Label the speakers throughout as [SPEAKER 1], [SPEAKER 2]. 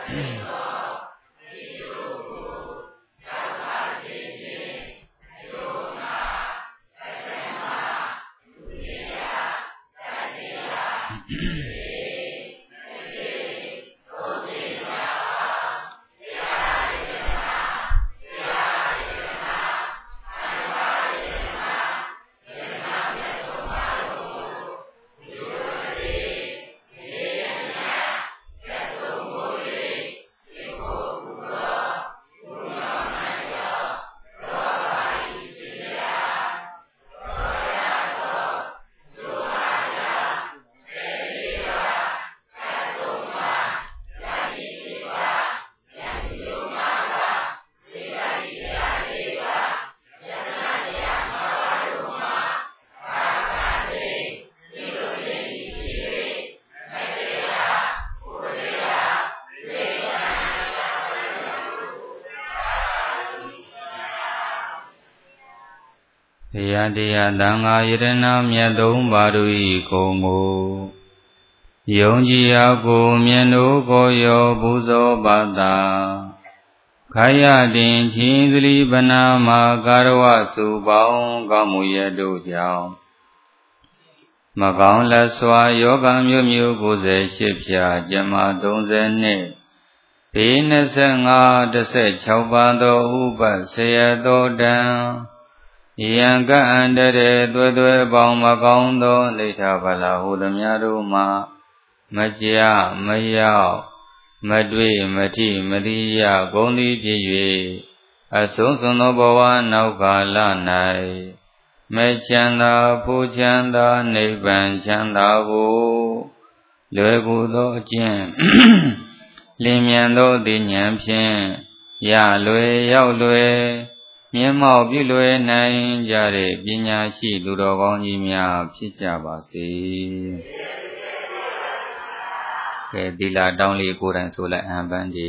[SPEAKER 1] တရားတရားသံဃာယတနာမြတ်သုံးပါးတို့၏ဂုဏ်ကိုယုံကြည်အားကိုမြတ်တို့ကိုရောပူဇော်ပါတာခါရတင်ချင်းသတိပနာမှာကာရဝစုပေါင်းကောင်းမှုရတို့ကြောင့်မကောင်းလက်စွာယောဂမျိုးမျိုး98ဖြာကျမ30နှစ်ဘေး25 16ပါးသောဥပဆေယသောတံယံကအန္တရေသွဲသွဲပေါင်းမကောင်းသောလိဋ္ဌဗလာဟုသမျှတို့မှာမကြမရောက်မတွေ့မထိမတိယဂုံသည်ဖြစ်၍အဆုံးစွန်သောဘဝနောက်ကာလ၌မေချမ်းသာဖူချမ်းသာနိဗ္ဗာန်ချမ်းသာကိုလွယ်ကူသောအကျင့်လင်းမြန်သောသိဉာဏ်ဖြင့်ရလွယ်ရောက်လွယ်မြင်မောက်ပြုလွယ်နိုင်ကြတဲ့ပညာရှိသူတော်ကောင်းကြီးများဖြစ်ကြပါစေ။ကဲသီလတောင်းလေးကိုယ်တိုင်ဆိုလိုက်အဟံပန်းဒီ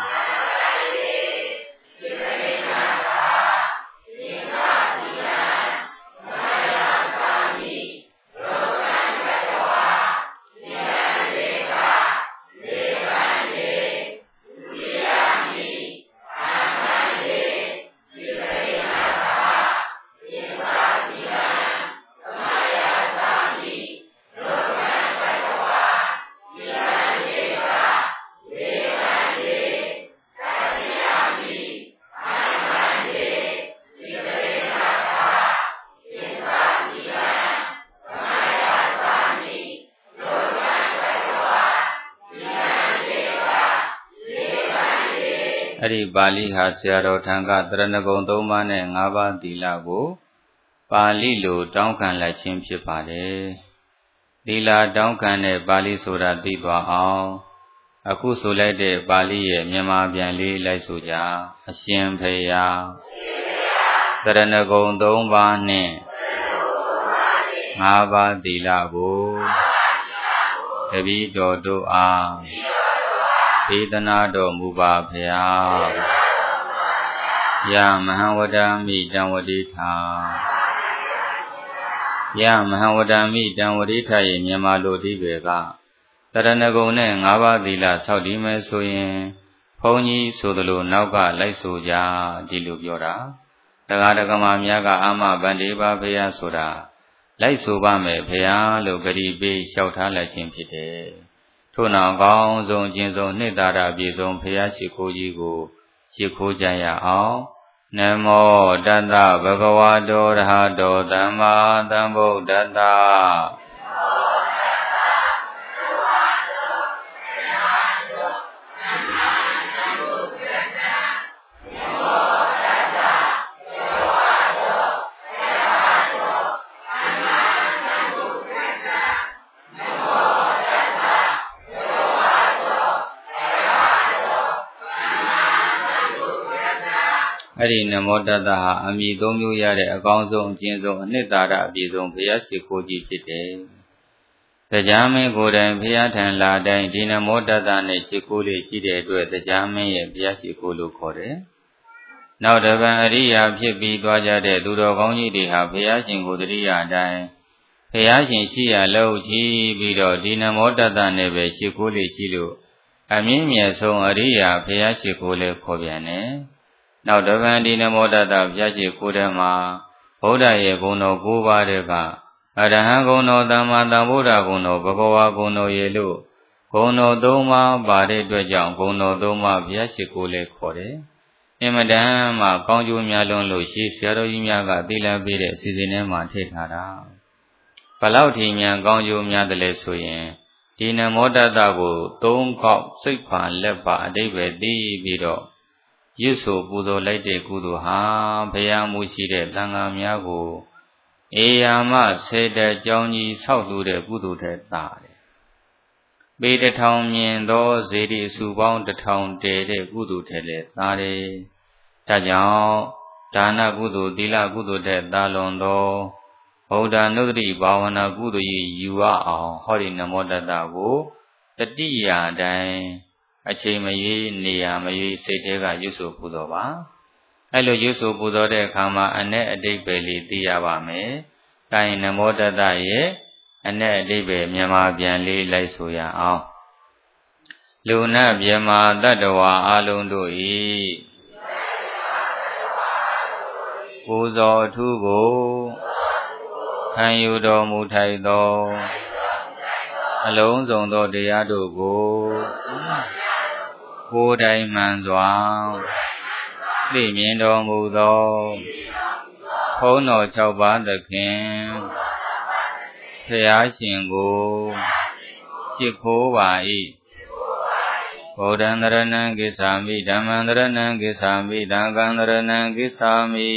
[SPEAKER 1] အဲ့ဒီပါဠိဟာဆရာတော်ထံကတရဏဂုံ3ပါးနဲ့5ပါးသီလကိုပါဠိလိုတောင်းခံလိုက်ခြင်းဖြစ်ပါတယ်။သီလတောင်းခံတဲ့ပါဠိဆိုတာသိသွားအောင်အခုဆိုလိုက်တဲ့ပါဠိရဲ့မြန်မာပြန်လေးလိုက်ဆိုကြအရှင်ဖေယတရဏဂုံ3ပါးနဲ့5ပါးသီလကိုတပည့်တော်တို့အားဒေသနာတော်မူပါဖျားယမဟံဝဒာမိတံဝတိထာယမဟံဝဒာမိတံဝတိထာရဲ့မြန်မာလိုအဓိပ္ပာယ်ကတရဏဂုံနဲ့5ပါးသီလဆောက်တည်မယ်ဆိုရင်ဘုန်းကြီးဆိုသလိုနောက်ကလိုက်ဆိုကြဒီလိုပြောတာတရားဓမ္မများကအာမဗန္ဒီပါဖျားဆိုတာလိုက်ဆိုပါမယ်ဖျားလို့ဂရီပေးလျှောက်ထားလိုက်ခြင်းဖြစ်တယ်ထို့နောက်ကောင်းဆုံးကျင့်ဆုံးနှစ်သာရပြည့်စုံဖျားရှိခိုးကြီးကိုရှိခိုးကြရအောင်နမောတတ္တဗုဒ္ဓဝါဒောရဟတောသမ္မာသမ္ဗုဒ္ဓတ္တအဲ့ဒီနမောတတ္တဟာအမည်သုံးမျိုးရတဲ့အကောင်းဆုံးအကျဉ်းဆုံးအနှစ်သာရအပြည့်စုံဘုရားရှိခိုးကြီးဖြစ်တယ်။တရားမင်းကိုယ်တိုင်ဘုရားထံလာတိုင်းဒီနမောတတ္တနဲ့ရှိခိုးလေးရှိတဲ့အတွက်တရားမင်းရဲ့ဘုရားရှိခိုးလို့ခေါ်တယ်။နောက်တစ်ပံအရိယာဖြစ်ပြီးသွားကြတဲ့သူတော်ကောင်းကြီးတွေဟာဘုရားရှင်ကိုတရိယာတိုင်းဘုရားရှင်ရှိရလှုပ်ကြည့်ပြီးတော့ဒီနမောတတ္တနဲ့ပဲရှိခိုးလေးရှိလို့အမြင့်မြတ်ဆုံးအရိယာဘုရားရှိခိုးလည်းခေါ်ပြန်တယ်နောက်တပံဒီနမောတတဘုရားရှိခိုးတဲ့မှာဗုဒ္ဓရဲ့ဂုဏ်တော်9ပါးတည်းကအရဟံဂုဏ်တော်သမ္မာသမ္ဗုဒ္ဓဂုဏ်တော်ဘဂဝါဂုဏ်တော်ရဲ့လို့ဂုဏ်တော်3ပါးပါတဲ့အတွက်ကြောင့်ဂုဏ်တော်3ပါးဘုရားရှိခိုးလည်းခေါ်တယ်အင်မတန်မှကောင်းကျိုးများလွန်းလို့ရှိဆရာတော်ကြီးများကသီလပေးတဲ့အစီအစဉ်ထဲမှာထည့်ထားတာဘလောက်ထိများကောင်းကျိုးများတယ်လဲဆိုရင်ဒီနမောတတကို3ခေါက်စိတ်ဖာလက်ဖာအဓိပ္ပာယ်သိပြီးတော့ရွတ်ဆိုပူဇော်လိုက်တဲ့ကုသိုလ်ဟာဘုရားမှုရှိတဲ့သံဃာများကိုအေယာမဆေတကြောင်းကြီးဆောက်လှူတဲ့ကုသိုလ်တဲ့တာတယ်ပေ1000မြင်သောဇေဒီစုပေါင်း1000တည်တဲ့ကုသိုလ်တဲ့လည်းတာတယ်ဒါကြောင့်ဒါနကုသိုလ်သီလကုသိုလ်တဲ့တာလွန်သောဗုဒ္ဓနုဒ္ဓတိဘာဝနာကုသိုလ်ကြီးယူရအောင်ဟောဒီနမောတတကိုတတိယတိုင်းအချိန်မရွေးနေရာမရွေးစိတ်ထဲကရွတ်ဆိုပူဇော်ပါအဲ့လိုရွတ်ဆိုပူဇော်တဲ့အခါမှာအ내အတိတ်ပဲလေးသိရပါမယ်။ဒါရင်နမောတတရဲ့အ내အတိတ်ပဲမြန်မာပြန်လေးလိုက်ဆိုရအောင်။လူနာမြမတတ္တဝါအလုံးတို့၏ပူဇော်အထူးကိုခံယူတော်မူထိုက်သောအလုံးစုံသောတရားတို့ကိုကိုယ်တိုင်မှန်စွာသိမြင်တော်မူသောဘုန်းတော်6ပါးသခင်ဘုရားရှင်ကိုရှိခိုးပါ၏ဗုဒ္ဓံတရဏံကိစ္ဆာမိဓမ္မံတရဏံကိစ္ဆာမိသံဃံတရဏံကိစ္ဆာမိ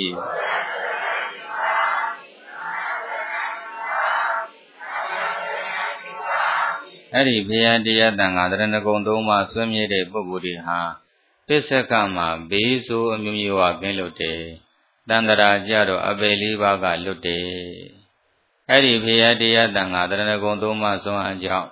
[SPEAKER 1] အဲ့ဒီဘုရားတရားသံဃာတရဏဂုံ3ပါးဆွေးမြေ့တဲ့ပုဂ္ဂိုလ်တွေဟာပစ္စကမှာဘေးဆိုးအမျိုးမျိုးကကင်းလွတ်တယ်တန္တရာကြတော့အပေ4ပါးကလွတ်တယ်အဲ့ဒီဘုရားတရားသံဃာတရဏဂုံ3ပါးဆွမ်းအကြောင်း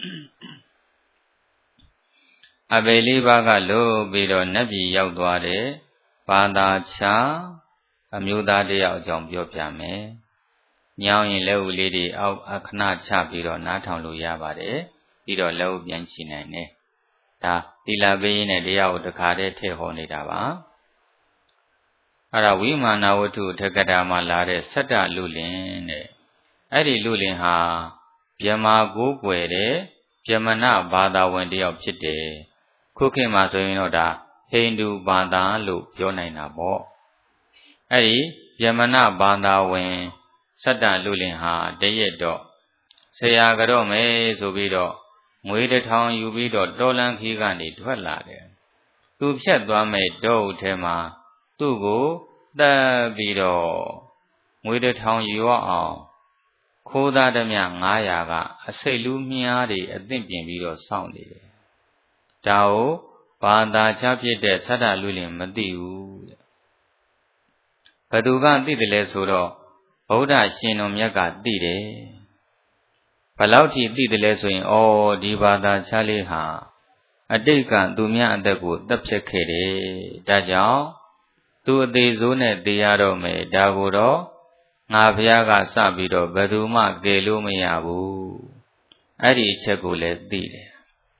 [SPEAKER 1] အပေ4ပါးကလွတ်ပြီးတော့နတ်ပြည်ရောက်သွားတဲ့ဘာသာခြားအမျိုးသားတယောက်အကြောင်းပြောပြမယ်ညောင်းရင်လက်ဦးလေးတွေအောက်အခဏချပြီးတော့နားထောင်လို့ရပါတယ်ပြီးတော့လက်ဦးပြန်ချနိုင်တယ်ဒါသီလပေးရင်းနဲ့တရားကိုတခါတည်းထည့်ဟောနေတာပါအဲ့ဒါဝိမာနဝတ္ထုထက္ကတာမှာလာတဲ့စတ္တလူလင်တဲ့အဲ့ဒီလူလင်ဟာဗြဟ္မာကိုးကွယ်တဲ့ဗြဟ္မဏဘာသာဝင်တယောက်ဖြစ်တယ်ခုခေတ်မှာဆိုရင်တော့ဒါဟိန္ဒူဘာသာလို့ပြောနိုင်တာပေါ့အဲ့ဒီဗြဟ္မဏဘာသာဝင်စတ္တလူလင်ဟာတရက်တော့ဆရာကတော့မယ်ဆိုပြီးတော့ငွေ1000ယူပြီးတော့တော်လန်ခီးကနေထွက်လာတယ်သူဖြတ်သွားမဲ့တောအုပ်ထဲမှာသူ့ကိုတတ်ပြီးတော့ငွေ1000ယူအောင်ခိုးသားသမျှ900ကအစိတ်လူးမြားတွေအသင့်ပြင်ပြီးတော့စောင့်နေတယ်ဒါကိုဘာသာချဖြစ်တဲ့စတ္တလူလင်မသိဘူးတဲ့ဘသူကသိတယ်လဲဆိုတော့ဗုဒ္ဓရှင်တော်မြတ်ကသိတယ်ဘလောက်ထိသိတယ်လဲဆိုရင်ဒီဘာသာချလေးဟာအတိတ်ကသူများအသက်ကိုတပ်ဖြတ်ခဲ့တယ်ဒါကြောင့်သူအသေးစိုးနဲ့သိရတော့မယ်ဒါကိုတော့ငါဘုရားကစပြီးတော့ဘယ်သူမှကယ်လို့မရဘူးအဲ့ဒီအချက်ကိုလည်းသိတယ်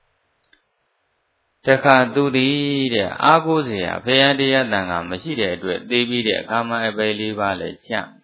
[SPEAKER 1] တခါသူသည်တဲ့အာကိုးเสียဘုရားတရားတန်ခါမရှိတဲ့အတွက်သိပြီးတဲ့အခါမှအပေ4ပါးလည်းချမ်း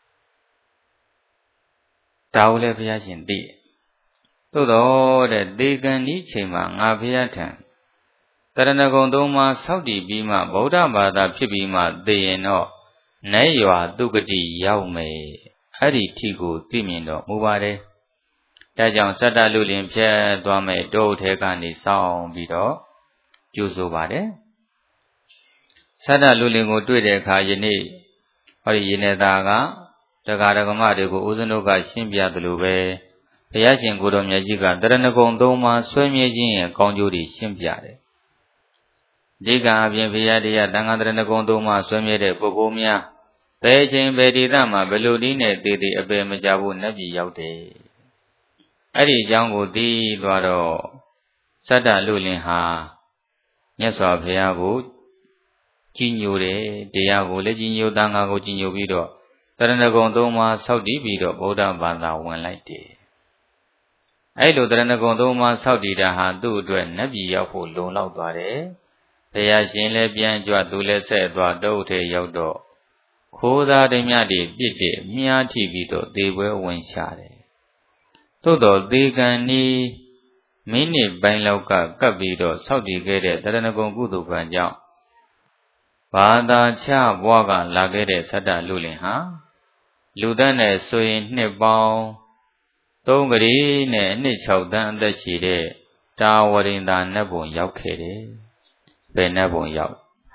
[SPEAKER 1] ဒါကိုလည်းဘုရားရှင်သိသို့တော့တဲ့ဒေဂန်ဒီချိန်မှာငါဘုရားထံတရဏဂုံ3ပါးဆောက်တည်ပြီးမှဗုဒ္ဓဘာသာဖြစ်ပြီးမှသိရင်တော့နတ်ရွာသူဂတိရောက်မယ်အဲ့ဒီထိကိုသိမြင်တော့မူပါတယ်ဒါကြောင့်စတ္တလူလင်ဖြတ်သွားမယ်တောအုပ်ထဲကနေစောင်းပြီးတော့ကြိုးဆိုပါတယ်စတ္တလူလင်ကိုတွေ့တဲ့အခါယနေ့ဟောဒီယေနသာကတရားဓမ္မတွေကိုဦးဇင်းတို့ကရှင်းပြသလိုပဲဘုရားရှင်ကိုယ်တော်မြတ်ကြီးကတရဏဂုံ3ပါးဆွဲမြဲခြင်းရဲ့ကောင်းကျိုးတွေရှင်းပြတယ်ဒီကအပြင်ဘုရားတရားတန်ခါတရဏဂုံ3ပါးဆွဲမြဲတဲ့ပုဂ္ဂိုလ်များဘယ်ချိန်ဘယ်ဒေသမှာဘယ်လိုနည်းနဲ့တည်အပယ်မကြဘူးနတ်ပြည်ရောက်တယ်အဲ့ဒီအကြောင်းကိုသိသွားတော့စတ္တလူလင်ဟာမြတ်စွာဘုရားကိုကြီးညိုတယ်တရားကိုလည်းကြီးညိုသံဃာကိုကြီးညိုပြီးတော့တရဏဂုံ3ပါးဆောက်တည်ပြီးတော့ဗုဒ္ဓဘာသာဝင်လိုက်တယ်အဲ့လိုတရဏဂုံသုံးပါးဆောက်တည်တာဟာသူ့အတွက်နတ်ပြည်ရောက်ဖို့လုံလောက်သွားတယ်။တရားရှင်လည်းပြန်ကြွသူလည်းဆက်သွားတုတ်ထဲရောက်တော့ခိုးသားဓမြတွေပြစ်တဲ့မြားထိပြီးတော့သေပွဲဝင်ရှာတယ်။သို့တော်သေကံဤမိနစ်ပိုင်းလောက်ကကပ်ပြီးတော့ဆောက်တည်ခဲ့တဲ့တရဏဂုံကုသိုလ်ကံကြောင့်ဘာသာချဘွားကလာခဲ့တဲ့သတ္တလူလင်ဟာလူတန်းနဲ့ဆိုရင်နှစ်ပေါင်း3ကလေးနဲ့နှစ်6တန်းအသက်ရှိတဲ့တာဝရင်သာနတ်ဘုံရောက်ခဲ့တယ်။ဘယ်နတ်ဘုံရောက်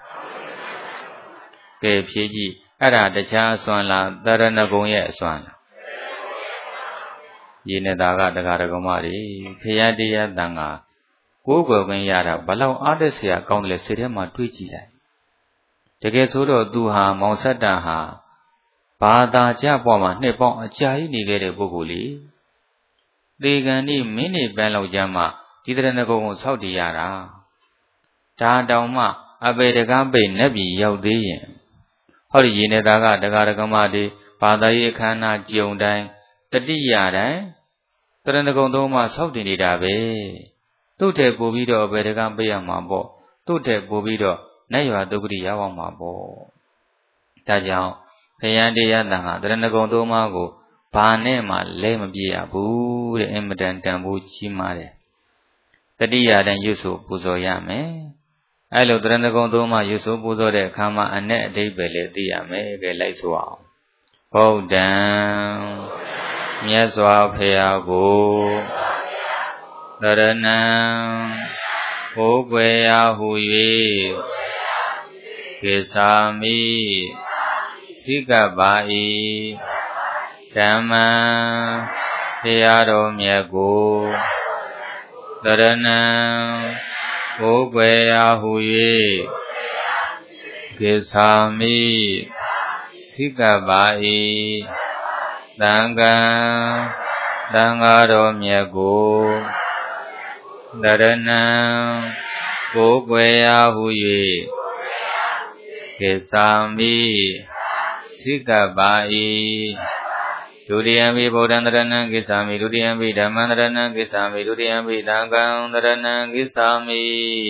[SPEAKER 1] ။ကဲဖြေကြည့်အဲ့ဒါတခြားအစွမ်းလားတရဏဂုံရဲ့အစွမ်းလား။ရေနေတာကတရားဓမ္မတွေဖရာတရားတန်ခါကိုးကွယ်ခွင့်ရတာဘလောက်အားတက်เสียကောင်းတယ်စိတ်ထဲမှာတွေးကြည့်လိုက်။တကယ်ဆိုတော့သူဟာမောင်ဆက်တန်ဟာဘာသာကြပေါ်မှာနှစ်ပေါင်းအကြာကြီးနေခဲ့တဲ့ပုဂ္ဂိုလ်လေသေကံဤမိနစ်ပန်းလောက်ကြာမှဒီတရဏဂုံကိုဆောက်တည်ရတာဒါတောင်မှအပေတကားပိတ်နတ်ပြည်ရောက်သေးရင်ဟောဒီရေနေတာကတရားဓမ္မတွေဘာသာရေးအခမ်းအနားကြုံတိုင်းတတိယတိုင်းတရဏဂုံသုံးပါးဆောက်တည်နေတာပဲသူ့ထက်ပိုပြီးတော့အပေတကားပိတ်ရမှာပေါ့သူ့ထက်ပိုပြီးတော့နတ်ရွာဒုက္ခတိရောက်အောင်မှာပေါ့ဒါကြောင့်ဖယားတရားတန်ခါတရဏဂုံသုံးပါးကိုဘာနဲ့မှလဲမပြေရဘူးတဲ့အင်မတန်တန်ဖိုးကြီးမားတယ်တတိယတိုင်းရွတ်ဆိုပူဇော်ရမယ်အဲ့လိုတရဏဂုံသုံးပါးရွတ်ဆိုပူဇော်တဲ့အခါမှာအ내အဓိပ္ပာယ်လည်းသိရမယ်ကဲလိုက်ဆိုအောင်ဗုဒ္ဓံမြတ်စွာဘုရားကိုတရဏံဟိုးကွယ်ရာဟု၍ကိသာမိစိကပ္ပါဤဓမ္မံဘုရားတော်မြတ်ကိုတရဏံဟိုးကွယ်ရာဟု၍ကိသာမိစိကပ္ပါဤသံဃံသံဃာတော်မြတ်ကိုတရဏံဟိုးကွယ်ရာဟု၍ကိသာမိစိကပ္ပါဤဒုတိယံပိဗုဒ္ဓံတရဏံကိသာမိဒုတိယံပိဓမ္မံတရဏံကိသာမိဒုတိယံပိသံဃံတရဏံကိသာမိ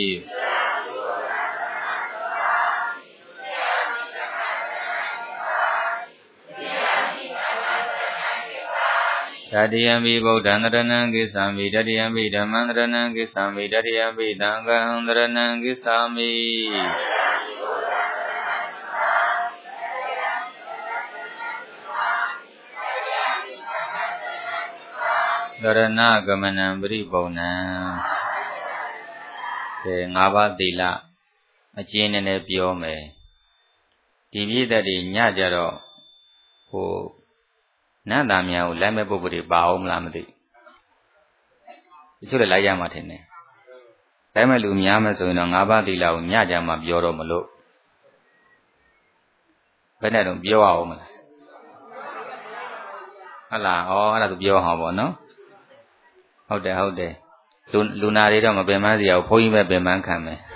[SPEAKER 1] တတိယံပိဗုဒ္ဓံတရဏံကိသာမိတတိယံပိဓမ္မံတရဏံကိသာမိတတိယံပိသံဃံတရဏံကိသာမိတရဏဂမနံပရိပုံဏံကဲ၅ပါးသီလအကျဉ်းနဲ့ပြောမယ်ဒီပြည့်တဲ့ညကြတော့ဟိုနတ်သားများကိုလိုက်မဲ့ပုဂ္ဂိုလ်တွေပါအောင်မလားမသိတချို့လည်းလိုက်ရမှာထင်တယ်လိုက်မဲ့လူများမယ်ဆိုရင်တော့၅ပါးသီလကိုညကြမှာပြောတော့မလို့ဘယ်နဲ့တော့ပြောအောင်မလားဟုတ်လားဩအဲ့ဒါသူပြောဟောပါနော်ဟုတ်တယ်လူနာတွေတော့မပင်ပန်းစီအောင်ဘုန်းကြီးပဲပင်ပန်းခံမယ်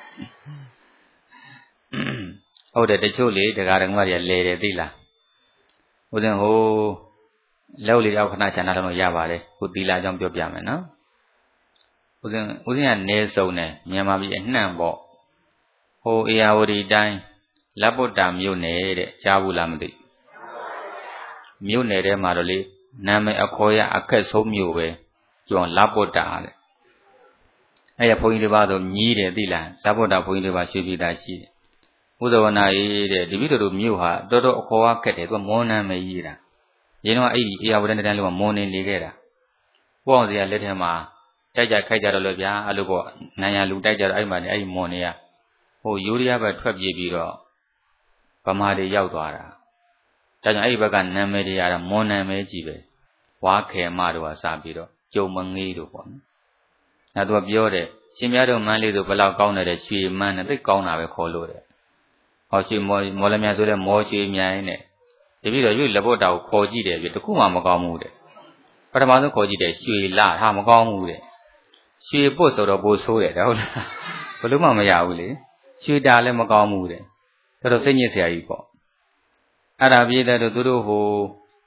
[SPEAKER 1] ဟုတ်တယ်တချို့လေတရားဓမ္မတွေလဲတယ်သိလားဦးဇင်းဟိုလောက်လေးတော့ခဏချန်တာတော့ရပါတယ်ဟိုသီလအကြောင်းပြောပြမယ်နော်ဦးဇင်းကနေစုံတယ်မြန်မာပြည်အနှံ့ပေါ့ဟိုအေယာဝတီတိုင်းလက်ပုတ္တာမြို့နယ်တဲ့ကြားဘူးလားမသိမြို့နယ်ထဲမှာတော့လေနာမည်အခေါ်ရအခက်ဆုံးမြို့ပဲကျော်လက်ပုတ္တာတဲ့အဲ့ရဘုန်းကြီးတွေပါဆိုညီးတယ်သိလားလက်ပုတ္တာဘုန်းကြီးတွေပါရွှေပြည်သားရှိတယ်ဥဒဝနာရေးတဲ့ဒီပိတော်တို့မြို့ဟာတော်တော်အခေါ်အခက်တယ်သူကမောနမ်းပဲရေးတာရင်းတော့အဲ့ဒီအေယာဝတီတန်းလုံးကမောနေနေခဲ့တာကိုအောင်စရာလက်ထက်မှာတိုက်ကြခိုက်ကြတော့လို့ဗျာအဲ့လိုပေါ့နိုင်ရလူတိုက်ကြတော့အဲ့မှာနေအဲ့ဒီမော်နေရဟိုယူရီးယားဘက်ထွက်ပြေးပြီးတော့ဗမာတွေရောက်သွားတာဒါကြောင့်အဲ့ဒီဘက်ကနာမည်တွေရတာမော်နာမည်ကြီးပဲဝါခေမတို့ကစပြီးတော့ကျုံမငေးတို့ပေါ့နော်အဲ့သူကပြောတယ်ရှင်များတို့မန်းလေးဆိုဘလောက်ကောင်းတယ်တဲ့ရွှေမန်းနဲ့သိကောင်းတာပဲခေါ်လို့တဲ့ဟောရွှေမော်လမြိုင်ဆိုတဲ့မော်ရွှေမြိုင်နဲ့တပည့်တော်ရွှေလက်ပုတ်တာကိုခေါ်ကြည့်တယ်ပြတခုမှမကောင်းဘူးတဲ့ပထမဆုံးခေါ်ကြည့်တယ်ရွှေလာဟာမကောင်းဘူးတဲ့ရွှေပုတ်ဆိုတော့ပိုဆိုးတယ်ဟုတ်လားဘလို့မှမရဘူးလေရွှေတာလည်းမကောင်းဘူးတဲ့တော်တော်စိတ်ညစ်စရာကြီးပေါ့အဲ့ဒါပြည့်တဲ့သူတို့ဟို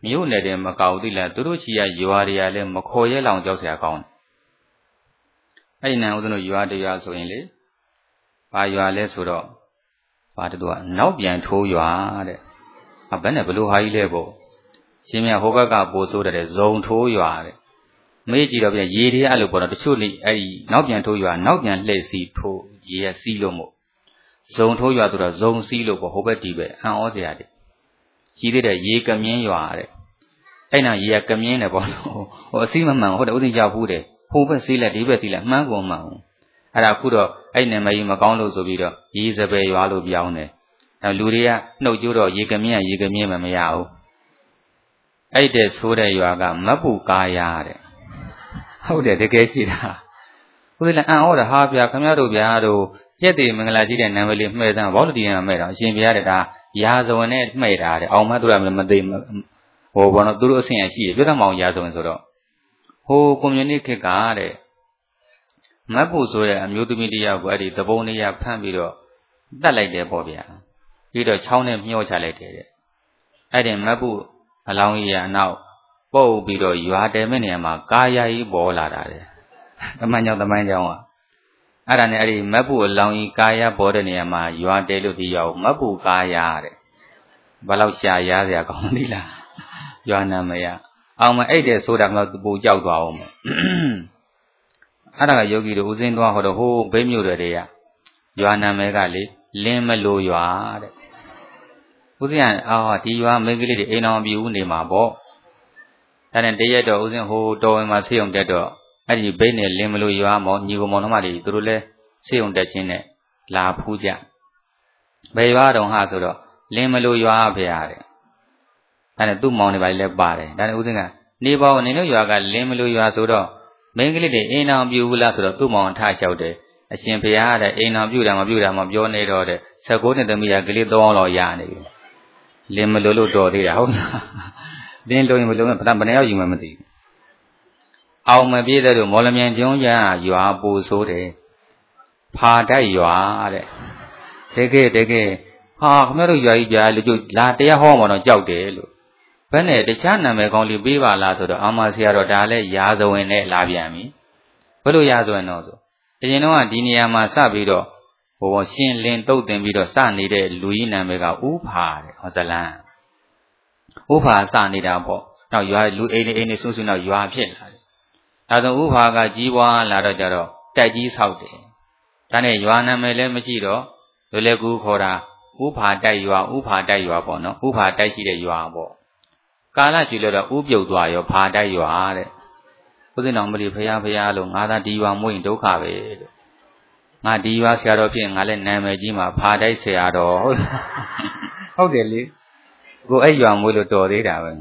[SPEAKER 1] မြို့နယ်တဲ့မကောက်သေးလားသူတို့ချီရရွာတွေကလည်းမခေါ်ရဲလောင်ကြောက်เสียကောင်းအဲ့ဒီနံဦးဇင်းတို့ရွာတရားဆိုရင်လေဘာရွာလဲဆိုတော့ဘာတူကနောက်ပြန်ထိုးရွာတဲ့ဘယ်နဲ့ဘလို့ဟာကြီးလဲပေါ့ရှင်မြတ်ဟိုဘက်ကပို့ဆိုးတဲ့ဇုံထိုးရွာတဲ့မေးကြည့်တော့ပြန်ရေတွေအဲ့လိုပေါ့တော့တချို့လေအဲ့ဒီနောက်ပြန်ထိုးရွာနောက်ပြန်လှည့်စီထိုးရေရစီးလို့မို့ဇုံထိုးရွာဆိုတော့ဇုံစီးလို့ပေါ့ဟိုဘက်ဒီဘက်အံ့ဩစရာတဲ့ကြီးသေးတဲ့ရေကမြင်းရွာတဲ့အဲ့နာရေကကမြင်းတယ်ပေါ့ဟိုအစီးမမှန်ဟုတ်တယ်ဥစဉ်ရောက်ဘူးတယ်ဟိုဘက်စီးလိုက်ဒီဘက်စီးလိုက်မှန်းကုန်မှန်အဲ့ဒါအခုတော့အဲ့နာမည်မကောင်းလို့ဆိုပြီးတော့ရေစပယ်ရွာလို့ပြောင်းတယ်အဲ့လူတွေကနှုတ်ကြိုးတော့ရေကမြင်းရေကမြင်းမှမရဘူးအဲ့တဲ့ဆိုးတဲ့ရွာကမတ်ပူကားရတဲ့ဟုတ်တယ်တကယ်ရှိတာဦးဇင်းလည်းအံ့ဩတာဟာဗျာခမရတို့ဗျာတို့ကျက်တည်မင်္ဂလာရှိတဲ့နာမည်လေးမှဲ့စမ်းဘောလတီနဲ့မှဲ့တော့အရှင်ဘုရားတဲ့ဒါရာဇဝင်နဲ့မှဲ့တာတဲ့အောင်မသူရမသိဟိုဘောနော်သူတို့အဆင့်ရရှိတယ်ပြတ်သမအောင်ရာဇဝင်ဆိုတော့ဟိုကွန်မြူနတီခေတ်ကတဲ့မတ်ပူဆိုတဲ့အမျိုးသမီးတယောက်ကိုအဲ့ဒီသဘုံလေးရဖမ်းပြီးတော့တတ်လိုက်တယ်ပေါ့ဗျာပြီးတော့ချောင်းနဲ့မျောချလိုက်တယ်တဲ့အဲ့ဒီမတ်ပူအလောင်းကြီးရအနောက်ပုတ်ပြီးတော့ရွာတယ်မဲ့နေရာမှာကာယာကြီးပေါ်လာတာတဲ့တမန်ကြောင့်အဲ့ဒါနဲ့အဲ့ဒီမတ်ပူအလောင်းကြီးကာယာပေါ်တဲ့နေရာမှာရွာတယ်လို့ဒီရောက်မတ်ပူကာယာတဲ့ဘယ်လောက်ရှာရစရာကောင်းသီလားရွာနာမရအောင်မအဲ့တဲ့ဆိုတာကတော့ပူကြောက်သွားအောင်အဲ့ဒါကယောဂီတို့ဦးစင်းသွားဟောတော့ဟိုဘိမြို့တွေကရွာနာမည်ကလေလင်းမလို့ရွာတဲ့ဦးစင်းကဒီရွာမိန်းကလေးတွေအိမ်တော်ပြူနေမှာပေါ့ဒါနဲ့တရက်တော့ဦးစင်းဟိုတော်ဝင်မှာဆေးရုံတက်တော့အဲ့ဒီဘိနဲ့လင်းမလို့ရွာမောင်ညီကောင်မောင်နှမတွေသူတို့လဲဆေးရုံတက်ချင်းနဲ့လာဖူးကြဘယ်ရွာတော်ဟာဆိုတော့လင်းမလို့ရွာဖေရတဲ့ဒါနဲ့သူ့မောင်တွေပါလဲပါတယ်ဒါနဲ့ဦးစင်းကနေပေါနေလို့ရွာကလင်းမလို့ရွာဆိုတော့မိန်းကလေးတွေအိမ်တော်ပြူဘူးလားဆိုတော့သူ့မောင်ထားလျှောက်တယ်အရှင်ဖေရတဲ့အိမ်တော်ပြူတာမပြူတာမပြောနေတော့တဲ့16နှစ်သမီးကကလေး3အောင်လောက်ရနေပြီလင်းမလို့လို့တော်သေးတာဟုတ်လားလင်းလို့ရင်မလို့ဘယ်နှယောက်ယူမှမသိဘူးအောင်မပြေးတဲ့တို့မော်လမြိုင်ကျွန်းကျန်းရွာပူဆိုးတယ်ဖာတိုက်ရွာတဲ့တကယ်ဟာခမရတို့ရွာကြီးကြာလူကျလာတရားဟောမှာတော့ကြောက်တယ်လို့ဘယ်နဲ့တခြားနာမည်ကောင်းလေးပေးပါလားဆိုတော့အာမဆရာတော်ဒါလည်းရာဇဝင်နဲ့လာပြန်ပြီဘယ်လိုရာဇဝင်တော့ဆိုအရင်တော့ဒီနေရာမှာစပြီးတော့ဟိုရှင်လင်းတုတ်တင်ပြီးတော့စနေတဲ့လူကြီးနာမည်ကဥဖာတဲ့ဟောဇလန်းဥဖာစနေတာပေါ့နောက်ရွာလူအိမ်နေဆွဆွနောက်ရွာဖြစ်လာတယ်ဒါဆိုဥဖာကကြီးပွားလာတော့ကြတော့တိုက်ကြီးဆောက်တယ်ဒါနဲ့ရွာနာမည်လည်းမရှိတော့လွယ်လွယ်ကူခေါ်တာဥဖာတိုက်ရွာပေါ့နော်ဥဖာတိုက်ရှိတဲ့ရွာပေါ့ကာလကြည့်လို့တော့ဥပြုတ်သွားရောဖာတိုက်ရွာတဲ့ဦးဇင်းတော်မလေးဖရာလို့ငါသာဒီရွာမွေးရင်ဒုက္ခပဲလို့ငါဒီရွာဆရာတော်ဖြစ်ငါလည်းနာမည်ကြီးမှာဖာတိုက်ဆရာတော်ဟုတ်တယ်လေကိုအဲ့ရွာမွေးလို့တော်သေးတာပဲ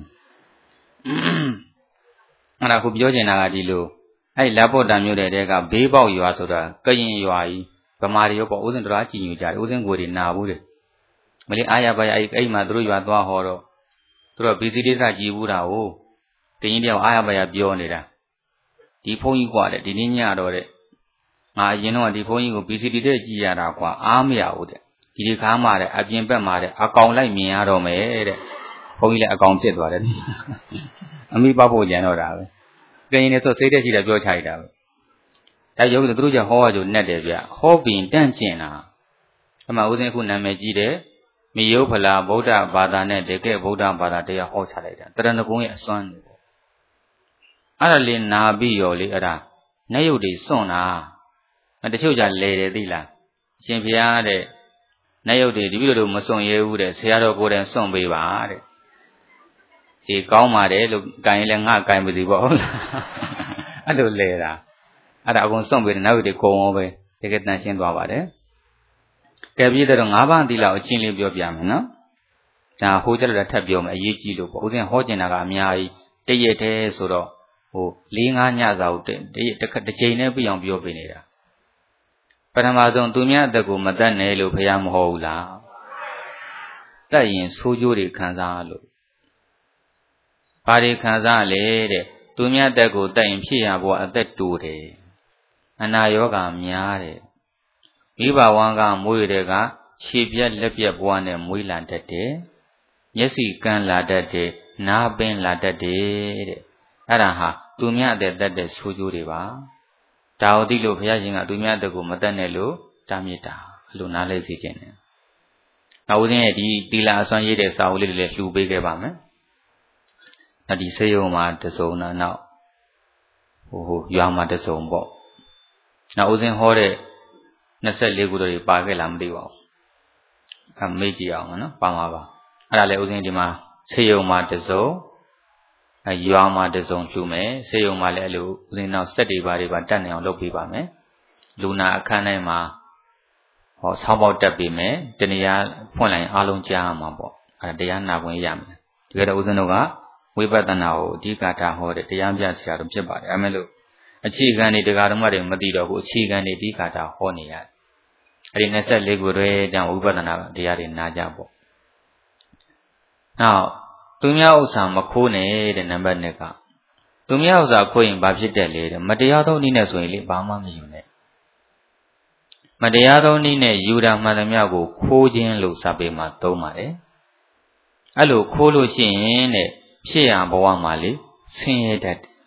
[SPEAKER 1] အဲ့ဒါကိုပြောချင်တာကဒီလိုအဲ့လက်ဖို့တံမျိုးတဲ့တဲကဘေးပေါက်ရွာဆိုတာကရင်ရွာကြီးဗမာတွေရောပေါ့ဦးဇင်းတော်ကြည်ညိုကြတယ်ဦးဇင်းကိုယ်တွေနာဘူးတဲ့မလေးအားရပါရအဲ့မှာသူတို့ရွာသွားဟောတော့သူတို့ဘီစီဒေသကြည်ဘူးတာကိုတင်းကြီးတယောက်အားရပါရပြောနေတာဒီဘုန်းကြီးกว่าတဲ့ဒီနေ့ညတော့တဲ့ငါအရင်တော့ဒီဘုန်းကြီးကိုဘီစီဒေသကြည်ရတာกว่าအားမရဘူးတဲ့ဒီခါမှတဲ့အပြင်ဘက်မှာတဲ့အကောင်လိုက်မြင်ရတော့မယ်တဲ့ဘုန်းကြီးလည်းအကောင်ဖြစ်သွားတယ်အမိပဖို့ကြံတော့တာပဲကရင်နဲ့ဆိုစိတ်တက်ရှိတယ်ပြောချလိုက်တာပဲဒါရုပ်သူတို့ကြောင့်ဟောရကြနဲ့တယ်ဗျဟောပြီးတန့်ကျင်တာအမှဦးဇင်းအခုနာမည်ကြီးတယ်မိယုဖလာဗုဒ္ဓဘာသာနဲ့တကယ်ဗုဒ္ဓဘာသာတရားဟောချလိုက်တာတရဏဂုံရဲ့အစွမ်းတွေပေါ့အဲ့ဒါလေးနာပြီးရောလေအဲ့ဒါနှဲ့ရုပ်တွေစွန့်တာတချို့ကြလဲတယ်သိလားအရှင်ဘုရားတဲ့နှဲ့ရုပ်တွေဒီလိုလိုမစွန့်ရဲဘူးတဲ့ဆရာတော်ကိုယ်တိုင်စွန့်ပေးပါတဲ့ဒီကောင်းပါတယ်လို့ကြင်ရင်လည်းငါကြင်ပါစီပေါ့ဟုတ်လားအဲ့လိုလဲတာအဲ့ဒါအကုန်စွန့်ပေးတယ်နောက်တွေကုံအောင်ပဲတကယ်တန်ရှင်းသွားပါတယ်ကဲပြီးတော့၅ပါးသီလကိုအချင်းလေးပြောပြမယ်နော်ဒါဟိုကြလို့ထပ်ပြောမယ်အရေးကြီးလို့ပေါ့ဦးဇင်းဟောကျင်တာကအများကြီးတရက်တည်းဆိုတော့ဟို၄-၅ညစာကိုတစ်ချိန်နဲ့ပြအောင်ပြောပေးနေတာပထမဆုံးသူများအသက်ကိုမတတ်နဲ့လို့ဘုရားမဟောဘူးလားတတ်ရင်ဆိုးကျိုးတွေခံစားလို့ဘာတွေခံစားလဲတဲ့သူများအသက်ကိုတတ်ရင်ဖြစ်ရဖို့အသက်တိုးတယ်အနာရောဂါများတယ်မိဘဝမ်းကမွေးတဲ့ကခြေပြက်လက်ပြက်ဘဝနဲ့မွေးလာတတ်တယ်မျက်စိကန်းလာတတ်တယ်နာပင်လာတတ်တယ်တဲ့အဲ့ဒါဟာသူများတဲ့တတ်တဲ့ဆိုးကျိုးတွေပါဒါကိုသိလို့ဘုရားရှင်ကသူများတဲ့ကိုမတတ်နဲ့လို့တားမြစ်တာအဲ့လိုနားလဲစေခြင်းနဲ့နောက်ဦးဇင်းရဲ့ဒီတီလာအစွမ်းရည်တဲ့စာအုပ်လေးတွေလည်းလှူပေးခဲ့ပါမယ်နောက်ဒီစေယုံမှာတစုံနောက်ရွာမှာတစုံပေါ့နောက်ဦးဇင်းဟောတဲ့24ခုတွေပါခဲ့လားမသိပါဘူးမေ့ကြည့်အောင်နော်ပါမှာပါအဲ့ဒါလည်းဦးဇင်းဒီမှာစေယုံမှာတစုံရွာမှာတစုံလှူမယ်စေယုံမှာလည်းအဲ့လိုဦးဇင်းနောက်စက်တွေပါတတ်နေအောင်လုပ်ပေးပါမယ်လူနာအခန်းထဲမှာဆောင်းပေါက်တက်ပေးမယ်တဏှာဖွင့်လိုက်အားလုံးကြားရမှာပေါ့အဲ့ဒါတရားနာဝင်ရမယ်ဒီကတော့ဦးဇင်းတို့ကဝိပဿနာကိုအဓိကထားဟောတဲ့တရားပြဆရာတို့ဖြစ်ပါတယ်အဲ့မဲ့လို့အခြေခံတွေတရားဓမ္မတွေမသိတော့ဘူးအခြေခံတွေအဓိကထားဟောနေရတယ်အဲ့ဒီ24ခုတွေတောင်ဝိပဿနာတရားတွေနာကြပေါ့နောက်သူများဥစ္စာမခိုးနဲ့တဲ့နံပါတ်1ကသူများဥစ္စာခိုးရင်ဘာဖြစ်တယ်လဲတဲ့မတရားသောနည်းနဲ့ဆိုရင်လေဘာမှမယူနဲ့မတရားသောနည်းနဲ့ယူတာမှန်သမျှကိုခိုးခြင်းလို့စာပေမှာသုံးပါတယ်အဲ့လိုခိုးလို့ရှိရင်တဲ့ဖြစ်ရဘဝမှာလေဆင်းရဲတတ်တယ်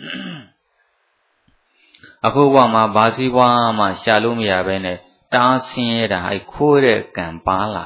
[SPEAKER 1] အခုဘဝမှာဘာစည်းဘဝမှရှာလို့မရဘဲနဲ့တားဆင်းရဲတာအဲ့ခိုးတဲ့ကံပါလာ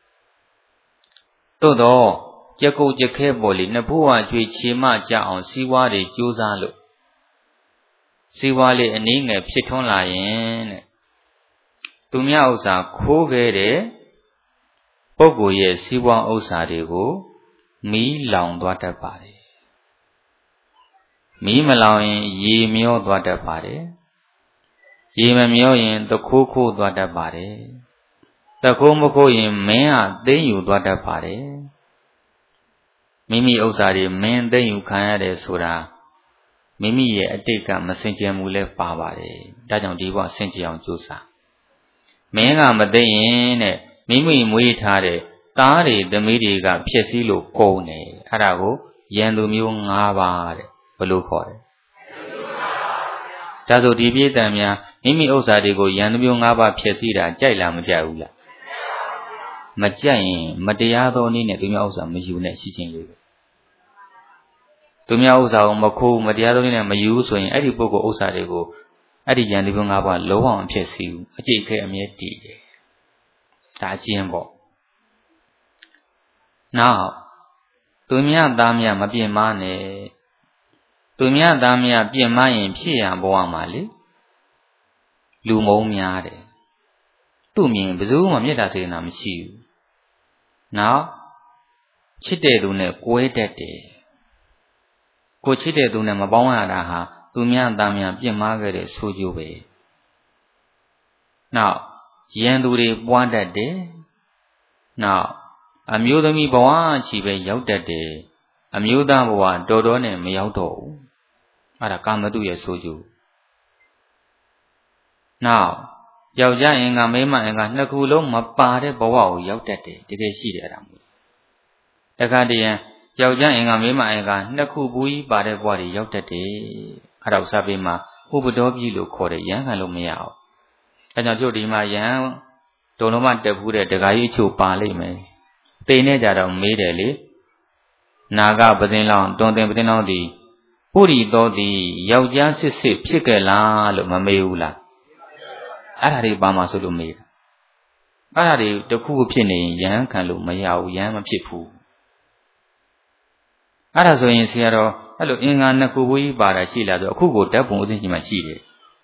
[SPEAKER 1] သို့တော့ကြက်ကုတ်ကြက်ခဲပေါ်လေနှစ်ဖူးဝကျွေချေမကြအောင်စီးပွားတွေကြိုးစားလို့စီးပွားလေးအနည်းငယ်ဖြစ်ထွန်းလာရင်တဲ့သူများဥစ္စာခိုးခဲ့တဲ့ပုဂ္ဂိုလ်ရဲ့စီးပွားဥစ္စာတွေကိုမီးလောင်သွားတတ်ပါတယ်မီးမလောင်ရင်ရေမျောသွားတတ်ပါတယ်ရေမမျောရင်တခိုးခိုးသွားတတ်ပါတယ်တခိုးမခိုးရင်မင်းဟာသိမ်းယူသွားတတ်ပါတယ်မိမိဥစ္စာတွေမင်းသိမ်းယူခံရတယ်ဆိုတာမိမိရဲ့အတိတ်ကမစင်ကြယ်မှုလည်းပါပါတယ်ဒါကြောင့်ဒီဘဝစင်ကြယ်အောင်ကြိုးစားမင်းကမသိရင်တဲ့မိမိမွေးထားတဲ့သားတွေသမီးတွေကဖြစ်စည်းလို့ကုန်တယ်အဲ့ဒါကိုယန္တုမျိုး5ပါးတဲ့ဘယ်လိုခေါ်လဲဒါဆိုဒီပြည့်တန်များမိမိဥစ္စာတွေကိုယန္တုမျိုး5ပါးဖြစ်စည်းတာကြိုက်လားမကြိုက်ဘူးလားမကြိုက်ရင်မတရားသောနည်းနဲ့သူများဥစ္စာမယူနဲ့ရှိချင်းလေးပဲသူများဥစ္စာကိုမခိုးမတရားသောနည်းနဲ့မယူဆိုရင်အဲ့ဒီပုဂ္ဂိုလ်ဥစ္စာတွေကိုအဲ့ဒီယန္တုမျိုး5ပါးလုံးဝမဖြစ်စည်းဘူးအကျိတ်ခဲအမြဲတည်တယ်ဒါအကျဉ်းပေါ့နောက်သူများသားများမပြင်းမနဲ့သူများသားများပြင်းမရင်ဖြစ်ရဘဝမှာလေလူမုံများတယ်သူ့မြင်ဘယ်သူမှမေတ္တာစေတနာမရှိဘူးနောက်ချစ်တဲ့သူနဲ့ကွဲတတ်တယ်ကိုချစ်တဲ့သူနဲ့မပေါင်းရတာဟာသူများသားများပြင်းမခဲ့တဲ့ဆိုးကျိုးပဲနောက်ရန်သူတွေပွားတတ်တယ်နောက်အမျိုးသမီးဘဝချီပဲရောက်တတ်တယ်အမျိုးသားဘဝတော်တော်နဲ့မရောက်တော့ဘူးအဲ့ဒါကာမတုရဲ့ဆိုးကျိုးနောက်ယောက်ျားအင်္ဂါမိန်းမအင်္ဂါနှစ်ခုလုံးမပါတဲ့ဘဝကိုရောက်တတ်တယ်တကယ်ရှိတယ်အဲ့ဒါမျိုးတခါတည်းယောက်ျားအင်္ဂါမိန်းမအင်္ဂါနှစ်ခုဘူးကြီးပါတဲ့ဘဝတွေရောက်တတ်တယ်အဲ့ဒါဥစားပေးမှာဥပဒေပြီလို့ခေါ်တယ်ရဟန်းခံလို့မရအောင်အဲကြောင့်ကျုပ်ဒီမှာယဟန်ဒုံလုံးမတက်ဘူးတဲ့ဒကာကြီးအချို့ပါလိမ့်မယ်တိမ်နဲ့ကြတော့မေးတယ်လေနာဂပဇင်းလောင်းတွန်တင်ပဇင်းလောင်းဒီပုရိသောသည်ယောက်ျားစစ်စစ်ဖြစ်ကြလားလို့မမေးဘူးလားအဲ့ဒါတွေပါမှာဆိုလို့မေးတာအဲ့ဒါတွေတခုဖြစ်နေရင်ယဟန်ခံလို့မရဘူးယဟန်မဖြစ်ဘူးအဲ့ဒါဆိုရင်ဆရာတော်အဲ့လိုအင်္ဂါနှစ်ခုဘူးကြီးပါတာရှိလားဆိုအခုကိုဓာတ်ပုံအစဉ်ကြီးမှရှိတယ်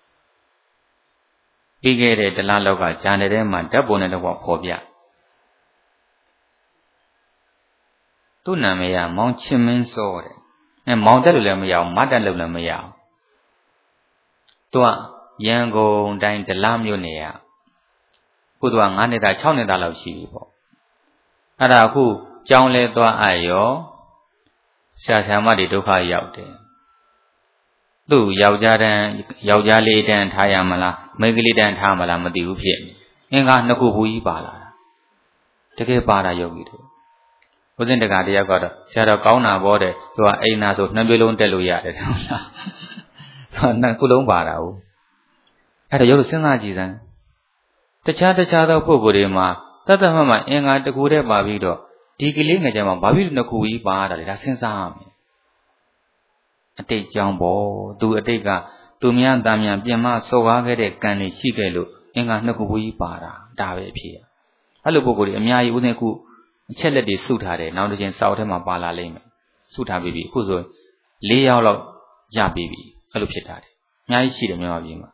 [SPEAKER 1] ပြီးခဲ့တဲ့တလားလောက်ကဂျာနယ်ထဲမှာဓာတ်ပုံနဲ့တော့ဖော်ပြသူ့နာမည်ကမောင်ချင်မင်းစောတဲ့မောင်တက်လို့လည်းမရအောင်မတ်တက်လို့လည်းမရအောင်သူကရန်ကုန်တိုင်းဒလမြို့နယ်ကခုသူက9နှစ်သား6နှစ်သားလောက်ရှိပြီပေါ့အဲ့ဒါအခုကြောင်းလဲသွားအပ်ရောဆရာမတွေဒုက္ခရောက်တယ်သူ့ယောက်ျားလေးတန်းထားရမလားမိန်းကလေးတန်းထားမလားမသိဘူးဖြစ်အင်္ဂါနှစ်ခုဘူးကြီးပါလာတာတကယ်ပါတာယောဂီတို့ဘုဇင်တက္ကတယောက်ကတော့ဆရာတော်ကောင်းတာပေါ့တဲ့သူကအိမ်နာဆိုနှစ်ပြလုံးတက်လို့ရတယ်ဟုတ်လားသူကနှစ်ခုလုံးပါတာဟုတ်အဲ့ဒါရုပ်စဉ်းစားကြည့်စမ်းတခြားသောပုဂ္ဂိုလ်တွေမှာတတ်တတ်မှအင်္ဂါတစ်ခုတည်းပါပြီးတော့
[SPEAKER 2] ဒီကလေးငယ်ကြမှာဘာဖြစ်လို့နှစ်ခုကြီးပါတာလဲဒါစဉ်းစားရမယ်အတိတ်ကြောင့်ပေါ့သူအတိတ်ကသူများတမ်းများပြင်မစော်ကားခဲ့တဲ့ကံတွေရှိခဲ့လို့အင်္ဂါနှစ်ခုကြီးပါတာဒါပဲအဖြစ်အဲ့လိုပုဂ္ဂိုလ်တွေအများကြီးဦးဇင်းခုအချက်လက်တွေစုထားတယ်နောက်တစ်ချိန်စောက်ထဲမှာပါလာလိမ့်မယ်စုထားပြီးပြီအခုဆို4ယောက်လောက်ရပြီးပြီအဲ့လိုဖြစ်တာတယ်အများကြီးရှိတယ်မြန်မာပြည်မှာ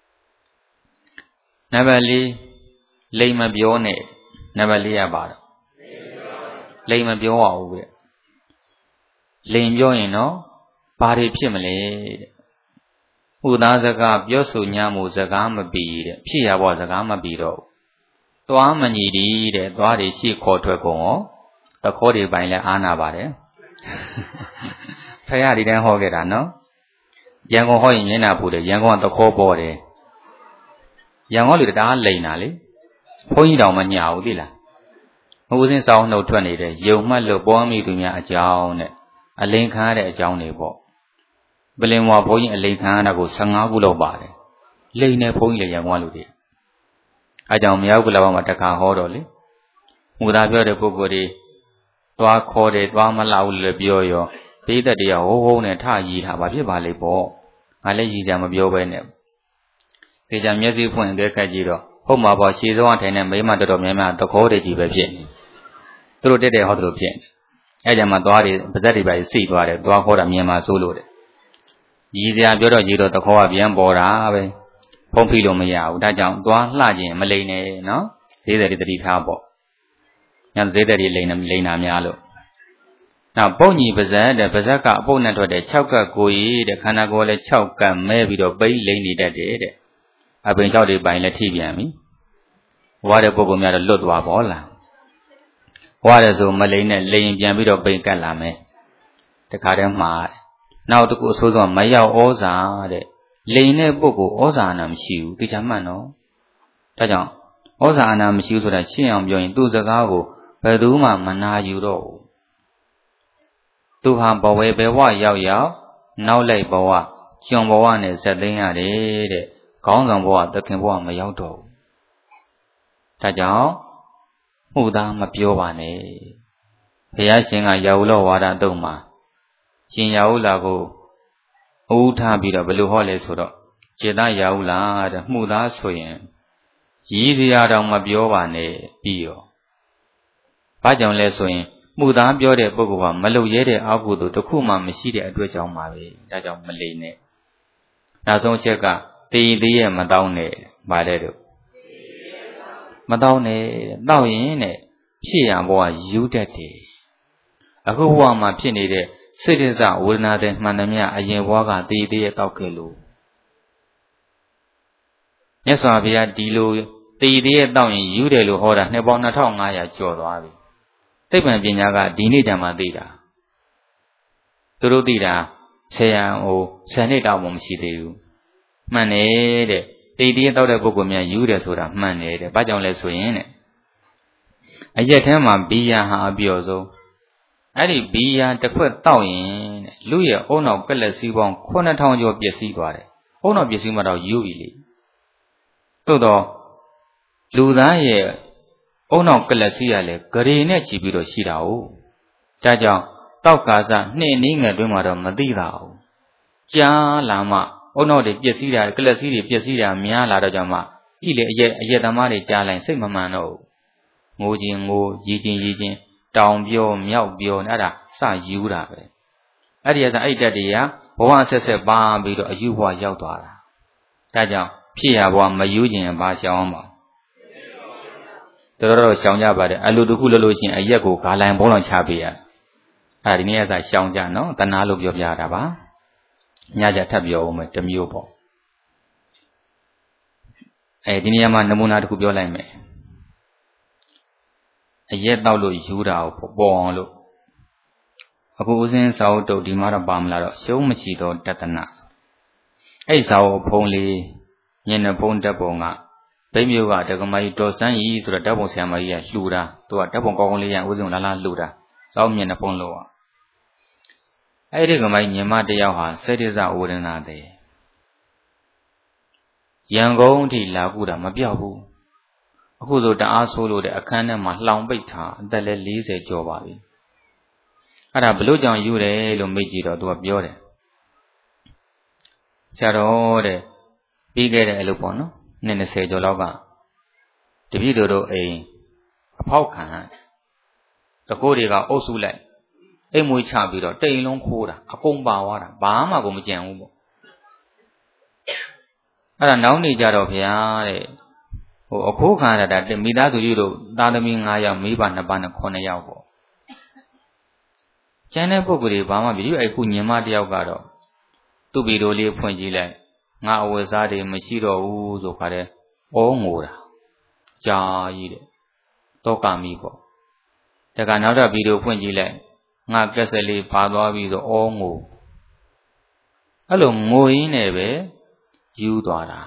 [SPEAKER 2] နံပါတ်4လိမ်မပြောနဲ့နံပါတ်4ရပါတော့လိမ်မပြောရဘူးတဲ့လိမ်ပြောရင်တော့ဘာတွေဖြစ်မလဲတဲ့ဥသားစကားပြောဆိုညမှုစကားမပြီးတဲ့ဖြစ်ရပေါ်စကားမပြီးတော့သွားမညီဒီတဲ့သွားတွေရှေ့ခေါ်ထွက်ကုန်ရောတခေါ်တွေပိုင်လဲအားနာပါတယ်ဖခင်ဒီတန်းဟောခဲ့တာနော်ရန်ကုန်ဟောရင်မျက်နှာပူတယ်ရန်ကုန်ကတခေါ်ပေါ်တယ်ရန်ကုန်လူတအားလိန်တာလေဘုန်းကြီးတော်မညာဘူးသိလားဦးစင်းစောင်းနှုတ်ထွက်နေတဲ့ယုံမှတ်လို့ပေါ်မိသူများအကြောင်းနဲ့အလိန်ခံရတဲ့အကြောင်းတွေပေါ့ပလင်ဝါဘုန်းကြီးအလိန်ခံရတာကို15ခုလောက်ပါတယ်လိန်နဲ့ဘုန်းကြီးလည်းရန်ကုန်လူတွေအဲကြောင့်မြောက်ကလာမှာတခါဟောတော့လေမူသားပြောတဲ့ပုဂ္ဂိုလ်တွေသွားခေါ်တယ်သွားမလောက်လို့ပြောရောပိသက်တရားဟိုးနဲ့ထရည်ထားပါဖြစ်ပါလေပေါ့ငါလည်းရည်ကြမပြောပဲနဲ့ဒီကြမျက်စိဖွင့်တဲ့ခက်ကြီးတော့ဟုတ်မှာပေါ့ရှည်ဆုံးအထိုင်နဲ့မိမတော်တော်များများသခေါ်တွေကြီးပဲဖြစ်နေသူတို့တက်တဲ့ဟောတို့ဖြစ်နေအဲကြမှာသွားတွေပါဇက်တွေပဲစိတ်သွားတယ်သွားခေါ်တာမြန်မာဆိုးလို့တယ်ရည်စရာပြောတော့ရည်တော့သခေါ်ကပြန်ပေါ်တာပဲဖုံးဖိလို့မရဘူးဒါကြောင့်သွားလှခြင်းမလိန်နဲ့နော်ဈေးတယ်တတိထားပေါ့ညဈေးတယ်လိန်တာများလို့နောက်ပုတ်ညီပါဇက်တဲ့ပါဇက်ကအပုတ်နဲ့ထွက်တဲ့6ကပ်ကိုကြီးတဲ့ခန္ဓာကိုယ်လည်း6ကပ်မဲပြီးတော့ပိတ်လိန်နေတတ်တယ်တဲ့အပင်6တွေပိုင်လည်းထိပြန်ပြီဝါတဲ့ပုဂ္ဂိုလ်များတော့လွတ်သွားပေါ့လားဝါတဲ့ဆိုမလိန်နဲ့လိန်ပြန်ပြီးတော့ပိတ်ကတ်လာမယ်တခါတည်းမှာနောက်တစ်ခုအဆိုးဆုံးမရောက်ဩဇာတဲ့လိန်တဲ့ပုဂ္ဂိုလ်ဩဇာအနာမရှိဘူးသိချမှန်နော်ဒါကြောင့်ဩဇာအနာမရှိဘူးဆိုတာရှင်းအောင်ပြောရင်သူ့စကားကိုဘယ်သူမှမနာယူတော့ဘူးသူဟာဘဝဘဝရောက်နောက်လိုက်ဘဝကျွန်ဘဝနဲ့ဇက်သိမ်းရတယ်တဲ့ခေါင်းဆောင်ဘဝသခင်ဘဝမရောက်တော့ဘူးဒါကြောင့်မှုသားမပြောပါနဲ့ဘုရားရှင်ကရာဟုလောဝါဒတုံမှာရှင်ရာဟုလာကိုအူထားပြီးတော့ဘယ်လိုဟောလဲဆိုတော့ကျေသားရာဟုလာတဲ့မှုသားဆိုရင်ရည်စရာတောင်မပြောပါနဲ့ပြီးရောဘာကြောင့်လဲဆိုရင်မှုသားပြောတဲ့ပုဂ္ဂိုလ်ကမလုံရဲတဲ့အောက်ကုသိုလ်တစ်ခုမှမရှိတဲ့အတွက်ကြောင့်ပါပဲဒါကြောင့်မလိမ့်နဲ့နောက်ဆုံးချက်ကတည်သေးရဲ့မတောင်းနဲ့ဗါတဲ့တို့မတောင်းနဲ့တောက်ရင်နဲ့ဖြစ်ရဘဝယူတတ်တယ်အခုဘဝမှာဖြစ်နေတဲ့စိတ်ဒစ္စဝေဒနာတွေမှန်သမျှအရင်ဘဝကတည်သေးရဲ့တောက်ခဲ့လို့မြတ်စွာဘုရားဒီလိုတည်သေးရဲ့တောက်ရင်ယူတယ်လို့ဟောတာနှစ်ပေါင်း2500ကျော်သွားပြီသိပ္ပံပညာကဒီနေ့တည်းမှသိတာသူတို့သိတာ10နှစ်တောင်မှမရှိသေးဘူးမှန်တယ်တဲ့တည်တည်တောက်တဲ့ပုဂ္ဂိုလ်များယူတယ်ဆိုတာမှန်တယ်တဲ့ဘာကြောင့်လဲဆိုရင်တဲ့အရက်ထဲမှာဘီယာဟာအပြော့ဆုံးအဲ့ဒီဘီယာတစ်ခွက်တောက်ရင်တဲ့လူရဲ့အုံနောက်ကလက်စီးပေါင်း9000ကျော်ပျက်စီးသွားတယ်အုံနောက်ပျက်စီးမှတော့ယူပြီလေသို့တော့လူသားရဲ့အုံနောက်ကလက်စီးရလဲဂရေနဲ့ချီပြီးတော့ရှိတာ哦ဒါကြောင့်တောက်ကာစနှစ်နည်းငယ်တွင်းမှာတော့မသိတာ哦ကြားလာမှအုံနောက်တွေပျက်စီးတာကလက်စီးတွေပျက်စီးတာများလာတော့ကြောင့်မှဤလေအရက်သမားတွေကြားလိုက်စိတ်မမှန်တော့ငိုခြင်းငိုရည်ခြင်းတောင်ပြောမြောက်ပြောအဲ့ဒါစယူတာပဲအဲ့ဒီကအဲ့တက်တွေကဘဝဆက်ပါပြီးတော့အယူဘဝရောက်သွားတာဒါကြောင့်ဖြစ်ရဘဝမယူခြင်းဘာရှောင်အောင်ပါတော်ရှောင်ကြပါတယ်အလိုတစ်ခုလို့ချင်းအရက်ကိုဂါလိုင်ဘုံလောက်ချပေးရအဲ့ဒီနေ့ကရှောင်ကြနော်တဏှာလို့ပြောပြတာပါညကြထပ်ပြောအောင်မယ်တစ်မျိုးပေါ့ဒီနေရာမှာနမူနာတစ်ခုပြောလိုက်မယ်အရက်တောက်လို့ယူတာကိုပေါ်အောင်လို့အခုဦးစင်းစာအုပ်တုပ်ဒီမှာတော့ပါမလားတော့ရှုံးမရှိတော့တတနာအဲ့စာအုပ်ဖုံးလေးညနေဖုံးတက်ပုံကဘိမျိုးကဒကမကြီးတော်စန်းကြီးဆိုတော့ဓာတ်ပုံဆရာမကြီးကလှူတာသူကဓာတ်ပုံကောင်းကောင်းလေးရဦးစင်းလာလှူတာစာအုပ်မျက်နှာဖုံးလို့အဲ့ဒီကမကြီးညီမတယောက်ဟာစေတဇဝေဒနာတဲ့ရန်ကုန်ထိလာကူတာမပြောက်ဘူးအခုဆိုတအားဆိုးလို့တဲ့အခန်းထဲမှာလှောင်ပိတ်ထားအသက်လည်း40ကျော်ပါပြီအဲ့ဒါဘလို့ကြောင့်ယူတယ်လို့မေးကြည့်တော့သူကပြောတယ်ဆရာတော်တဲ့ပြီးခဲ့တဲ့အလုပ်ပေါ့နော်နှစ်20ကျော်လောက်ကတပည့်တော်တို့အိမ်အဖောက်ခံတကိုးတွေကအုပ်စုလိုက်အိမ်မွေးချပြီးတော့တိမ်လုံးခိုးတာအကုန်ပါသွားတာဘာမှကိုမကြံဘူးပေါ့အဲ့ဒါနောက်နေကြတော့ဗျာတဲ့ဟိုအခိုးခံရတာမိသားစုကြီးတို့သားသမီး9ယောက်မိဘ2ပါးနဲ့9ယောက်ပေါ့ကျန်တဲ့ပုဂ္ဂိုလ်တွေဘာမှပြီးအဲ့ခုညီမတယောက်ကတော့သူ့ဗီဒီယိုလေးဖွင့်ကြည့်လိုက်ငါအဝယ်စားတွေမရှိတော့ဘူးဆိုခါတဲ့ဩငိုတာကြာကြီးတဲ့တောကမီပေါ့တခါနောက်တော့ဗီဒီယိုဖွင့်ကြည့်လိုက်ငါကက်ဆက်လေးပါသွားပြီဆိုဩငိုအဲ့လိုငိုရင်းနဲ့ပဲယူသွားတာ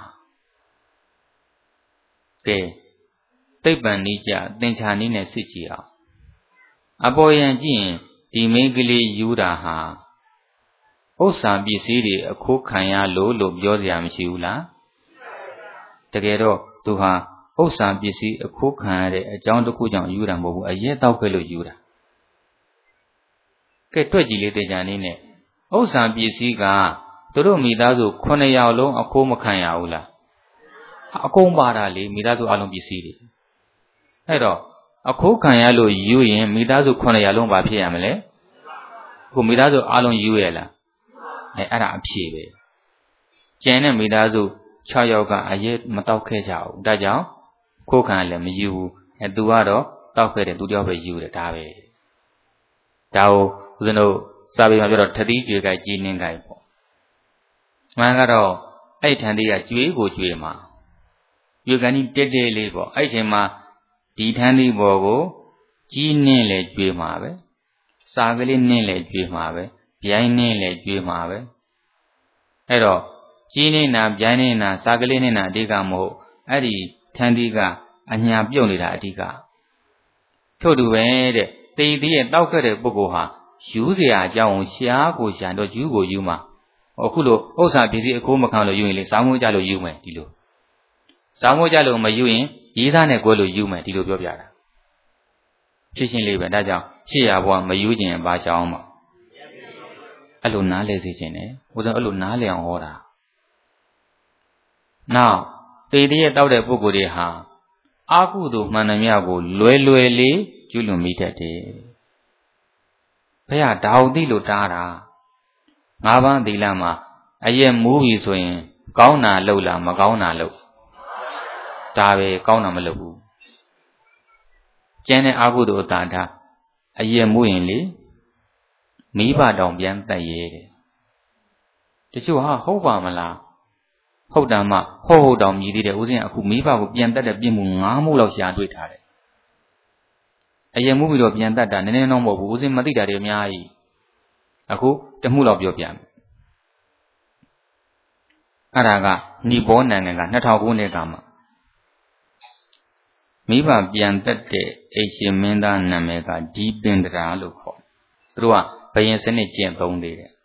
[SPEAKER 2] ကဲသိပ္ပံနည်းကြသင်္ချာနည်းနဲ့စစ်ကြည့်အောင်အပေါ်ယံကြည့်ရင်ဒီမိန်းကလေးယူတာဟာဥစ္စာပစ္စည်းတွေအခိုးခံရလို့ပြောစရာမရှိဘူးလားတကယ်တော့သူဟာဥစ္စာပစ္စည်းအခိုးခံရတဲ့အကြောင်းတစ်ခုကြောင့်ယူတာမဟုတ်ဘူးအရက်တောက်ခဲ့လို့ယူတာကဲတွက်ကြည့်လေတေချာနည်းနဲ့ဥစ္စာပစ္စည်းကသူတို့မိသားစု9ယောက်လုံးအခိုးမခံရဘူးလားအကုန်ပါတာလေမိသားစုအလုံးပစ္စည်းတွေအဲ့တော့အခိုးခံရလို့ယူရင်မိသားစု9ယောက်လုံးဘာဖြစ်ရမလဲခုမိသားစုအလုံးယူရလားအဲ့ဒါအဖြေပဲကျန်တဲ့မိသားစု6ယောက်ကအရက်မတောက်ခဲ့ကြဘူးဒါကြောင့်ခိုးခံလည်းမယူဘူးသူကတော့တောက်ခဲ့တယ်သူတယောက်ပဲယူတယ်ဒါပဲဒါကိုဦးဇင်းတို့စာပေမှာပြောတော့ထသီးကြွေကြိုက်ကြီးနှင်းကြိုက်ပေါ့မှန်ကတော့အဲ့ထန်သေးကကြွေးကိုကြွေးမှာကြွေကန်ကြီးတဲလေးပေါ့အဲ့ချိန်မှာဒီထန်သေးပေါ်ကိုကြီးနှင်းလေကြွေးမှာပဲစာကလေးနှင်းလေကြွေးမှာပဲဗျိုင်းနှင်းလေကြွေးမှာပဲအဲ့တော့ကြီးနေတာဗျိုင်းနေတာစာကလေးနေတာအဓိကမဟုတ်အဲ့ဒီထန်သေးကအညာပြုတ်နေတာအဓိကထို့တူပဲတဲ့တေးသေးရဲ့တောက်ခဲ့တဲ့ပုဂ္ဂိုလ်ဟာယူเสียအကြောင်းရှားကိုရှာတော့ယူကိုယူမှာအခုလိုဥစ္စာပစ္စည်းအခိုးမခံလို့ယူရင်လေစောင်းမိုးကြလို့ယူမယ်ဒီလိုစောင်းမိုးကြလို့မယူရင်ရေးစားနဲ့ကွဲလို့ယူမယ်ဒီလိုပြောပြတာဖြစ်ချင်းလေးပဲဒါကြောင့်ဖြစ်ရဘဝမယူခြင်းဘာကြောင်းမှာအဲ့လိုနားလဲစေခြင်းနဲ့ဘုရားအဲ့လိုနားလဲအောင်ဟောတာနောက်တေးရဲ့တောက်တဲ့ပုဂ္ဂိုလ်တွေဟာအာဟုသူမှန်သမျှကိုလွယ်လွယ်လေးကျွလွန်မိတတ်တယ်ဘုရားဒါဟုသိလို့တားတာ5ပါးသီလမှာအရက်မူးပြီဆိုရင်ကောင်းတာလုပ်လားမကောင်းတာလုပ်ဒါပဲကောင်းတာမလုပ်ဘူးကျန်တဲ့အာဟုသူအတာထားအရက်မူးရင်လေမိဘတောင်ပြန်တက်ရဲတယ်တချို့ဟာဟုတ်ပါမလားဟုတ်တယ်မှဟုတ်တောင်မြည်သေးတယ်ဦးဇင်းအခုမိဘကိုပြန်တက်တဲ့ပြစ်မှု9မှုလောက်ရှာတွေ့ထားတယ်အရင်မှုပြီးတော့ပြန်တက်တာနည်းနည်းတော့မဟုတ်ဘူးဦးဇင်းမသိတာတွေအများကြီးအခု1မှုလောက်ပြောပြမယ်အဲ့ဒါကနီပေါနိုင်ငံက2000ခုနှစ်ကမှမိဘပြန်တက်တဲ့အိရှင်မင်းသားနာမည်ကဒီပင်တရာလို့ခေါ်သူတို့ကဘယင်စနစ်ကျင့်သုံးသေးတယ်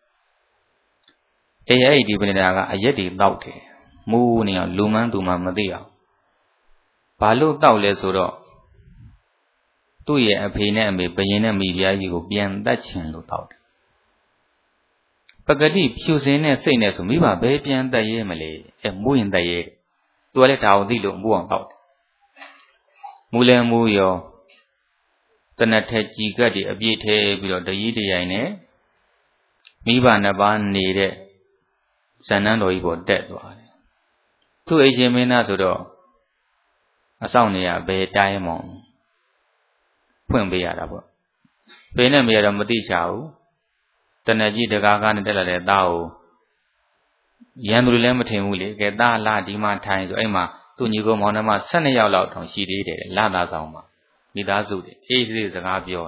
[SPEAKER 2] အဲ့ဒီပင်တရာကအရက်တွေတောက်တယ်မူးနေအောင်လူမှန်းသူမှမသိအောင်ဘာလို့တောက်လဲဆိုတော့သူ့ရဲ့အဖေနဲ့အမေဘယင်နဲ့မိဖုရားကြီးကိုပြန်တက်ချင်လို့တောက်တယ်ပဂတိဖြူစင်းတဲ့စိတ်နဲ့ဆိုမိဘဘယ်ပြန်တက်ရဲမလဲမူးရင်တက်ရဲသူကလည်းဒါအောင်သိလို့မူးအောင်တောက်တယ်မူးလဲမူးရောတနက်ထဲကြည်ကတ်တွေအပြည့်ထဲပြီးတော့တကြီးတရိုင်နဲ့မိဘနှစ်ပါးနေတဲ့ဇဏ္ဍန်တော်ကြီးပေါ်တက်သွားတယ်သူ့အိမ်ရှင်မင်းသားဆိုတော့အဆောင်နေရဘယ်တိုင်းမောင်ဖွင့်ပေးရတာပေါ့ဖေးနဲ့မေတော့မသိချဘူးတနက်ကြီးတကားကားနဲ့တက်လာတဲ့သားကိုရန်သူတွေလည်းမထင်ဘူးလေကဲသားလာဒီမှာထိုင်ဆိုအဲ့မှာသူ့ညီကောင်မောင်နှမ12ယောက်လောက်တောင်ရှိသေးတယ်လာသားဆောင်မှာမိသားစုတွေအေးစေးစကားပြော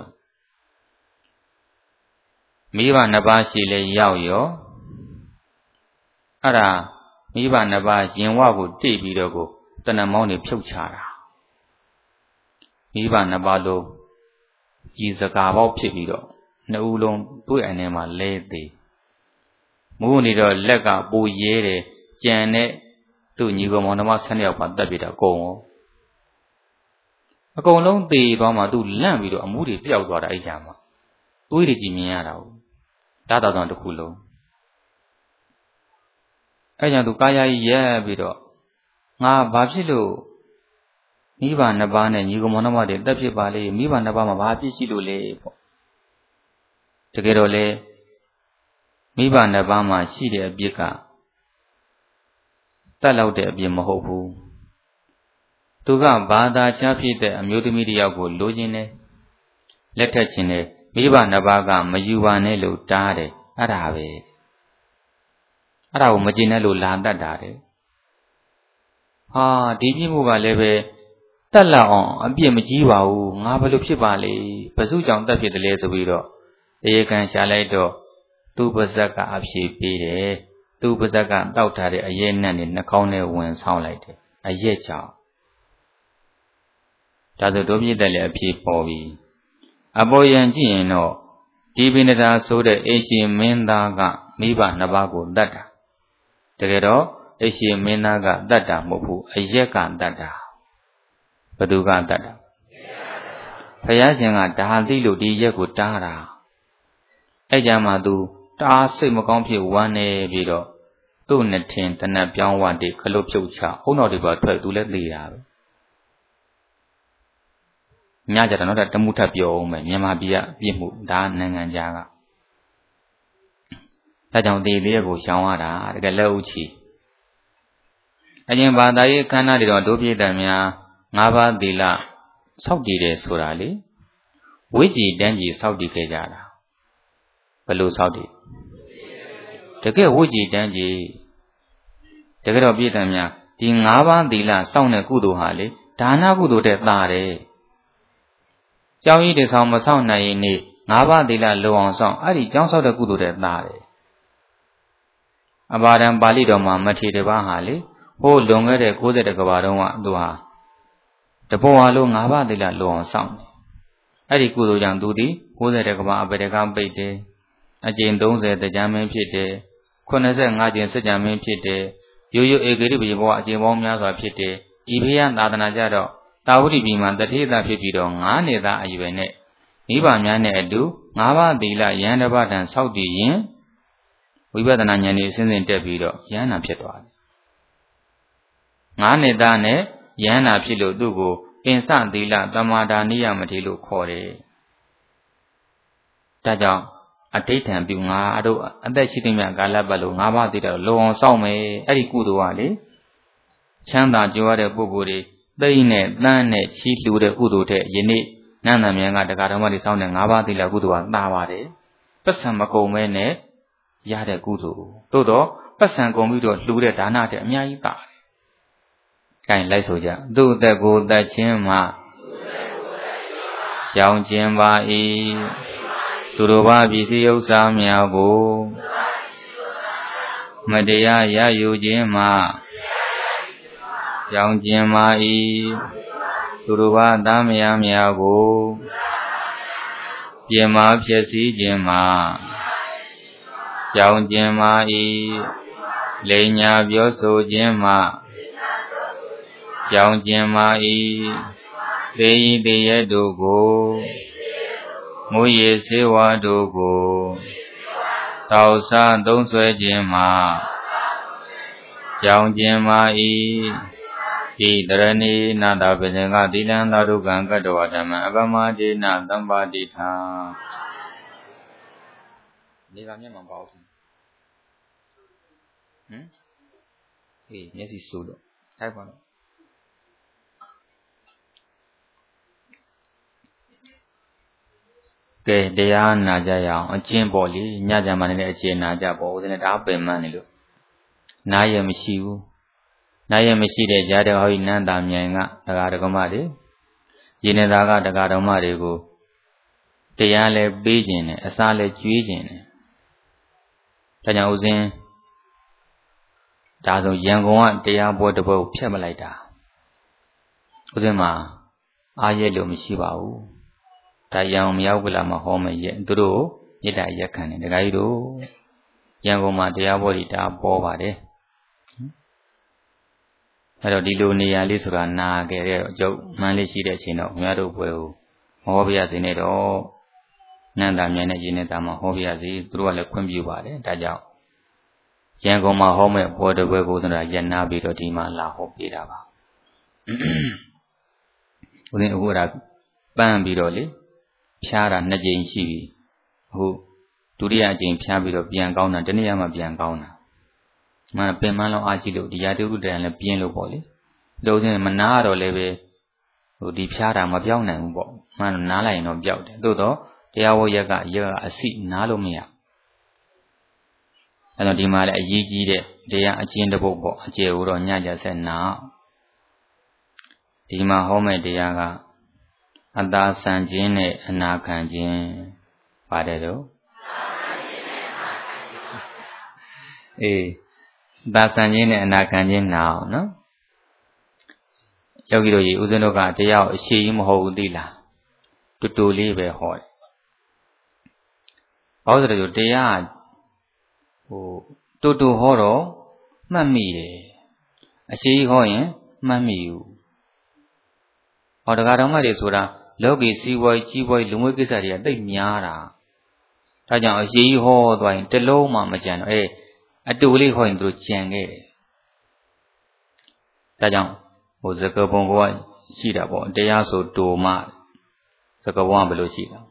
[SPEAKER 2] မိဘနှစ်ပါးရှိလဲရောက်ရောအဲ့ဒါမိဘနှစ်ပါးရင်ဝကိုတိတ်ပြီးတော့ကိုတဏ္ဍမောင်းတွေဖြုတ်ချတာမိဘနှစ်ပါးလုံးကြီးစကားပေါက်ဖြစ်ပြီးတော့နှစ်ဦးလုံးတွေ့အနေမှာလဲသေးမူးနေတော့လက်ကပူရဲတယ်ကြံတဲ့သူ့ညီကောင်မောင်နှမ12ယောက်ပါတက်ပြတာကုန်ရောအကုန်လုံးသေသွားမှသူလန့်ပြီးတော့အမှုတွေပျောက်သွားတာအဲ့ကြမှာတွေးတွေကြည့်မြင်ရတာဟုတ်ဒါတော်တစ်ခုလုံးအဲ့ကြောင့်သူကာယကြီးရက်ပြီးတော့ငါဘာဖြစ်လို့မိဘနှစ်ပါးနဲ့ညီကောင်မောင်နှမတွေတက်ဖြစ်ပါလေမိဘနှစ်ပါးမှာဘာဖြစ်ရှိလို့လဲပေါ့တကယ်တော့လေမိဘနှစ်ပါးမှာရှိတဲ့အပြစ်ကတတ်လောက်တဲ့အပြစ်မဟုတ်ဘူးသူကဘာသာချဖြစ်တဲ့အမျိုးသမီးတစ်ယောက်ကိုလိုချင်တယ်လက်ထက်ချင်တယ်မိဘနှစ်ပါးကမယူပါနဲ့လို့တားတယ်အဲ့ဒါပဲအဲ့ဒါကိုမကျင်တဲ့လို့လာတတ်တာတဲ့ဟာဒီပြစ်မှုကလည်းပဲတက်လောက်အောင်အပြစ်မကြီးပါဘူးငါဘယ်လိုဖြစ်ပါလဲဘယ်သူကြောင့်တက်ဖြစ်တယ်လဲဆိုပြီးတော့တရားခံရှာလိုက်တော့သူ့ပါဇက်ကအဖြေပေးတယ်သူ့ပါဇက်ကတောက်ထားတဲ့အရက်နဲ့နှာခေါင်းနဲ့ဝင်ဆောင်လိုက်တယ်အရက်ကြောင့်ဒါဆိုတို့ပြည့်တယ်လေအဖြေပေါ်ပြီအပေါ်ယံကြည့်ရင်တော့ဒီပိဏတာဆိုတဲ့အိရှင်မင်းသားကမိဘနှစ်ပါးကိုတတ်တာတကယ်တော့အိရှင်မင်းသားကတတ်တာမဟုတ်ဘူးအရက်ကတတ်တာဘသူကတတ်တာဘုရားရှင်ကဒါသိလို့ဒီရက်ကိုတားတာအဲ့ကြမှာသူတအားစိတ်မကောင်းဖြစ်ဝမ်းနေပြီးတော့သူ့နဲ့ထင်တနတ်ပြောင်းဝတိခလုတ်ဖြုတ်ချအုံတော်တွေပါထွက်သူလည်းသိတာပဲညကြတော့တမှုထပ်ပြောအောင်မယ်မြန်မာပြည်ကပြစ်မှုဒါနိုင်ငံခြားကဒါကြောင့်ဒီလေးကိုရှောင်ရတာတကယ်လက်ဥချီအရင်ဘာသာရေးခန္ဓာတွေတော့ဒုပြည့်တံများ၅ပါးသီလစောင့်တည်တယ်ဆိုတာလေဝိကြည်တန်းကြီးစောင့်တည်ခဲ့ကြတာဘယ်လိုစောင့်တည်တကယ်ဝိကြည်တန်းကြီးတကယ်တော့ပြည့်တံများဒီ၅ပါးသီလစောင့်တဲ့ကုသိုလ်ဟာလေဒါနကုသိုလ်တဲ့သာတယ်ကျောင်းကြီးတဆောင်မဆောင်နိုင်ရင်နေ၅ပါးသီလလုံအောင်ဆောင်အဲ့ဒီကျောင်းဆောက်တဲ့ကုသိုလ်တဲ့သားတယ်အဘာဒံပါဠိတော်မှာမထေရတပါးဟာလေဟိုးလွန်ခဲ့တဲ့60ကဘာတုန်းကသူဟာတဘောဟာလုံး၅ပါးသီလလုံအောင်ဆောင်တယ်အဲ့ဒီကုသိုလ်ကြောင့်သူဒီ60ကဘာအပေတကပိတ်တယ်အကျင့်30တရားမင်းဖြစ်တယ်85ကျင့်စัจ जा မင်းဖြစ်တယ်ရိုးရိုးဧကရိပယဘဝအကျင့်ပေါင်းများစွာဖြစ်တယ်ဒီဖေယသာသနာကြတော့တာဝတိပြည်မှာတထေသဖြစ်ပြီးတော့9နှစ်သားအရွယ်နဲ့မိဘများနဲ့အတူ5ပါးသီလယန္တပဒံဆောက်တည်ရင်ဝိပဿနာဉာဏ်ဤအစဉ်စဉ်တက်ပြီးတော့ယန္နာဖြစ်သွားတယ်9နှစ်သားနဲ့ယန္နာဖြစ်လို့သူ့ကိုအင်စသီလသမာဒါနိယမထေလို့ခေါ်တယ်ဒါကြောင့်အဋိဋ္ဌံပြုငါတို့အသက်ရှိသမျှကာလပတ်လုံး5ပါးသီလလုံအောင်စောင့်မယ်အဲ့ဒီကုသိုလ်ကလေချမ်းသာကြွားတဲ့ပုဂ္ဂိုလ်တွေသိနဲ့တန်းနဲ့ချီးလှူတဲ့ကုသိုလ်တဲ့ယနေ့နန္ဒမြန်ကတရားတော်မတွေစောင့်တဲ့၅ပါးသီလကုသိုလ်ကသာပါတယ်ပတ်စံမကုန်မဲနဲ့ရတဲ့ကုသိုလ်တို့တော့ပတ်စံကုန်ပြီးတော့လှူတဲ့ဒါနတဲ့အများကြီးပါတယ်။ကဲလိုက်ဆိုကြသူ့အသက်ကိုတတ်ခြင်းမှရောင်ခြင်းပါ၏သူတို့ဘာပစ္စည်းဥစ္စာများကိုမတရားရယူခြင်းမှရောင်ခြင်းပါ၏သူတို့ဘာသားမယားများကိုပြင်းမာဖြစ်စည်းခြင်းမှရောင်ခြင်းပါ၏လိန်ညာပြောဆိုခြင်းမှရောင်ခြင်းပါ၏သေဤသေရတို့ကိုမူရည်စေဝါတို့ကိုတောက်စားသုံးဆွဲခြင်းမှရောင်ခြင်းပါ၏ဤတရဏီနာတပဇင်ကသီလံသာဓုကံကတ္တဝဓမ္မအပမဒေနသံပါတိထာနေကမျက်မှန်ပါဘူးအေးမျက်စိစိုးတော့ထိုက်ပါတော့ကဲတရားနာကြရအောင်အကျင့်ပေါ့လေညကြမှာလည်းအကျင့်နာကြပေါ့ဦးဇင်းလည်းဒါပင်မှန်းနေလို့နားရမရှိဘူးနားရမရှိတဲ့ကြားတော်ဟောဤနန္တာမြိုင်ကတရားဓမ္မတွေရင်းနေတာကတရားဓမ္မတွေကိုတရားလည်းပေးခြင်းနဲ့အစားလည်းကျွေးခြင်းနဲ့ဒါကြောင့်ဦးဇင်းဒါဆိုရန်ကုန်ကတရားပွဲတစ်ပုဒ်ဖြတ်မလိုက်တာဦးဇင်းမှာအားရလို့မရှိပါဘူးဒါရန်ကုန်မြောက်ကလာမှာဟောမယ်ရဲ့သူတို့မေတ္တာရက်ခံတယ်ဒကာကြီးတို့ရန်ကုန်မှာတရားပွဲတွေဒါပေါ်ပါတယ်အဲ့တော့ဒီလိုနေရာလေးဆိုတာနာခဲ့တဲ့အကျုပ်မှန်းလေးရှိတဲ့အချိန်တော့များတို့ပွဲကိုဟောပြရစီနဲ့တော့နန္ဒာမြန်နဲ့ရင်းနေတာမှာဟောပြရစီသူတို့ကလည်းခွင့်ပြုပါတယ်ဒါကြောင့်ရန်ကုန်မှာဟောမဲ့ပွဲတစ်ပွဲကိုဆိုတာရန်နာပြီးတော့ဒီမှာလာဟောပြတာပါဦးဇင်းအခုကပန်းပြီးတော့လေဖြားတာ2ကြိမ်ရှိပြီအခုဒုတိယအကြိမ်ဖြားပြီးတော့ပြန်ကောင်းတာတနေ့မှပြန်ကောင်းတာမှပင်မလောအားရှိလို့ဒီရာတုတ္တန်လည်းပြင်းလို့ပေါ့လေတို့ဦးဇင်းမနာတော့လည်းပဲဟိုဒီဖြားတာမပြောင်းနိုင်ဘူးပေါ့မှန်နားလိုက်ရင်တော့ပြောက်တယ်သို့တော့တရားဝရရက်ကအစိနားလို့မရအဲ့တော့ဒီမှာလည်းအရေးကြီးတဲ့တရားအကျဉ်းတစ်ပုဒ်ပေါ့အကျေကိုတော့ညကြဆက်နာဒီမှာဟောမဲ့တရားကအတ္တဆံခြင်းနဲ့အနာခံခြင်းပါတယ်တော့အေးအတ္တဆံခြင်းနဲ့အနာခံခြင်းနာအောင်နော်ယောဂီတို့ကြီးဦးဇင်းတို့ကတရားကိုအရှိကြီးမဟုတ်ဘူးသိလားတူတူလေးပဲဟောတယ်ဘာလို့ဆိုတော့တရားဟိုတူတူဟောတော့မှတ်မိတယ်အရှိကြီးဟောရင်မှတ်မိဘူးဟောတရားတော်မှတွေဆိုတာလောကီစီးပွားကြီးပွားလူငွေကိစ္စတွေကတိတ်များတာဒါကြောင့်အရှိကြီးဟောသွားရင်တလုံးမှမကြံတော့အတူလေးဟောရင်သူတို့ကြံခဲ့တယ်ဒါကြောင့်ဟိုစကားပုံကရှိတာပေါ့တရားဆိုတူမှစကားပုံကဘယ်လိုရှိလဲ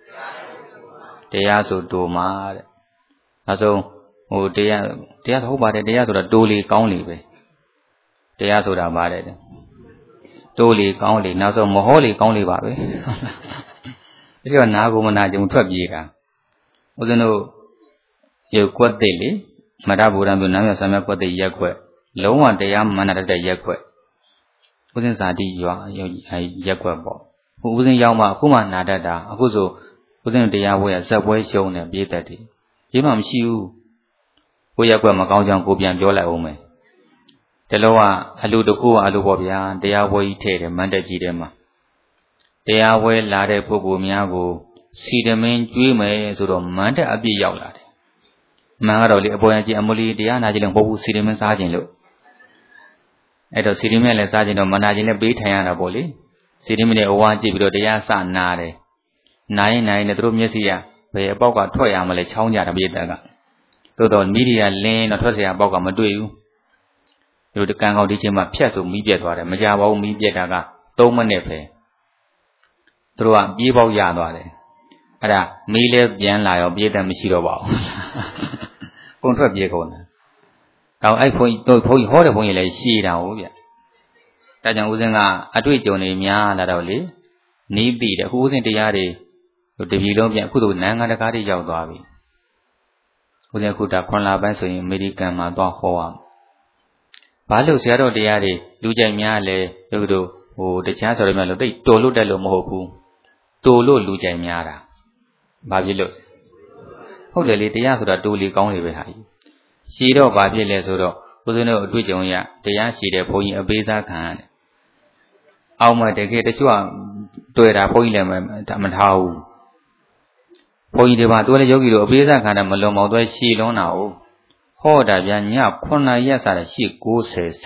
[SPEAKER 2] တရားဆိုတူမှတဲ့နောက်ဆုံးဟိုတရားဟုတ်ပါတယ်တရားဆိုတာတိုးလေကောင်းလေပဲတရားဆိုတာပါတယ်တိုးလေကောင်းလေနောက်ဆုံးမဟောလေကောင်းလေပါပဲဒီကနာကိုမနာကြုံထွက်ပြေးတာဦးဇင်းတို့ရုပ်ကွက်သိလေမရဗုဒ္ဓံမျိုးနာမည်ဆံမြတ်ကွက်သိရက်ခွက်လုံးဝတရားမနာတဲ့ရက်ခွက်ဦးဇင်းဇာတိရွာရက်ကွက်ပေါ့ဟိုဦးဇင်းရောက်မှအခုမှနာတတ်တာအခုဆိုဦးဇင်းတရားပွဲရဇက်ပွဲရှုံးတယ်ပြေးတတ်တယ်ရေးမှမရှိဘူးကိုရက်ကွက်မကောင်းကြောင်ကိုပြန်ပြောလိုက်အောင်မယ်တလုံးကအလူတစ်ခုကအလူပေါ့ဗျာတရားပွဲကြီးထဲတယ်မန္တကြီးထဲမှာတရားပွဲလာတဲ့ပုဂ္ဂိုလ်များကိုစီတမင်းကျွေးမယ်ဆိုတော့မန္တအပြည့်ရောက်လာတယ်မန်ကတော့လေအပေါ်ရကြီးအမလီတရားနာကြီးလည်းမဟုတ်ဘူးစီတမင်းစားခြင်းလို့အဲ့တော့စီတမင်းလည်းစားခြင်းတော့မနာခြင်းလည်းပေးထိုင်ရတာပေါ့လေစီတမင်းနဲ့အဝါကြည့်ပြီးတော့တရားစနာတယ်နာရင်နဲ့သူတို့မျက်စိကဘယ်အပေါက်ကထွက်ရမလဲချောင်းကြတာပြည့်တက်ကသို့တော့မိဒီယာလင်းတော့ထွက်เสียအပေါက်ကမတွေ့ဘူးဒီလိုကံကောင်းဒီချိန်မှာဖြတ်ဆိုမီးပြတ်သွားတယ်မကြပါဘူးမီးပြတ်တာက3မိနစ်ပဲသူတို့ကပြေးပေါက်ရသွားတယ်အဲ့ဒါမီးလဲပြန်လာရောပြေးတယ်မရှိတော့ပါဘူးကုန်ထွက်ပြေးကုန်တယ်တော့အဲ့ဘုန်းကြီးတို့ဘုန်းကြီးဟောတဲ့ဘုန်းကြီးလည်းရှည်တာဟုတ်ဗျဒါကြောင့်ဦးဇင်းကအတွေ့အကြုံတွေများလာတော့လေနီးပြီးတယ်အခုဦးဇင်းတရားတွေတပြည်လုံးပြန်အခုတို့နိုင်ငံတကာတွေရောက်သွားပြီဦးဇင်းအခုဒါ9လပိုင်းဆိုရင်အမေရိကန်မှာသွားဟောရဘာလို့ဆရာတော်တရားတွေလူကြိုက်များလဲတို့ဟိုတခြားဆိုရများလို့တိတ်တော်လို့တက်လို့မဟုတ်ဘူးတော်လို့လူကြိုက်များတာဘာဖြစ်လို့ဟုတ်တယ်လေတရားဆိုတာတိုးလေကောင်းလေပဲဟာကြီးရှည်တော့ဘာဖြစ်လဲဆိုတော့ဦးဇင်းတို့အတွေ့အကြုံရတရားရှည်တဲ့ဘုန်းကြီးအပေးစားခံရတယ်အောက်မှာတကယ်တချို့ကတွေ့တာဘုန်းကြီးလည်းမထားဘူးဘုန်းကြီးတွေပါသူလည်းယောဂီတို့အပေးစားခံတာမလွန်မောက်တော့ရှည်လွန်းတာဟုတ်ဟောတာဗျာည9ရက်စားတဲ့ရှေ့90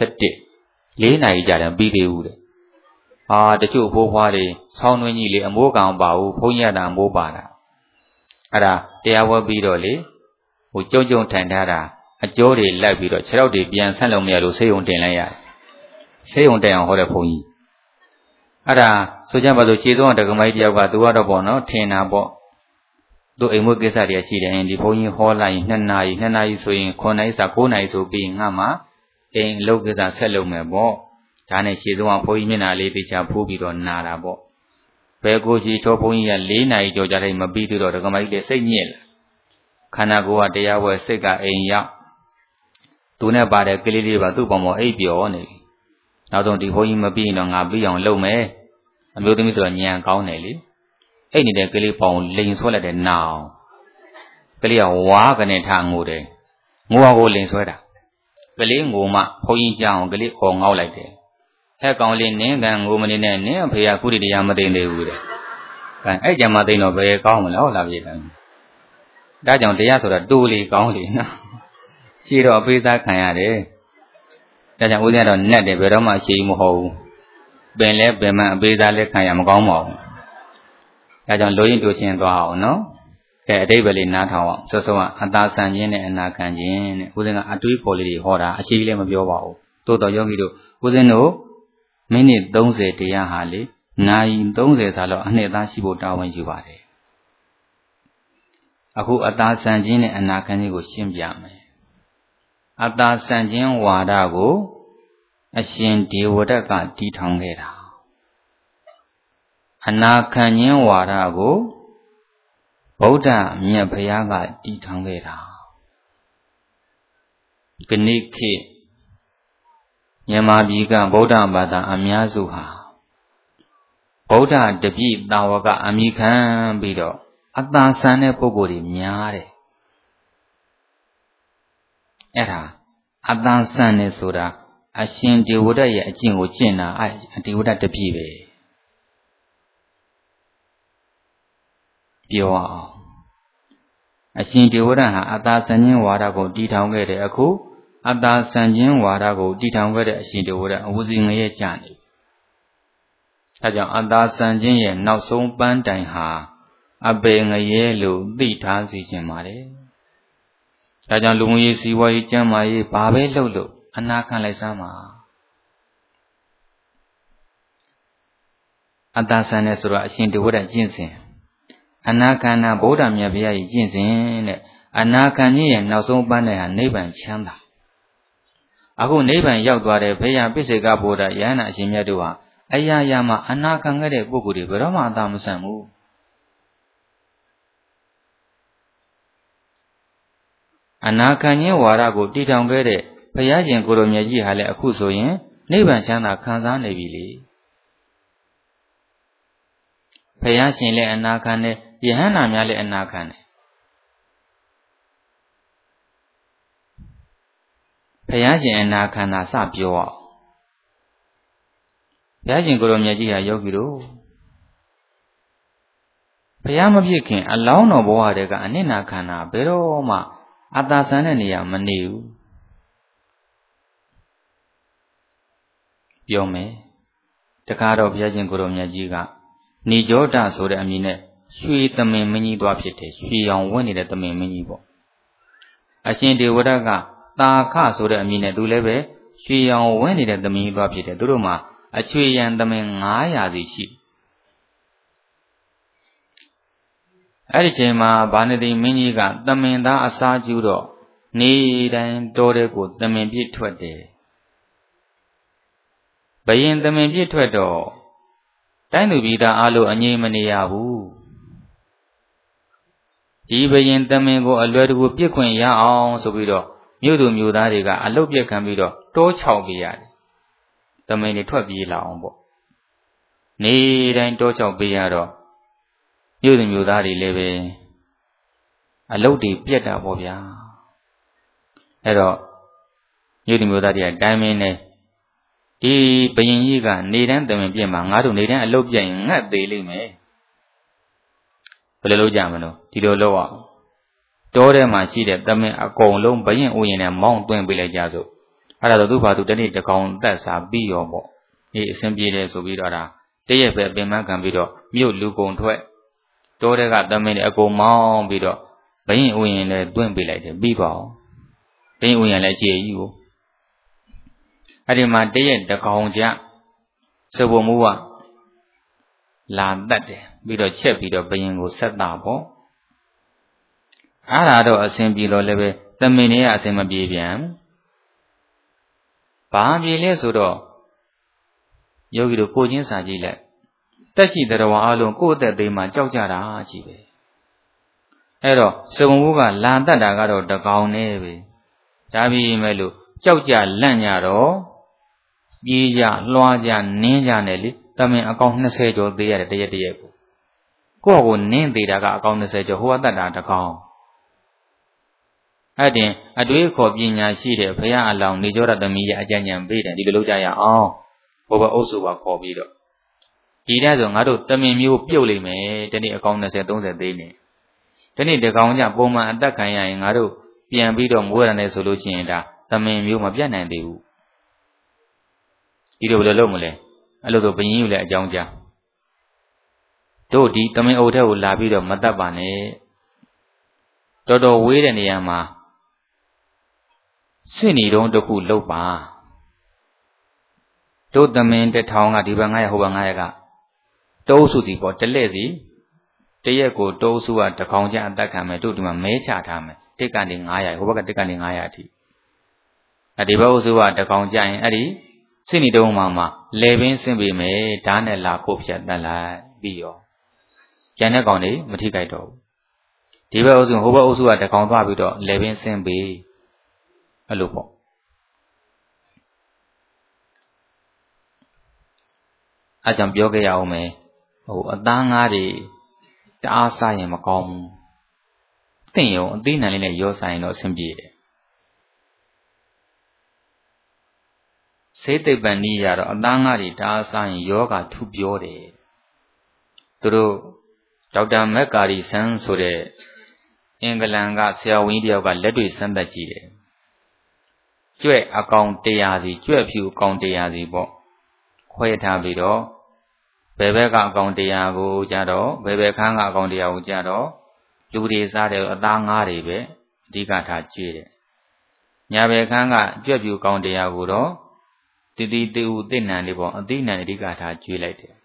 [SPEAKER 2] 17 4နာရီကြာတယ်ပြီးသေးဘူးတဲ့တချို့ဘိုးဘွားတွေဆောင်းတွင်းကြီးလေအမိုးကောင်ပါဘူးဘုန်းကြီးကတာအမိုးပါတာအဲ့ဒါတရားဝဲပြီးတော့လေဟိုကြုံကြုံထိုင်ထားတာအကျိုးတွေလိုက်ပြီးတော့ခြေထောက်တွေပြန်ဆန့်လို့မရလို့ဆေးရုံတင်လိုက်ရတယ်ဆေးရုံတင်အောင်ဟောတဲ့ဘုန်းကြီးအဲ့ဒါဆိုကြပါစို့ခြေသုံးဒကမိုင်းတယောက်ကသူကတော့ပေါ့နော်ထင်တာပေါ့သူအိမ်မွေးကိစ္စတွေရှိတယ်ဒီဘုန်းကြီးဟောလိုက်ရင်2နာရီဆိုရင်9နာရီစာ9နာရီဆိုပြီးငါမှအိမ်လုပ်ကိစ္စဆက်လုပ်မယ်ပေါ့ဒါနဲ့ခြေသုံးကဘုန်းကြီးမျက်နှာလေးတေချာဖူးပြီးတော့နာတာပေါ့ဘယ်ကိုကြီးချောဘုန်းကြီးက4နာရီကြော်ကြတိုင်းမပြီးသေးတော့ဒကမိုင်းလေးစိတ်ညစ်လာခန္ဓာကိုယ်ကတရားဝဲစိတ်ကအိမ်ရောက်သူနဲ့ပါတဲ့ကလေးလေးပါသူ့ပေါ်မှာအိပ်ပျော်နေနောက်ဆုံးဒီဘုန်းကြီးမပြီးရင်တော့ငါပြီးအောင်လုပ်မယ်အမျိုးသမီးဆိုတော့ညံကောင်းတယ်လေအိတ်နေတဲ့ကလေးပေါင်လိန်ဆွဲလိုက်တဲ့နာအောင်ကလေးကဝါကနေထငိုတယ်ငိုအောင်ကိုလိန်ဆွဲတာကလေးငိုမှဘုန်းကြီးကြောင်ကလေးခေါ်ငေါက်လိုက်တယ်ဟဲ့ကောင်လေးနင်းကန်ငိုမနေနဲ့နင်းအဖေကခုတည်းတရားမသိနေဘူးတဲ့အဲ့ကြမှာသိတော့ဘယ်ကောင်းမလဲဟုတ်လားပြေတယ်ဒါကြောင့်တရားဆိုတာတူလေကောင်းလေနော်ရှိတော့အပေးစားခံရတယ်ဒါကြောင့်ဦးဇင်းကတော့နက်တယ်ဘယ်တော့မှအရှိမဟုတ်ဘူးပင်လဲပင်မအပေးသားလက်ခံရမကောင်းပါဘူးဒါကြောင့်လိုရင်းတူရှင်းသွားအောင်နော်ကဲအတိတ်ပဲလေးနားထောင်အောင်စောစောကအသာဆန်ခြင်းနဲ့အနာခံခြင်းနဲ့ဦးဇင်းကအတွေးခေါ်လေးတွေဟောတာအရှိလည်းမပြောပါဘူးတိုးတော်ယောဂီတို့ဦးဇင်းတို့မိနစ်30တရားဟာလေနာရီ30စာလောက်အနှစ်သားရှိဖို့တာဝန်ယူပါတယ်အခုအသာဆန်ခြင်းနဲ့အနာခံခြင်းကိုရှင်းပြမယ်အသာဆန်ခြင်းဝါဒကိုအရှင်ဒေဝဒတ်ကတည်ထောင်ခဲ့တာအနာခံခြင်းဝါဒကိုဗုဒ္ဓမြတ်ဘုရားကတည်ထောင်ခဲ့တာခဏိခေမြန်မာပြည်ကဗုဒ္ဓဘာသာအများစုဟာဗုဒ္ဓတပည့်တာဝကအမိခံပြီးတော့အသာဆန်တဲ့ပုဂ္ဂိုလ်တွေများတယ်အဲ့ဒါအသာဆန်နေဆိုတာအရှင်ဒေဝဒတ်ရဲ့အကျင့်ကိုကျင့်တာဒေဝဒတ်တပည့်ပဲပြောအောင်အရှင်ဒေဝဒတ်ဟာအသာဆန်ခြင်းဝါဒကိုတည်ထောင်ခဲ့တယ်အခုအသာဆန်ခြင်းဝါဒကိုတည်ထောင်ခဲ့တဲ့အရှင်ဒေဝဒတ်အဝစီငရဲကြနေအဲကြောင့်အသာဆန်ခြင်းရဲ့နောက်ဆုံးပန်းတိုင်ဟာအပေငရဲလို့သိထားစီခြင်းပါတယ်ဒါကြောင့်လူမှုရေးစီးပွားရေးကျန်းမာရေးဘာပဲလုပ်လို့အနာခံလိုက်စမ်းပါအသာဆန်တဲ့ဆိုတော့အရှင်ဒေဝဒတ်ကျင့်စဉ်အနာခံတာဗုဒ္ဓမြတ်ဘုရားကြီးကျင့်စဉ်တဲ့အနာခံခြင်းရဲ့နောက်ဆုံးပန်းတိုင်ဟာနိဗ္ဗာန်ချမ်းသာအခုနိဗ္ဗာန်ရောက်သွားတဲ့ဘုရားပိစိကဗုဒ္ဓယဟန္တာအရှင်မြတ်တို့ဟာအရာရာမှာအနာခံခဲ့တဲ့ပုဂ္ဂိုလ်တွေဘယ်တော့မှအသာမဆန်ဘူးအနာခံခြင်းဝါဒကိုတည်ထောင်ခဲ့တဲ့ဘုရားရှင်ကိုလိုမြတ်ကြီးဟာလည်းအခုဆိုရင်နိဗ္ဗာန်ချမ်းသာခံစားနေပြီလေဘုရားရှင်လည်းအနာခံတယ်ယဟန္တာများလည်းအနာခံတယ်ဘုရားရှင်အနာခံတာစပြောအောင်ဘုရားရှင်ကိုလိုမြတ်ကြီးဟာယောဂီတို့ဘုရားမဖြစ်ခင်အလောင်းတော်ဘဝတည်းကအနိနာခံတာဘယ်တော့မှအသာဆန်တဲ့နေရာမနေဘူးပြောမယ်တခါတော့ဘုရားရှင်ကိုလိုမြတ်ကြီးကနေကြောဒဆိုတဲ့အမည်နဲ့ရွှေသမင်မင်းကြီးသွားဖြစ်တယ်ရွှေရောင်ဝင့်နေတဲ့သမင်မင်းကြီးပေါ့အရှင်ဒေဝဒတ်ကတာခဆိုတဲ့အမည်နဲ့သူလည်းပဲရွှေရောင်ဝင့်နေတဲ့သမင်ကြီးသွားဖြစ်တယ်သူတို့မှာအချွေရန်သမင်900စီရှိအဲ့ဒီချိန်မှာဗာဏတိမင်းကြီးကသမင်သားအစားကျူးတော့နေတိုင်းတောတဲ့ကိုသမင်ပြည့်ထွက်တယ်ဘယင်သမင်ပြည့်ထွက်တော့တိုင်းသူပြည်သားအလိုအငြိမ်မနေရဘူးဒီဘယင်သမင်ကိုအလွယ်တကူပြစ်ခွင့်ရအောင်ဆိုပြီးတော့မြို့သူမြို့သားတွေကအလုတ်ပြက်ခံပြီးတော့တောချောက်ပေးရတယ်သမင်တွေထွက်ပြေးလာအောင်ပေါ့နေတိုင်းတောချောက်ပေးရတော့မြို့သူမြို့သားတွေလည်းပဲအလုတ်တွေပြက်တာပေါ့ဗျာအဲ့တော့မြို့သူမြို့သားတွေကတိုင်းမင်းနဲ့ဒီဘယင်ကြီးကနေတန်းသမင်ပြက်မှာငါတို့နေတန်းအလုတ်ပြက်ရင်ငတ်သေးလိမ့်မယ်ဘယ်လိုလုပ်ကြမလို့ဒီလိုလုပ်အောင်တောထဲမှာရှိတဲ့သမင်အကုန်လုံးဘယင်ဥယျာဉ်နဲ့မောင်းသွင်းပေးလိုက်ကြစို့အဲ့ဒါတော့သူ့ဘာသူတနေ့တကောင်သက်စာပြီးရောပေါ့ဒီအစဉ်ပြေတယ်ဆိုပြီးတော့ဒါတရက်ပဲပင်မခံပြီးတော့မြို့လူကုန်ထွက်တောထဲကသမင်တွေအကုန်မောင်းပြီးတော့ဘယင်ဥယျာဉ်နဲ့သွင်းပေးလိုက်တယ်ပြီးပါအောင်ဘယင်ဥယျာဉ်လည်းခြေကြီးကိုအဲ့ဒီမှာတရက်တကောင်ကြစဘုံမူကလာတတ်တယ်ပြီးတော့ချက်ပြီးတော့ဘယင်ကိုဆက်တာပေါ့အဲ့ဒါတော့အစဉ်ပြေတော့လည်းပဲသမင်တွေကအစဉ်မပြေပြန်ဘာပြေလဲဆိုတော့ယောဂီတို့ကိုချင်းစာကြည့်လိုက်တက်ရှိတော်ဝါအလုံးကိုယ့်အသက်သေးမှကြောက်ကြတာရှိပဲအဲ့တော့စဘုံမူကလာတတ်တာကတော့တကောင်နဲ့ပဲဒါပြီးမဲ့လို့ကြောက်ကြလန့်ကြတော့ပြေးကြလွှားကြနင်းကြနဲ့လေသမင်အကောင်20ကျော်သေးရတယ်တရက်ကိုယ့်ကိုနင်းသေးတာကအကောင်20ကျော်ဟိုကတတ်တာတကောင်အဲ့တင်အတွေးခေါ်ပညာရှိတဲ့ဘုရားအလောင်းနေကြောရသမီးရဲ့အကြံဉာဏ်ပေးတယ်ဒီလိုလုပ်ကြရအောင်ဘုဘအုပ်စုပါခေါ်ပြီးတော့ဒီတဲ့ဆိုငါတို့သမင်မျိုးပြုတ်လိမ့်မယ်ဒီနေ့အကောင်20 30သေးနေဒီနေ့တကောင်ကြပုံမှန်အသက်ခံရရင်ငါတို့ပြန်ပြီးတော့မွေးရမယ်ဆိုလို့ရှိရင်ဒါသမင်မျိုးမပြတ်နိုင်သေးဘူးဒီလိုဘယ်လိုလုပ်မလဲအဲ့လိုဆိုဘုရင်ယူလည်းအကြောင်းကြားတို့ဒီတမင်အုပ်ထဲကိုလာပြီးတော့မတတ်ပါနဲ့တော်တော်ဝေးတဲ့နေရာမှာစစ်နေတုံးတစ်ခုလှုပ်ပါတို့တမင်တစ်ထောင်ကဒီဘက်900ဟိုဘက်900ကတိုးစုစီပေါ့တလက်စီတရက်ကိုတိုးစုကတစ်ခေါင်ကျအသက်ခံမယ်တို့ဒီမှာမဲချထားမယ်တစ်ကနေ900ဟိုဘက်ကတစ်ကနေ900အထိဒီဘက်အုပ်စုကတစ်ခေါင်ကျရင်အဲ့ဒီစစ်နေတုံးမှာလေပင်ဆင်းပေးမယ်ဓာတ်နဲ့လာဖို့ဖြတ်တတ်လိုက်ပြီးရောကျန်တဲ့ကောင်တွေမထိခိုက်တော့ဘူးဒီဘက်အုပ်စုဟိုဘက်အုပ်စုကတစ်ကောင်သွားပြီးတော့လေပင်ဆင်းပေးအဲ့လိုပေါ့အဲ့ကြောင့်ပြောခဲ့ရအောင်မယ်အသားငါးတွေတအားစားရင်မကောင်းဘူးသင့်ရုံအသေးနံလေးနဲ့ရောစားရင်တော့အဆင်ပြေတယ်စေသိပ္ပံနည်းရတော့အသားငါးတွေတအားစားရင်ယောဂထူပြောတယ်သူတို့ဒေါက်တာမက်ကာရီဆန်းဆိုတဲ့အင်္ဂလန်ကဆရာဝန်ကြီးတယောက်ကလက်တွေ့စမ်းသပ်ကြည့်တယ်ကျွဲ့အကောင်100စီကျွဲ့ဖြူအကောင်100စီပေါ့ခွဲထားပြီးတော့ဘယ်ဘက်ကအကောင်100ကိုကြတော့ဘယ်ဘက်ခန်းကအကောင်100ကိုကြတော့လူတွေစားတယ်အသားငါးတွေပဲအဓိကထားကျွေးတယ်ညာဘက်ခန်းကကျွဲ့ဖြူအကောင်100ကိုတော့တီတူတစ်နံလေးပေါ့အသိနံအဓိကထားကျွေးလိုက်တယ်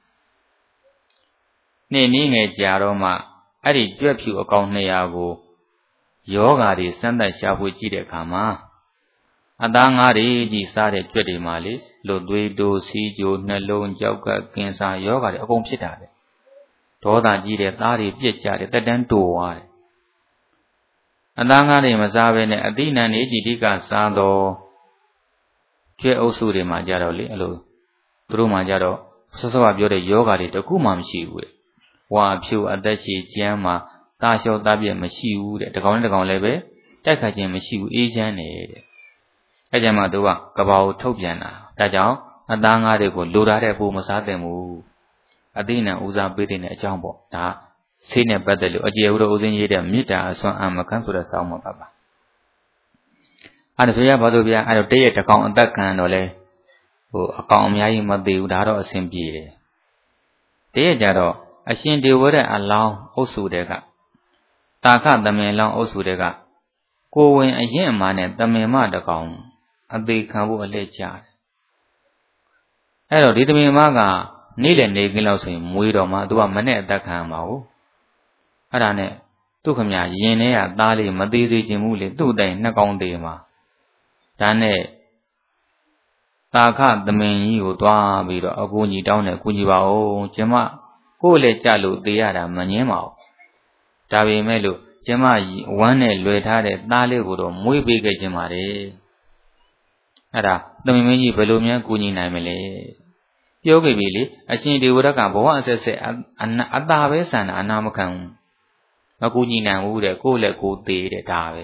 [SPEAKER 2] နေ့နည်းငယ်ကြာတော့မှအဲ့ဒီကျွဲ့ဖြူအကောင်200ကိုယောဂါတွေစမ်းသပ်ရှာဖွေကြည့်တဲ့အခါမှာအသားငါးတွေကြီးစားတဲ့ကြွက်တွေမှာလေလွတ်သွေးတိုးစီးကြိုနှလုံးကြောက်ကကင်ဆာယောဂါတွေအကုန်ဖြစ်တာပဲဒေါသကြီးတဲ့သားတွေပြက်ကြတယ်တက်တန်းတိုသွားတယ်အသားငါးတွေမစားဘဲနဲ့အသိဉာဏ်တွေကြီးတိကစားတော့ကြွက်အုပ်စုတွေမှာကြတော့လေအဲ့လိုသူတို့မှာကြတော့ဆော့ဆော့ကပြောတဲ့ယောဂါတွေတခုမှမရှိဘူးတဲ့ဝါဖြူအသက်ရှည်ကျမ်းမှာတာလျှော့သားပြက်မရှိဘူးတဲ့တကောင်နဲ့တကောင်လည်းပဲတိုက်ခတ်ခြင်းမရှိဘူးအေးချမ်းနေတဲ့အဲ့ကြမှာသူကကဘာကိုထုတ်ပြန်တာဒါကြောင့်အသားငါးတွေကိုလိုထားတဲ့ပုံမစားသင့်ဘူးအသိဉာဏ်ဦးစားပေးတဲ့အကြောင်းပေါ့ဒါဆေးနဲ့ပတ်သက်လို့အကျေဥတော်ဦးစင်းရေးတဲ့မေတ္တာအစွမ်းအမခန်းဆိုတဲ့စောင်းမှာပါအဲ့ဒါဆိုရပါဆိုဗျာအဲ့တော့တရက်တစ်ကောင်အသက်ခံတော့လဲအကောင်အများကြီးမသေးဘူးဒါတော့အဆင်ပြေတယ်တရက်ကြတော့အရှင်ဒေဝရအလောင်းအုပ်စုတဲ့ကတာခသမင်လောင်းအုပ်စုတဲ့ကကိုဝင်အရင်အမှနဲ့သမင်မတကောင်အသေးခံဖို့အလှည့်ကြတယ်အဲ့တော့ဒီသမင်မကနေ့လည်နေကင်းလောက်ဆိုရင်မွေးတော့မှသူကမနဲ့အသက်ခံမှာဟုတ်အဲ့ဒါနဲ့သူ့ခမရင်ထဲကသားလေးမသေးစေချင်ဘူးလေသူ့တိုင်နှစ်ကောင်သေးမှာဒါနဲ့တာခသမင်ကြီးကိုတွားပြီးတော့အကူကြီးတောင်းတယ်ကူညီပါဦးကျမကိုယ်လည်းကြလို့သေးရတာမငင်းပါဘူးဒါပေမဲ့လို့ကျမဝမ်းနဲ့လွယ်ထားတဲ့သားလေးကိုတော့မွေးပေးခဲ့ခြင်းပါတယ်အဲ့ဒါသမင်မင်းကြီးဘယ်လိုများကူညီနိုင်မလဲပြောခဲ့ပြီလေအရှင်ဒေဝရကဘဝအဆက်ဆက်အတာပဲဆန္ဒအနာမခံဘူးမကူညီနိုင်ဘူးတဲ့ကိုယ်လည်းကိုယ်သေးတဲ့ဒါပဲ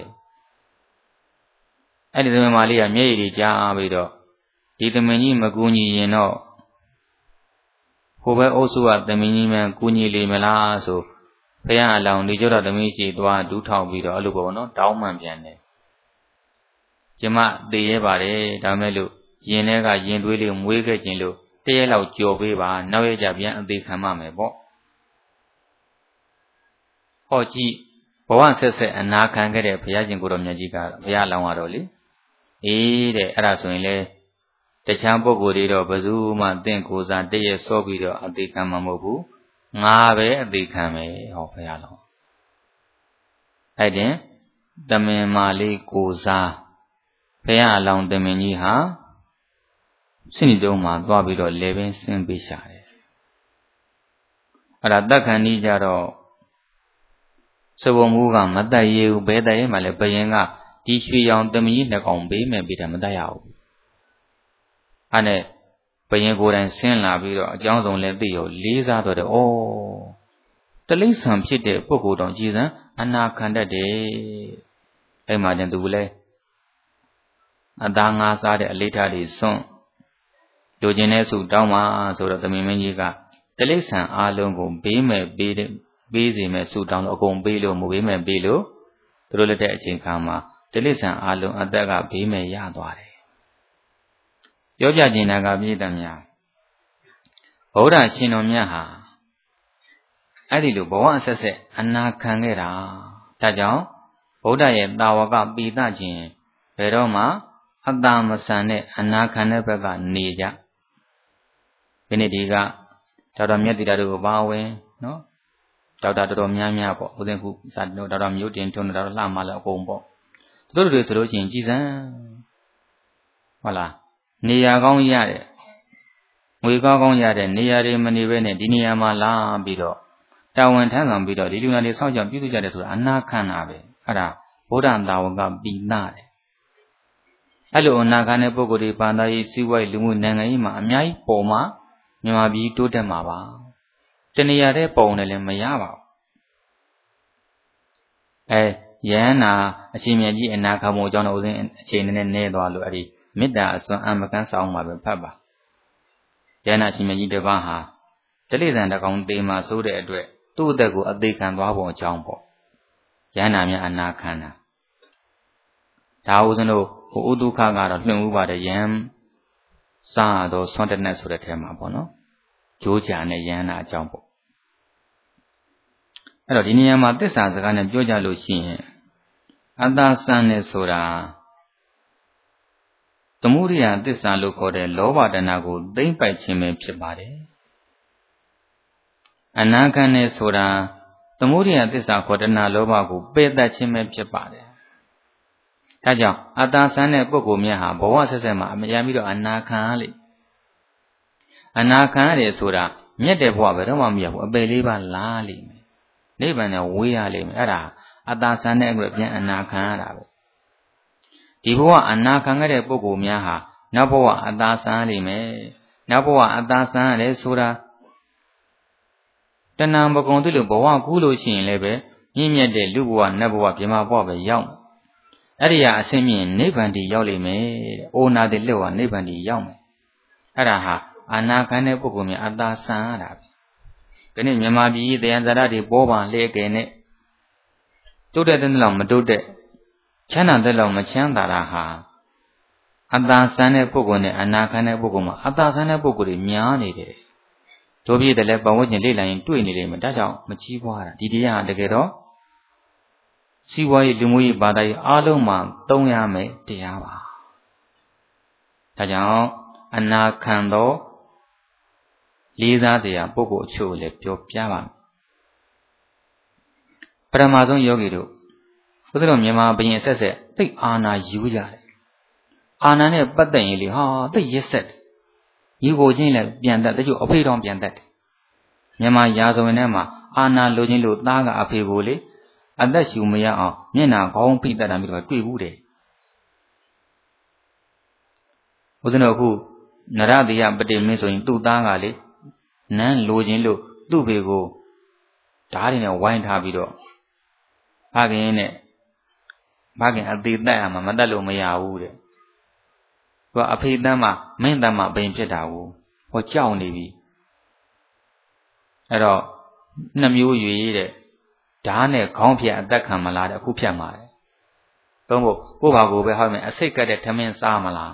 [SPEAKER 2] အဲ့ဒီသမင်မလေးကမျက်ရည်တွေကြားပြီးတော့ဒီသမင်ကြီးမကူညီရင်တော့ဟိုဘက်အုပ်စုကသမင်ကြီးမှကူညီလိမ့်မလားဆိုဘုရားအလောင်းဒီကျတော့သမီးကြီးသွားဒူးထောက်ပြီးတော့အဲ့လိုပေါ့နော်တောင်းမှန်ပြန်တယ်ကျမသေရဲပါတယ်ဒါမဲ့လို့ရင်ထဲကရင်သွေးလေးမွေးခဲ့ခြင်းလို့တရက်လောက်ကြော်ပေးပါနောက်ရကြပြန်အသေးခံမှမယ်ပေါ့ဟောကြည့်ဘဝဆက်ဆက်အနာခံခဲ့တဲ့ဘုရားရှင်ကိုတော်မြတ်ကြီးကဘုရားလောင်းရတော့လေအေးတဲ့အဲ့ဒါဆိုရင်လေတခြားပုဂ္ဂိုလ်တွေတော့ဘယ်သူမှတင့်ကိုယ်စားတရက်စောပြီးတော့အသေးခံမှာမဟုတ်ဘူးငါပဲအသေးခံမယ်ဟောဘုရားလောင်းအဲ့တင်တမင်မာလေးကိုစားဘုရားအလောင်းတမင်ကြီးဟာစိတ်တုံးမှာသွားပြီးတော့လေပင်ဆင်းပေးရှာတယ်အဲ့ဒါတက်ခဏကြီးကြတော့စဘုံမူကမတတ်ရဘူးဘယ်တတ်ရဲမှလည်းဘယင်ကဒီရွှေရောင်တမင်ကြီးနှစ်ကောင်ပေးမယ်ပြီးတယ်မတတ်ရဘူးအဲ့နဲ့ဘယင်ကိုယ်တိုင်ဆင်းလာပြီးတော့အကြောင်းစုံလည်းသိရောလေးစားတော့တယ်ဩတလိမ့်ဆံဖြစ်တဲ့ပုဂ္ဂိုလ်တော်ကြည်စံအနာခံတတ်တယ်အဲ့မှာကျန်သူလည်းအသားငါးစားတဲ့အလေးထားတွေစွန့်လူချင်းတဲ့စုတောင်းပါဆိုတော့သမီးမင်းကြီးကတလိမ့်ဆံအားလုံးကိုဘေးမဲ့ပေးစီမဲ့စုတောင်းလို့အကုန်ပေးလို့မဘေးမဲ့ပေးလို့သူတို့လက်တဲ့အချိန်ခါမှာတလိမ့်ဆံအားလုံးအသက်ကဘေးမဲ့ရသွားတယ်ပြောပြခြင်းနာကပြည့်တမ်းများဗုဒ္ဓရှင်တော်မြတ်ဟာအဲ့ဒီလိုဘဝအဆက်ဆက်အနာခံခဲ့တာဒါကြောင့်ဗုဒ္ဓရဲ့တာဝကပိသခြင်းဘယ်တော့မှအတ္တမဆန်တဲ့အနာခံတဲ့ဘက်ကနေကြဒီနေ့ဒီကဒေါက်တာမြတ်တိတာတို့ဘာဝင်နော်ဒေါက်တာတော်တော်များများပေါ့ဦးသိန်းခုစာဒေါက်တာမျိုးတင်ထွန်းဒေါက်တာလှမလည်းအကုန်ပေါ့သူတို့တွေဆိုလို့ရှိရင်ကြည်စံဟုတ်လားနေရာကောင်းရတယ်ငွေကောင်းရတဲ့နေရာတွေမနေဘဲနဲ့ဒီနေရာမှာလာပြီးတော့တာဝန်ထမ်းဆောင်ပြီးတော့ဒီလူနာတွေစောင့်ကြောက်ပြုစုကြတယ်ဆိုတာအနာခံတာပဲအဲ့ဒါဗုဒ္ဓတာဝကပိဏတယ်အဲ့လိုအနာခံတဲ့ပုဂ္ဂိုလ်တွေဘာသာရေးစီးပွားရေးလူမှုနိုင်ငံရေးမှာအများကြီးပေါ်မှာမြန်မာပြည်တိုးတက်မှာပါတနေရာတဲ့ပုံနဲ့လည်းမရပါဘူးယန္နာအရှင်မြတ်ကြီးအနာခံမှုအကြောင်းတော့ဦးစင်းအချိန်နဲ့နဲသွားလို့အဲ့ဒီမေတ္တာအစွမ်းအမကန်းဆောင်မှာပဲဖတ်ပါယန္နာရှင်မြတ်ကြီးတစ်ပါးဟာတလိဆန်တကောင်သေးမှစိုးတဲ့အတွက်သူ့အသက်ကိုအသေးခံသွားပုံအကြောင်းပေါ့ယန္နာများအနာခံတာဒါဦးဇင်းတို့ဟိုဥဒုခကတော့လွှင့်ဥပါတယ်ယံစားတော့ဆွမ်းတနက်ဆိုတဲ့ထဲမှာပေါ့နော်ကြိုးကြံတဲ့ယန္နာအကြောင်းပေါ့အဲ့တော့ဒီနေရာမှာသစ္စာစကားနဲ့ပြောကြလို့ရှိရင်အတ္တစံနဲ့ဆိုတာသမုဒိယသစ္စာလို့ခေါ်တဲ့လောဘတဏှာကိုသိမ့်ပိုက်ခြင်းပဲဖြစ်ပါတယ်အနာခံနဲ့ဆိုတာသမုဒိယသစ္စာခေါ်တဏှာလောဘကိုပယ်တတ်ခြင်းပဲဖြစ်ပါတယ်ဒါကြောင့်အတ္တစံတဲ့ပုဂ္ဂိုလ်များဟာဘဝဆက်ဆက်မှာအများပြီးတော့အနာခံရလေအနာခံရတယ်ဆိုတာမြတ်တဲ့ဘဝဘယ်တော့မှမရဘူးအပယ်လေးပါလားလိမ့်မယ်နိဗ္ဗာန်နဲ့ဝေးရလိမ့်မယ်အဲ့ဒါအတ္တစံတဲ့အတွက်ပြန်အနာခံရတာပဲဒီဘဝအနာခံရတဲ့ပုဂ္ဂိုလ်များဟာနောက်ဘဝအတ္တစံရလိမ့်မယ်နောက်ဘဝအတ္တစံရတယ်ဆိုတာတဏှာမကုန်သေးလို့ဘဝကူးလို့ရှိရင်လည်းပဲမြင့်မြတ်တဲ့လူဘဝနတ်ဘဝဗြဟ္မာဘဝပဲရောက်အဲ့ဒီဟာအစင်းမြင့်နိဗ္ဗာန်တည်ရောက်လိမ့်မယ်တဲ့။အိုနာတဲ့လက်ဝါနိဗ္ဗာန်တည်ရောက်မယ်။အဲ့ဒါဟာအနာခံတဲ့ပုဂ္ဂိုလ်များအတ္တဆံရတာပဲ။ဒီနေ့မြန်မာပြည်တရားဇာတ်တွေပေါ်ပါလေကဲနဲ့တိုးတက်တဲ့လောက်မတိုးတက်ချမ်းသာတဲ့လောက်မချမ်းသာတာဟာအတ္တဆံတဲ့ပုဂ္ဂိုလ်နဲ့အနာခံတဲ့ပုဂ္ဂိုလ်မှာအတ္တဆံတဲ့ပုဂ္ဂိုလ်တွေများနေတယ်။တို့ပြည့်တယ်လဲပတ်ဝန်းကျင်လေ့လာရင်တွေ့နေတယ်မှာဒါကြောင့်မကြီးပွားတာဒီတရားတကယ်တော့စီးပွားရေးလူမှုရေးဘာသာရေးအားလုံးမှာသုံးရမယ်တရားပါဒါကြောင့်အနာခံသောလေးစားစရာပုဂ္ဂိုလ်အချို့လည်းပြောပြပါမယ်ပထမဆုံးယောဂီတို့ဘုရားတော်မြန်မာဘုရင်ဆက်ဆက်သိအာနာယူကြတယ်အာနာနဲ့ပတ်သက်ရင်လေဟာသိရက်ဆက်ယူကိုချင်းလည်းပြန်တတ်တချို့အဖေတော်ပြန်တတ်တယ်မြန်မာရာဇဝင်ထဲမှာအာနာလိုချင်းလို့သားကအဖေကိုလေအသက်ရှူမရအောင်မျက်နှာခေါင်းဖိတတ်တာမျိုးတွေတွေ့ဘူးတယ်ဘုရားတော်အခုနရတိယပတိမင်းဆိုရင်သူ့သားကလေနန်းလိုချင်းလို့သူ့ဖေကိုဓာတ်တွေနဲ့ဝိုင်းထားပြီးတော့ဖခင်အသေးတက်ရမှာမတက်လို့မရဘူးတဲ့သူကအဖေတန်းမှာမင်းတန်းမှာဘိန်ဖြစ်တာကိုဟောကြောက်နေပြီအဲ့တော့နှစ်မျိုးရွေတဲ့ဓာတ်နဲ့ခေါင်းဖြတ်အသက်ခံမလားတဲ့အခုဖြတ်မှာတယ်သုံးဖို့ကိုယ့်ဘာကိုပဲဟောမယ်အစိတ်ကတ်တဲ့ထမင်းစားမလား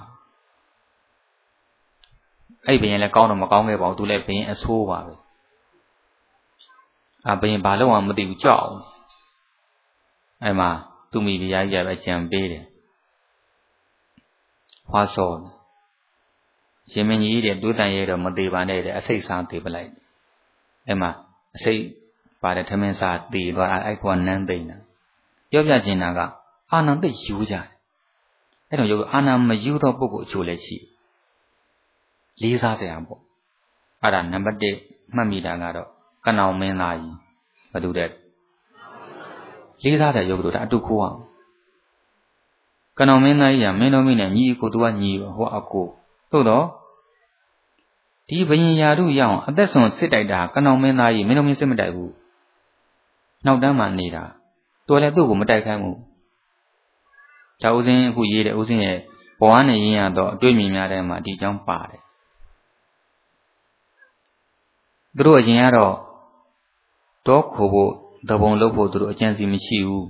[SPEAKER 2] အဲ့ဘယင်လည်းကောင်းတော့မကောင်းခဲ့ပါဘူးသူလည်းဘယင်အဆိုးပါပဲဘယင်ဘာလို့မှမသိဘူးကြောက်အဲ့မှာသူမိဖုရားကြီးကပဲကြံပေးတယ်ဟွာစောရှင်မင်းကြီးတဲ့ဒုတန်ရဲတော့မသေးပါနဲ့တဲ့အစိတ်စားသေးပလိုက်အဲ့မှာအစိတ်ပါတယ်ထမင်းစားတည်သွားအဲ့ကွာနန်းသိမ့်တာပြောပြချင်တာကအာနံသိယူကြတယ်အဲ့တော့ယောဂအာနံမယူသောပုဂ္ဂိုလ်အချို့လည်းရှိလေးစားစရာပေါ့အဲ့ဒါနံပါတ်1မှတ်မိတာကတော့ကနောင်မင်းသားကြီးဘယ်သူတဲ့လေးစားတဲ့ယောဂတို့ဒါအတုခိုးအောင်ကနောင်မင်းသားကြီးကမင်းတော်မင်းနဲ့ညီအကိုသူကညီဟောအကိုသို့တော့ဒီဘယင်ယာတို့ရအောင်အသက်ဆုံးစစ်တိုက်တာကနောင်မင်းသားကြီးမင်းတော်မင်းစစ်မတိုက်ဘူးနောက်တန်းမှနေတာတော်လည်းသူ့ကိုမတိုက်ခိုင်းဘူးဒါဦးစင်းအခုရေးတဲ့ဦးစင်းရဲ့ဘဝနဲ့ရင်းရတော့အတွေ့အမြင်များတဲ့မှာဒီအကြောင်းပါတယ်သူတို့အရင်ကတော့တောခိုဖို့တပုံလုပ်ဖို့သူတို့အကြံစီမရှိဘူး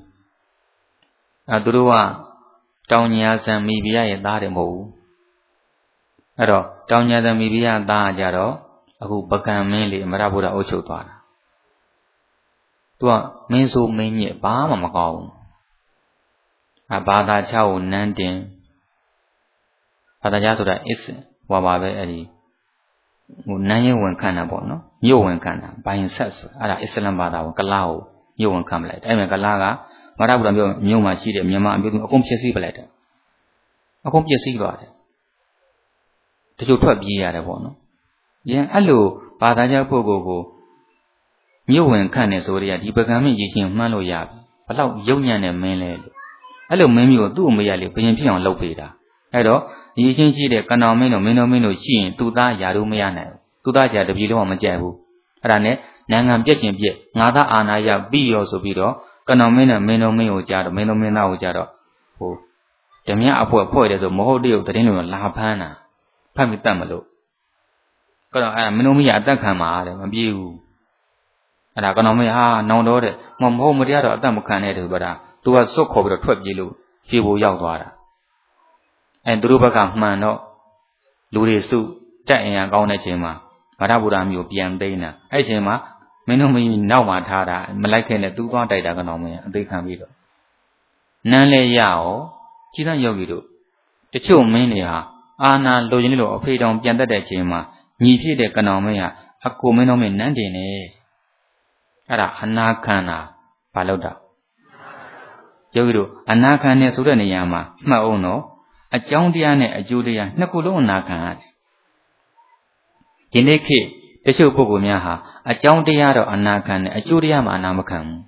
[SPEAKER 2] သူတို့ကတောင်ညာဆံမိဖုရားရဲ့သားတယ်မဟုတ်ဘူးအဲ့တော့တောင်ညာသမီးပြသားကြတော့အခုပကံမင်းလေးမရဗုဒ္ဓအုပ်ချုပ်သွားတာသူကမင်းဆိုမင်းညစ်ဘာမှမကောင်းဘူးဘာသာခြားကိုနန်းတင်ဘာသာခြားဆိုတာဟောပါပဲအဲ့ဒီဟိုနန်းရဲဝင်ခံတာပေါ့နော်မြို့ဝင်ခံတာဘိုင်ဆက်ဆိုအဲ့ဒါအစ္စလမ်ဘာသာကိုကလားကိုမြို့ဝင်ခံပလိုက်အဲ့မဲ့ကလားကမရဗုဒ္ဓမြို့မှာရှိတဲ့မြန်မာအမျိုးသမီးအကုန်ဖြစ်စီပလိုက်တယ်အကုန်ပြည့်စည်သွားတယ်တချို့ထွက်ပြေးရတယ်ပေါ့နော်။ရင်အဲ့လိုဘာသာခြားပုဂ္ဂိုလ်ကိုမြို့ဝင်ခန့်နေဆိုရတဲ့ဒီပကံမင်းရည်ချင်းမှန်းလို့ရပြီ။ဘလောက်ရုပ်ညံ့တဲ့မင်းလဲလို့။အဲ့လိုမင်းမျိုးကိုသူ့အမေရလေဘယင်ဖြစ်အောင်လုပ်ပေးတာ။အဲ့တော့ရည်ချင်းရှိတဲ့ကနောင်မင်းတို့မင်းတို့ရှိရင်သူ့သားယာတို့မရနိုင်ဘူး။သူ့သားကြာတပြေလုံးမကြိုက်ဘူး။အဲ့ဒါနဲ့နိုင်ငံပြက်ချင်းပြက်ငါသားအာနာရပြီးရောဆိုပြီးတော့ကနောင်မင်းနဲ့မင်းကိုကြားတော့မင်းသားကိုကြားတော့ဟိုဓမြအဖွဲ့တယ်ဆိုမဟုတ်တရုတ်သတင်းတွေလာဖမ်းတာဖတ်မိတတ်မလို့ကတော့အဲ့မင်းတို့မရအသက်ခံပါတဲ့မပြေဘူးအဲ့ဒါကနောင်မင်းဟာနောင်တော့တဲ့မဟုတ်မတရားတော့အသက်မခံတဲ့တူပြောတာသူကစွတ်ခေါ်ပြီးတော့ထွက်ပြေးလို့ပြေဖို့ရောက်သွားတာအဲ့သူတို့ဘက်ကမှန်တော့လူတွေစုတက်အင်အားကောင်းတဲ့ချိန်မှာဗာဒဗုဒ္ဓမျိုးပြန်သိမ်းတာအဲ့ချိန်မှာမင်းတို့မင်းနောက်မှာထားတာမလိုက်ခဲ့နဲ့သူသွားတိုက်တာကနောင်မင်းအသေးခံပြီးတော့နန်းလဲရအောင်ကြီးသယောဂီတို့တချို့မင်းတွေဟာအာနာလိုချင်လို့အဖေတောင်ပြန်တက်တဲ့အချိန်မှာညီဖြစ်တဲ့ကနောင်မင်းဟာအကိုမင်းတော်မင်းနန်းတင်နေအဲ့ဒါအနာခံတာဘာလို့တော့ယောဂီတို့အနာခံနေဆိုတဲ့နေရာမှာမှတ်အောင်တော့အကြောင်းတရားနဲ့အကျိုးတရားနှစ်ခုလုံးအနာခံရတယ်ဒီနေ့ခေတ်တချို့ပုဂ္ဂိုလ်များဟာအကြောင်းတရားတော့အနာခံတယ်အကျိုးတရားမှအနာမခံဘူး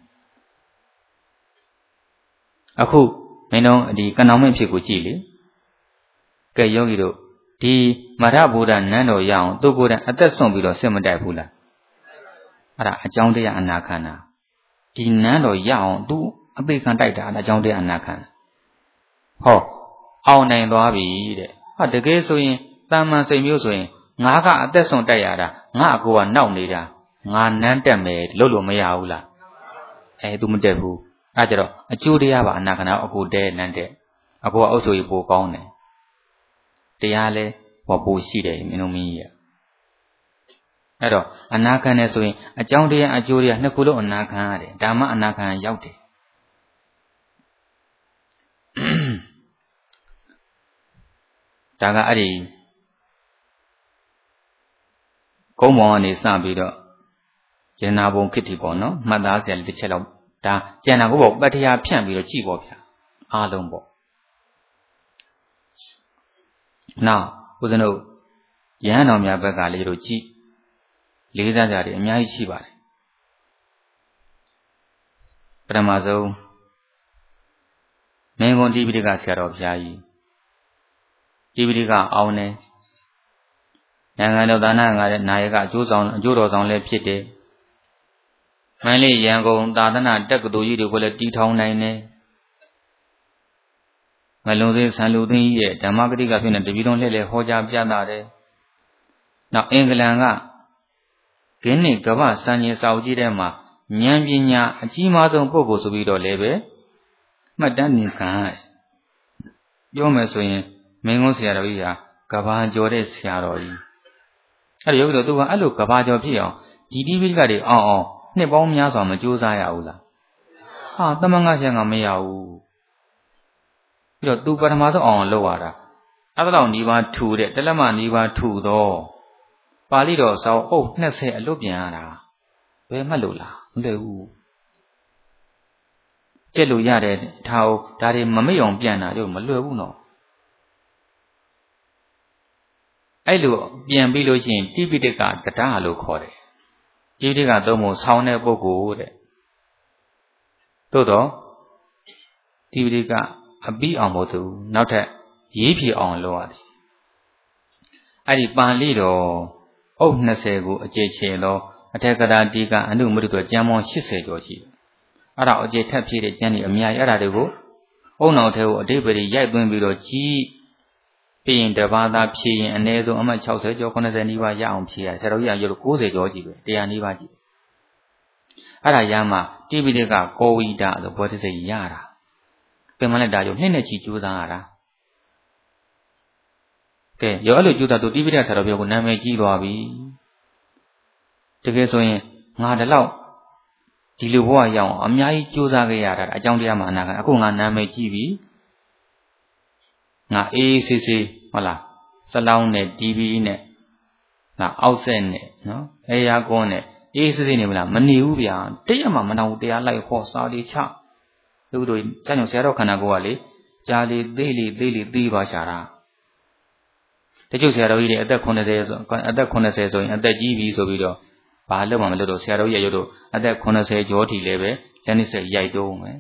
[SPEAKER 2] အခုမင်းတို့ဒီကနောင်မင်းဖြစ်ကိုကြည့်လေကဲယောဂီတို့ဒီမရဗုဒ္ဓနန်းတော်ရအောင်သူကိုယ်တိုင်အသက်ဆုံးပြီးတော့စစ်မတိုက်ဘူးလားအဲ့ဒါအကြောင်းတရားအနာခံတာဒီနန်းတော်ရအောင်သူအပေခံတိုက်တာအကြောင်းတရားအနာခံဟောအောင်နိုင်သွားပြီတဲ့ဟာတကယ်ဆိုရင်တာမန်စိတ်မျိုးဆိုရင်ငါကအသက်ဆုံးတိုက်ရတာငါအကူကနောက်နေတာငါနန်းတက်မယ်လို့မရဘူးလားသူမတက်ဘူးအဲ့ကြတော့အကျိုးတရားပါအနာခံတာအကူတဲနန်းတဲ့အကူကအုပ်ချုပ်ရေးပိုကောင်းတယ်တရားလဲဟောပိုရှိတယ်မင်းတို့မင်းကြီးအဲ့တော့အနာခံတယ်ဆိုရင်အကြောင်းတရားအကျိုးတရားနှစ်ခုလုံးအနာခံရတယ်ဒါမှအနာခံရောက်တယ်ဒါကအဲ့ဒီကုန်းမောင်ကနေစပြီးတော့ရဏဘုံခစ်တီပေါ့နော်မှတ်သားစရာလေးတစ်ချက်တော့ဒါကျန်တာကိုပေါ့ပတ္ထရာဖြန့်ပြီးတော့ကြည့်ပေါ့ဗျာအားလုံးပေါ့နောက်ဦးဇင်းတို့ရဟန်းတော်များဘက်ကလေးတို့ကြည့်လေးစားကြတယ်အများကြီးရှိပါတယ်ပထမဆုံးမင်းကွန်တိပိဋကဆရာတော်ဘုရားကြီးတိပိဋကအောင်တယ်နိုင်ငံတော်သာနာငါတဲ့နာယကအကျိုးတော်ဆောင်လည်းဖြစ်တယ်မန္တလေးရန်ကုန်သာသနာတက္ကသိုလ်ကြီးတွေကိုလည်းတည်ထောင်နိုင်တယ်ငလုံသေးဆန်လူသိန်းကြီးရဲ့ဓမ္မဂတိကဖြစ်နေတပည့်တော်လှည့်လေဟောကြားပြသတယ်နောက်အင်္ဂလန်ကဂင်းနစ်ကမ္ဘာစံချိန်စာအုပ်ကြီးထဲမှာဉာဏ်ပညာအကြီးမားဆုံးပုဂ္ဂိုလ်ဆိုပြီးတော့လည်းပဲမှတ်တမ်းမြင်ခံရတယ်ပြောမယ်ဆိုရင်မင်းကုန်းဆရာတော်ကြီးဟာကဘာကျော်တဲ့ဆရာတော်ကြီးအဲ့ဒါရုပ်တော့သူကအဲ့လိုကဘာကျော်ဖြစ်အောင်ဒီတိပိဋကတွေအောင်နှစ်ပေါင်းများစွာမကြိုးစားရဘူးလားဟာသမငါဆရာကမရဘူးပြီးတော့သူပထမဆုံးအောင်လုပ်ရတာအဲ့ဒါတော့နိဗ္ဗာန်ထူတဲ့တလက်မနိဗ္ဗာန်ထူတော့ပါဠိတော်စာအုပ်20အလွတ်ပြန်ရတာဘယ်မှတ်လို့လားမလွယ်ဘူးကျက်လို့ရတဲ့ထားအောင်ဒါတွေမမေ့အောင်ပြန်တာတို့မလွယ်ဘူးနော်အဲ့လိုပြန်ပြီးလို့ရှိရင်တိပိဋကတရားလို့ခေါ်တယ်တိပိဋကသုံးဖို့ဆောင်းတဲ့ပုဂ္ဂိုလ်တဲ့သို့တော့တိပိဋကအပြီးအောင်မို့သူနောက်ထပ်ရေးဖြည့်အောင်လုပ်ရတယ်အဲ့ဒီပါဠိတော်အုပ်20ကိုအခြေချေသောအထက်ကရာတိကအနုမုဒ္ဒတော်ကျမ်းပေါင်း80ကျော်ရှိအဲ့ဒါအကျေထပ်ဖြည့်တဲ့ကျမ်းတွေအများကြီးအဲ့ဒါတွေကိုအုံနောက်ထဲကိုအတိပ္ပယ်ရိုက်သွင်းပြီးတော့ကြီးပြီးရင်တပါးသားဖြည့်ရင်အနည်းဆုံးအမှတ်60ကျော်90နီးပါးရအောင်ဖြည့်ရဆရာတော်ကြီးကရုပ်90ကျော်ကြီးပဲ100နီးပါးကြီးအဲ့ဒါရမှတိပိဋကကောဝိဒဆိုဘောဓိစိတ်ရတာပြန်မလဲဒါကြောင့်နှစ်နဲ့ချီကြိုးစားရတာကဲရောအဲ့လိုကျူတာသူတိပိဋကဆရာတော်ပြောကိုနာမည်ကြီးသွားပြီတကယ်ဆိုရင်ငါဒီလောက်ဒီလိုဘဝရောက်အောင်အများကြီးကြိုးစားခဲ့ရတာအကြောင်းတရားမှအနာခံအခုငါနာမည်ကြီးပြီငါအေးဆေးဆေးဟုတ်လားစလောင်းနဲ့တီဗီနဲ့ငါအောက်ဆက်နဲ့နော်အေယာကွန်းနဲ့အေးဆေးဆေးနေမလားမနေဘူးဗျာတရက်မှမနာဘူးတရားလိုက်ဟောစာလေးချသူတို့ကျန်ဆရာတော်ခန္ဓာကိုယ်ကလေကြာလေသေးလေသေးပါရှာတာတချို့ဆရာတော်ကြီးတွေအသက်80ဆိုရင်အသက်ကြီးပြီဆိုပြီးတော့ဘာလို့မှမလုပ်တော့ဆရာတော်ကြီးရတို့အသက်80ကျော်ထိလည်းပဲလက်နည်းဆက်ရိုက်တုံးမယ်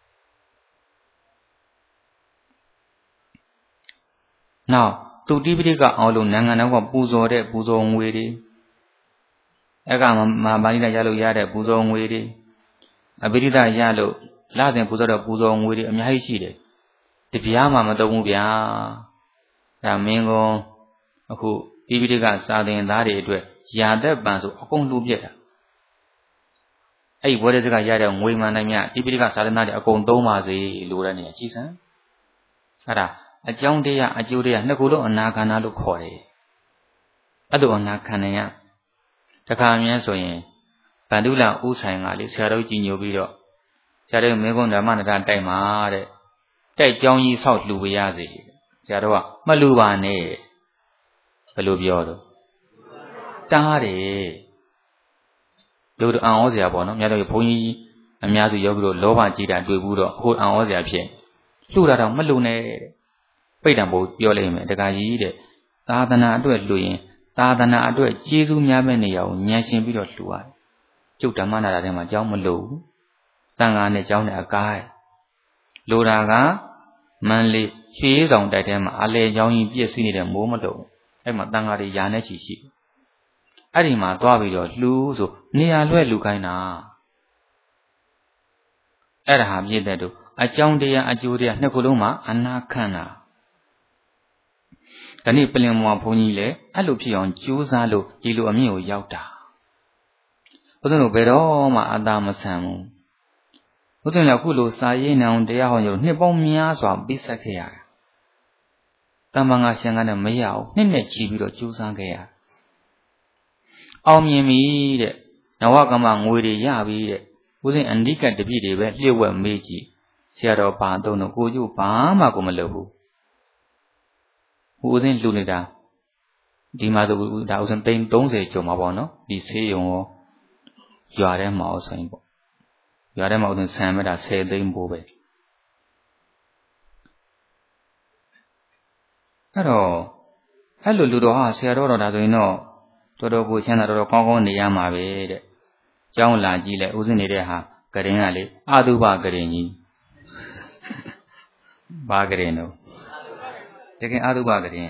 [SPEAKER 2] နောက်သူတိပိဋကအောင်လို့နိုင်ငံတော်ကပူဇော်တဲ့ပူဇော်ငွေတွေအဲ့ကမှာပါဠိနဲ့ရလို့ရတဲ့ပူဇော်ငွေတွေအဘိဓိတရလို့လစဉ်ပူဇော်တဲ့ပူဇော်ငွေတွေအများကြီးရှိတယ်တပြားမှမသုံးဘူးဗျာဒါမင်းကုန်းအခုတိပိဋကစာသင်သားတွေအတွက်ရာသက်ပံဆိုအကုန်လှူပြက်တာအဲ့ဒီဝရစကရတဲ့ငွေမှန်တိုင်းများတိပိဋကစာသင်သားတွေအကုန်သုံးပါစေလို့တဲ့နေရာကြီးစံအဲ့ဒါအကြောင်းတရားအကျိုးတရားနှစ်ခုလုံးအနာခန္ဓာလို့ခေါ်တယ်အဲ့လိုအနာခန္ဓာရတခါအမြဲဆိုရင်ဗန္ဓုလဥဆိုင်ကလေဆရာတော်ကြီးညိုပြီးတော့ဆရာတော်မင်းကုန်းဓမ္မနတတိုက်မှာတဲ့တိုက်ကြောင်းကြီးဆောက်လှူပါရစေဆရာတော်ကမလှူပါနဲ့ဘယ်လိုပြောတော့တားတယ်တို့အံ့ဩစရာပေါ့နော်မြတ်တော်ဘုန်းကြီးအများစုရောက်ပြီးတော့လောဘကြီးတာတွေ့ဘူးတော့အခုအံ့ဩစရာဖြစ်လှူတာတော့မလှူနဲ့ပိတ်တံပို့ပြောလိုက်မယ်တခါကြီးတဲ့သာသနာအတွက်လှူရင်သာသနာအတွက်ကျေးဇူးများမဲ့နေရာကိုညံရှင်ပြီးတော့လှူရတယ်ကျုပ်ဓမ္မနာတာထဲမှာအကြောင်းမလို့တန်ခါနဲ့အကြောင်းနဲ့အကိုင်းလိုတာကမန်လေးရွှေဆောင်တိုက်ထဲမှာအလေချောင်းကြီးပြည့်စည်နေတဲ့မိုးမလို့အဲ့မှာတန်ခါတွေယာနဲ့ချီရှိအဲ့ဒီမှာသွားပြီးတော့လှူဆိုနေရာလွဲ့လှူခိုင်းတာအဲ့ဒါဟာပြည့်တဲ့တို့အကြောင်းတရားအကျိုးတရားနှစ်ခုလုံးမှာအနာခံတာဒီနေ့ပလင်မွာဘုန်းကြီးလည်းအဲ့လိုဖြစ်အောင်ကြိုးစားလို့ဒီလိုအမြင့်ကိုရောက်တာဘုရားတို့ဘယ်တော့မှအသာမဆန်ဘူးဘုရားလည်းအခုလိုစာရေးနေအောင်တရားဟောကြလို့နှစ်ပေါင်းများစွာပြီးဆက်ခဲ့ရတာတမ္ပန်ကရှင်ကလည်းမရအောင်နှစ်နဲ့ချီပြီးတော့ကြိုးစားခဲ့ရအောင်မြင်ပြီတဲ့နဝကမ္မငွေတွေရပြီတဲ့ဘုရားအနိကတပိတွေပဲလျှို့ဝှက်မေးကြည့်ဆရာတော်ဘာတော့ကိုကျိုးဘာမှကိုမလုပ်ဘူးဦးစင်းလူနေတာဒီမှာဆိုဒါဦးစင်းသိန်း30ကျော်မှာပေါ့နော်ဒီဆေးရုံရောရွာထဲမှာအောင်ဆိုရင်ပေါ့ရွာထဲမှာဦးစင်းဆံမဲ့တာ10သိန်းပိုးပဲအဲ့တော့အဲ့လိုလူတော်ဟာဆရာတော်တော်ဒါဆိုရင်တော့တော်တော်ကိုချမ်းသာတော်တော်ကောင်းကောင်းနေရမှာပဲတဲ့ကျောင်းလာကြည့်လဲဦးစင်းနေတဲ့ဟာကရင်ကလေအာတုဘကရင်ကြီးဘာကရင်တော့တကယ်အာတုဘကရင်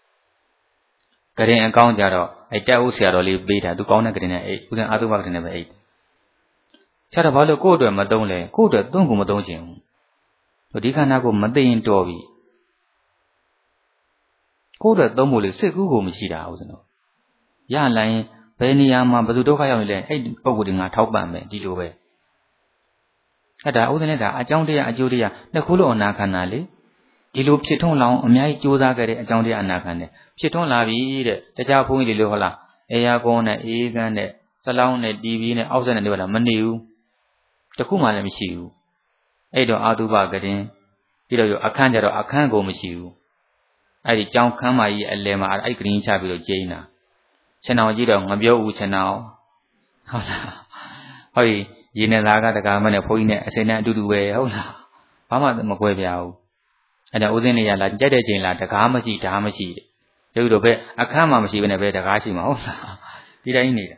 [SPEAKER 2] အကောင်းကြတော့အဲ့တက်ဦးဆရာတော်လေးပေးတာသူကောင်းတဲ့ကရင်နဲ့အဲ့ဦးစင်းအာတုဘကရင်နဲ့ပဲအဲ့ဆရာတော်ဘာလို့ကိုယ့်အတွက်မသုံးလဲကိုယ့်အတွက်သုံးကိုမသုံးချင်ဘူးဒီခန္ဓာကိုမသိရင်တော်ပြီကိုယ့်အတွက်သုံးဖို့လေစိတ်ကူးကိုမရှိတာဦးစင်းတို့ရလိုက်ရင်ဘယ်နေရာမှာဘယ်သူဒုက္ခရောက်နေလဲအဲ့ပုံကိုယ်ဒီငါထောက်ပံ့မယ်ဒီလိုပဲအဲ့ဒါဥစဉ်နဲ့ဒါအကြောင်းတရားအကျိုးတရားနှစ်ခုလုံးအနာခံတာလေဒီလိုဖြစ်ထွန်းလောင်အများကြီးကြိုးစားခဲ့တဲ့အကြောင်းတရားအနာခံတယ်ဖြစ်ထွန်းလာပြီတဲ့တခြားဘုန်းကြီးတွေလို့ဟုတ်လားအေယာကွန်းနဲ့အေးကန်းနဲ့စလောင်းနဲ့တီဗီနဲ့အောက်ဆက်နဲ့တွေလာမနေဘူးတခုမှလည်းမရှိဘူးအဲ့တော့အာတုဘကရင်ပြီးတော့အခန်းကြတော့အခန်းကိုမရှိဘူးအဲ့ဒီကြောင်းခန်းမကြီးအလယ်မှာအဲ့ကရင်ချပြီးတော့ကျင်းတာခြံအောင်ကြည့်တော့ငပြောဦးခြံအောင်ဟုတ်လားဟောဒီရေနဲ့သားကတကားမနဲ့ဘုန်းကြီးနဲ့အစင်းနဲ့အတူတူပဲဟုတ်လားဘာမှမကွဲပြားဘူးအဲ့ဒါဦးစင်းနေရလာကြက်တဲ့ချိန်လာတကားမရှိဓာမရှိတို့တော့ပဲအခန်းမှမရှိဘဲနဲ့ပဲတကားရှိမှာဟုတ်လားဒီတိုင်းနေတာ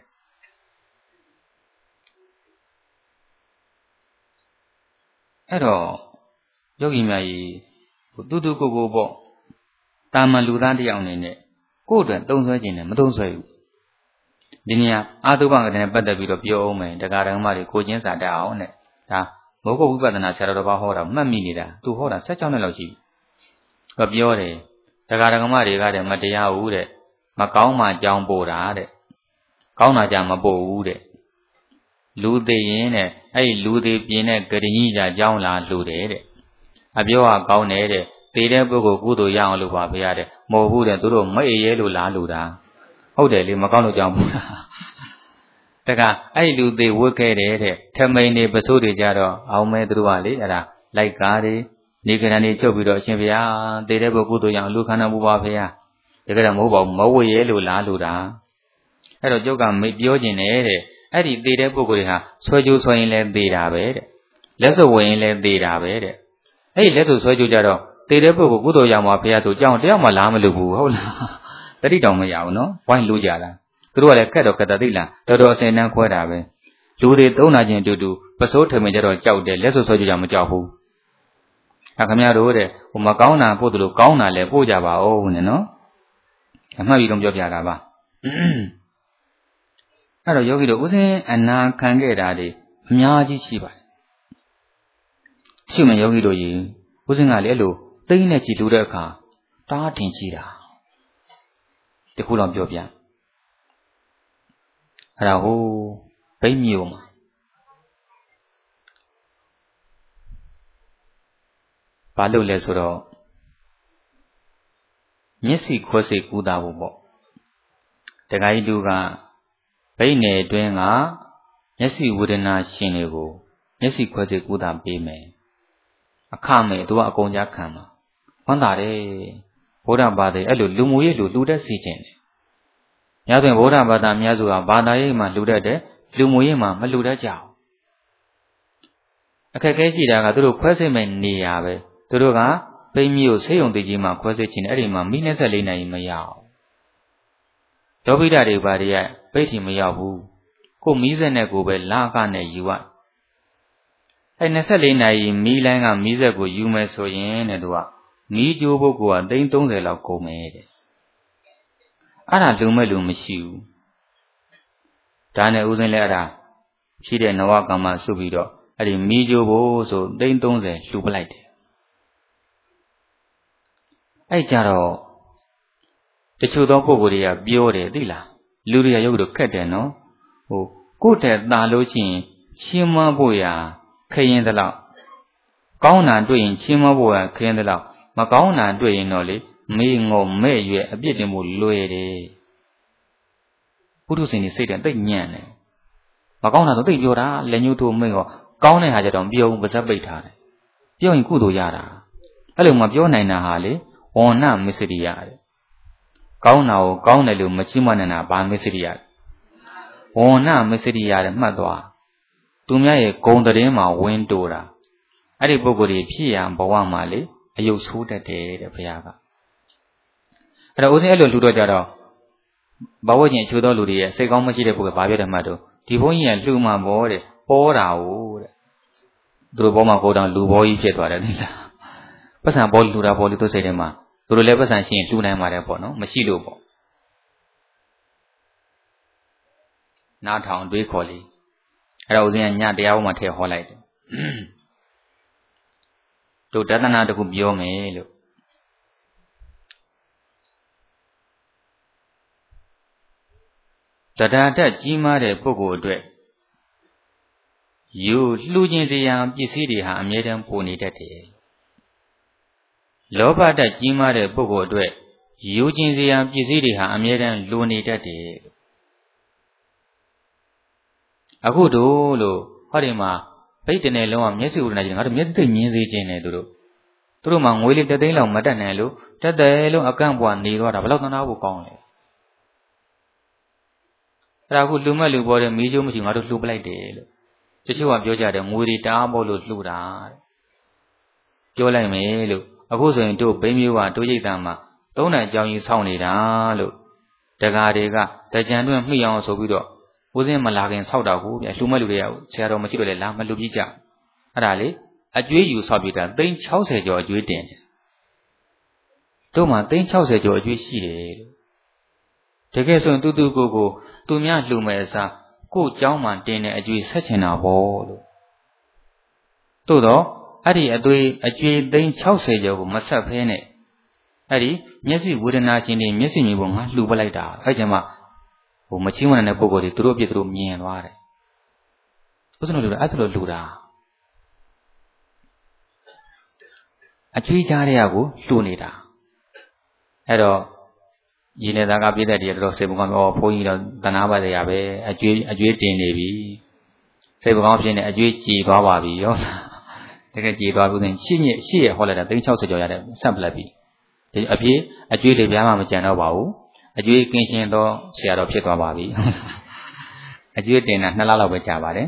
[SPEAKER 2] အဲ့တော့ယောဂီများကြီးတူတူကိုကိုပေါ့တာမန်လူသားတယောက်အနေနဲ့ကိုယ့်အတွက်သုံးဆွဲခြင်းနဲ့မသုံးဆွဲဘူးဒီနေရာအာသုဘကတည်းကပတ်သက်ပြီးတော့ပြောအောင်မယ်တရားဓမ္မတွေကိုချင်းစာတတ်အောင်နဲ့ဒါမောဂဝိပဿနာဆရာတော်ဘာဟောတာမှတ်မိနေတာသူဟောတာ16နှစ်လောက်ရှိပြီပြောတယ်တရားဓမ္မတွေကတဲ့မတရားဘူးတဲ့မကောင်းမှကြောင်းပို့တာတဲ့ကောင်းတာကြမပို့ဘူးတဲ့လူသိရင်တဲ့အဲ့လူသိပြင်းတဲ့ဂရင်းကြီးကြောင်းလာလှူတယ်တဲ့အပြောကကောင်းတယ်တဲ့သေးတဲ့ပုဂ္ဂိုလ်ကုသိုလ်ရအောင်လို့ပါဖေရတယ်မဟုတ်ဘူးတဲ့သူတို့မအေးရဲလို့လားလို့တာဟုတ်တယ်လေမကောင်းလို့ကြောင်းဘူးတကအဲ့လူသေးဝတ်ခဲ့တယ်တဲ့ထမိန်နေပစိုးတွေကြတော့အောင်မဲသူတို့ကလေအဲ့ဒါလိုက်ကားတွေနေကရန်တွေချုပ်ပြီးတော့အရှင်ဘုရားသေတဲ့ပုဂ္ဂိုလ်တို့ရအောင်လူခန္ဓာမူပါဖေရတကယ်တော့မဟုတ်ပါဘူးမဝတ်ရဲလို့လားလို့တာအဲ့တော့ကျုပ်ကမေ့ပြောခြင်းနဲ့တဲ့အဲ့ဒီသေတဲ့ပုဂ္ဂိုလ်တွေဟာဆွဲကြိုးဆွဲရင်လည်းသေတာပဲတဲ့လက်စွပ်ဝင်ရင်လည်းသေတာပဲတဲ့အဲ့ဒီလက်စွပ်ဆွဲကြိုးကြတော့သေတဲ့ပုဂ္ဂိုလ်ကုသိုလ်ရမှာဖေရဆိုကြောင်းတယောက်မှလားမလို့ဘူးဟုတ်လားတတိတောင်မရဘူးနော်ဝိုင်းလို့ကြတာသူတို့ကလည်းခက်တော့ခက်တာသိလားတော်တော်အစင်နှန်းခွဲတာပဲလူတွေသုံးနာခြင်းတူတူပစိုးထမင်ကြတော့ကြောက်တယ်လက်စွပ်ဆွဲကြိုးကြမကြောက်ဘူးခင်ဗျားတို့တဲ့ဟိုမကောင်းတာပို့တယ်လို့ကောင်းတာလည်းပို့ကြပါဦးနဲ့နော်အမှတ်ပြီးတော့ပြောပြတာပါအဲ့တော့ယောဂီတို့ဥစဉ်အနာခံခဲ့တာတွေအများကြီးရှိပါတယ်ရှိမှယောဂီတို့ကြီးဥစဉ်ကလည်းအဲ့လိုသိနေကြည့်လို့တဲ့အခါတားထင်ကြည့်တာတခုတော့ပြောပြအဲ့ဒါဟိုဗိမြို့မှာဘာလို့လဲဆိုတော့မျက်စိခွဲစိတ်ကူးတာဖို့ပေါ့တခါကြီးသူကဗိနယ်အတွင်းကမျက်စိဝေဒနာရှင်တွေကိုမျက်စိခွဲစိတ်ကူးတာပေးမယ်အခမဲ့သူကအကုန်ကြခံမှာဝမ်းသာတယ်ဗုဒ္ဓဘာသာအဲ့လိုလူမှုရေးလူလှူတတ်စီခြင်းတယ်ညဆိုရင်ဗုဒ္ဓဘာသာအများစုကဘာသာရေးမှာလှူတတ်တယ်လူမှုရေးမှာမလှူတတ်ကြဘူးအခက်အခဲရှိတာကသူတို့ခွဲစိတ်မဲ့နေရပဲသူတို့ကပိန်းမျိုးဆေးရုံတကြီးမှာခွဲစိတ်ခြင်းအဲ့ဒီမှာမိနစ်24နာရီမရအောင်လောဘိဒတွေဘာတွေကပိတ်ထီမရောက်ဘူးကိုမီးစက်နဲ့ကိုပဲလာကနဲ့ယူရအဲ့24နာရီမီးလိုင်းကမီးစက်ကိုယူမယ်ဆိုရင်တဲ့သူကမီးကြိုးပုတ်က330လောက်ကုန်မယ်တဲ့အဲ့ဒါလုံမဲ့လူမရှိဘူးဒါနဲ့ဦးစင်းလည်းအဲ့ဒါရှိတဲ့နဝကမ္မစုပြီးတော့အဲ့ဒီမီးကြိုးဖို့ဆို330လှူပလိုက်တယ်အဲ့ကြတော့တချို့သောပုဂ္ဂိုလ်တွေကပြောတယ်သိလားလူတွေကရုပ်တော့ခက်တယ်နော်ဟိုကိုယ့်တဲ့ตาလို့ရှိရင်ချင်းမဖို့ရာခရင်တလောက်ကောင်းတာတွေ့ရင်ချင်းမဖို့ရာခရင်တလောက်မကောင်းတာတွေ့ရင်တော့လေမေးငုံမဲ့ရွယ်အပြစ်တင်မှုလွယ်တယ်ပုထုဇဉ်တွေစိတ်တယ်တိတ်ညံ့တယ်မကောင်းတာဆိုတိတ်ပြောတာလက်ညှိုးထိုးမိတော့ကောင်းတဲ့ဟာကြတော့ပြောဘူးပါဇက်ပိတ်ထားတယ်ပြောရင်ကုသိုလ်ရတာအဲ့လိုမှပြောနိုင်တာဟာလေဝဏ္ဏမစ္စရိယတဲ့ကောင်းတာကိုကောင်းတယ်လို့မချိမနိုင်တာဘာမစ္စရိယဝဏ္ဏမစ္စရိယတဲ့မှတ်သွားသူများရဲ့ဂုံတရင်မှာဝင်းတိုးတာအဲ့ဒီပုဂ္ဂိုလ်ကြီးဖြစ်ရန်ဘဝမှာလေအယုတ်ဆိုးတတ်တယ်တဲ့ဘုရားကအဲ့တော့ဦးဇင်းအဲ့လိုလူတော့ကြတော့ဘဝချင်းချိုးသောလူတွေရဲ့စိတ်ကောင်းမရှိတဲ့ပုဂ္ဂိုလ်ဘာပြောတယ်မှတ်တော့ဒီဘုန်းကြီးကလှူမှာပေါ့တဲ့ပေါ်တာဟုတ်တဲ့သူတို့ဘောမှာကိုယ်တောင်လူဘောကြီးဖြစ်သွားတယ်သိလားပတ်စံဘောလှူတာဘောလူတို့စိတ်ထဲမှာသူတို့လည်းပတ်စံရှိရင်လှူနိုင်ပါတယ်ပေါ့နော်မရှိလို့ပေါ့နားထောင်တွေးခေါ်လေအဲ့တော့ဦးဇင်းကညတရားပေါ်မှာထည့်ဟောလိုက်တယ်တို့တသနာတခုပြောမယ်လို့တရားတတ်ကြီးမားတဲ့ပုဂ္ဂိုလ်အတွက်ယူလှူခြင်းစရာပစ္စည်းတွေဟာအမြဲတမ်းပိုနေတတ်တယ်လောဘတတ်ကြီးမားတဲ့ပုဂ္ဂိုလ်အတွက်ယူခြင်းစရာပစ္စည်းတွေဟာအမြဲတမ်းလိုနေတတ်တယ်အခုတို့လို့ဟောဒီမှာဗိတ်တနယ်လုံးကမျက်စိဥဒနာကြီးငါတို့မျက်စိသိမြင်စေခြင်းနဲ့သူတို့မှငွေလေး3သိန်းလောက်မတတ်နိုင်လို့တက်တယ်လို့အကန့်ပွားနေတော့တာဘယ်လောက်သနာဖို့ကောင်းလဲအဲ့ဒါခုလူမဲ့လူပေါ်တဲ့မီးကျိုးမရှိငါတို့လှူပလိုက်တယ်လို့တချို့ကပြောကြတယ်ငွေတွေတားဖို့လို့လှူတာတဲ့ပြောလိုက်မယ်လို့အခုဆိုရင်တို့ဘိန်းမျိုးကတို့ရိတ်တံမှာ3နိုင်အကြောင်းကြီးဆောင်းနေတာလို့တကားတွေကတကြံတွင်းမှီအောင်ဆိုပြီးတော့ဦးစင်းမလာခင်ဆောက်တာကိုဗျလှူမဲ့လူတွေကဆရာတော်မရှိတော့လေလာမလှူပြီးကြအဲ့ဒါလေအကျွေးယူဆောက်ပြတာ360ကျော်အကျွေးတင်တယ်တို့မှ360ကျော်အကျွေးရှိတယ်လို့တကယ်ဆိုရင်တူကိုသူများလှူမဲ့အစားကို့เจ้าမှတင်တဲ့အကျွေးဆက်ချင်တာပေါ့လို့တို့တော့အဲ့ဒီအကျွေး360ကျော်ကိုမဆက်ဖဲနဲ့အဲ့ဒီမျက်စိဝေဒနာရှင်တွေမျက်စိမြင်ဖို့ငါလှူပလိုက်တာအဲ့ကျမှဟိုမချင်းမနိုင်တဲ့ပုဂ္ဂိုလ်တွေသူတို့အပြစ်သူတို့မြင်သွားတယ်ဘုရားတို့လူတာအဲ့ဒါလိုလူတာအကျွေးကြားတဲ့ကိုလှူနေတာအဲ့တော့ရင်းနေတာကပြည့်တဲ့တည်းတော့စိတ်မကောင်းတော့ဘုန်းကြီးတော့တနာပါတရားပဲအကျွေးတင်နေပြီစိတ်မကောင်းဖြစ်နေအကျွေးကြည်သွားပါပြီရောတကယ်ကြည်သွားဘူးဆိုရင်ရှိရဟောလိုက်တာ360ကျော်ရတဲ့ဆက်ပလက်ပြီဒီအပြေးအကျွေးတွေပြားမှမကြံတော့ပါဘူးအကျွေးကင်းရှင်းတော့ဆရာတော်ဖြစ်သွားပါပြီအကျွေးတင်တာ2လလောက်ပဲကြာပါတယ်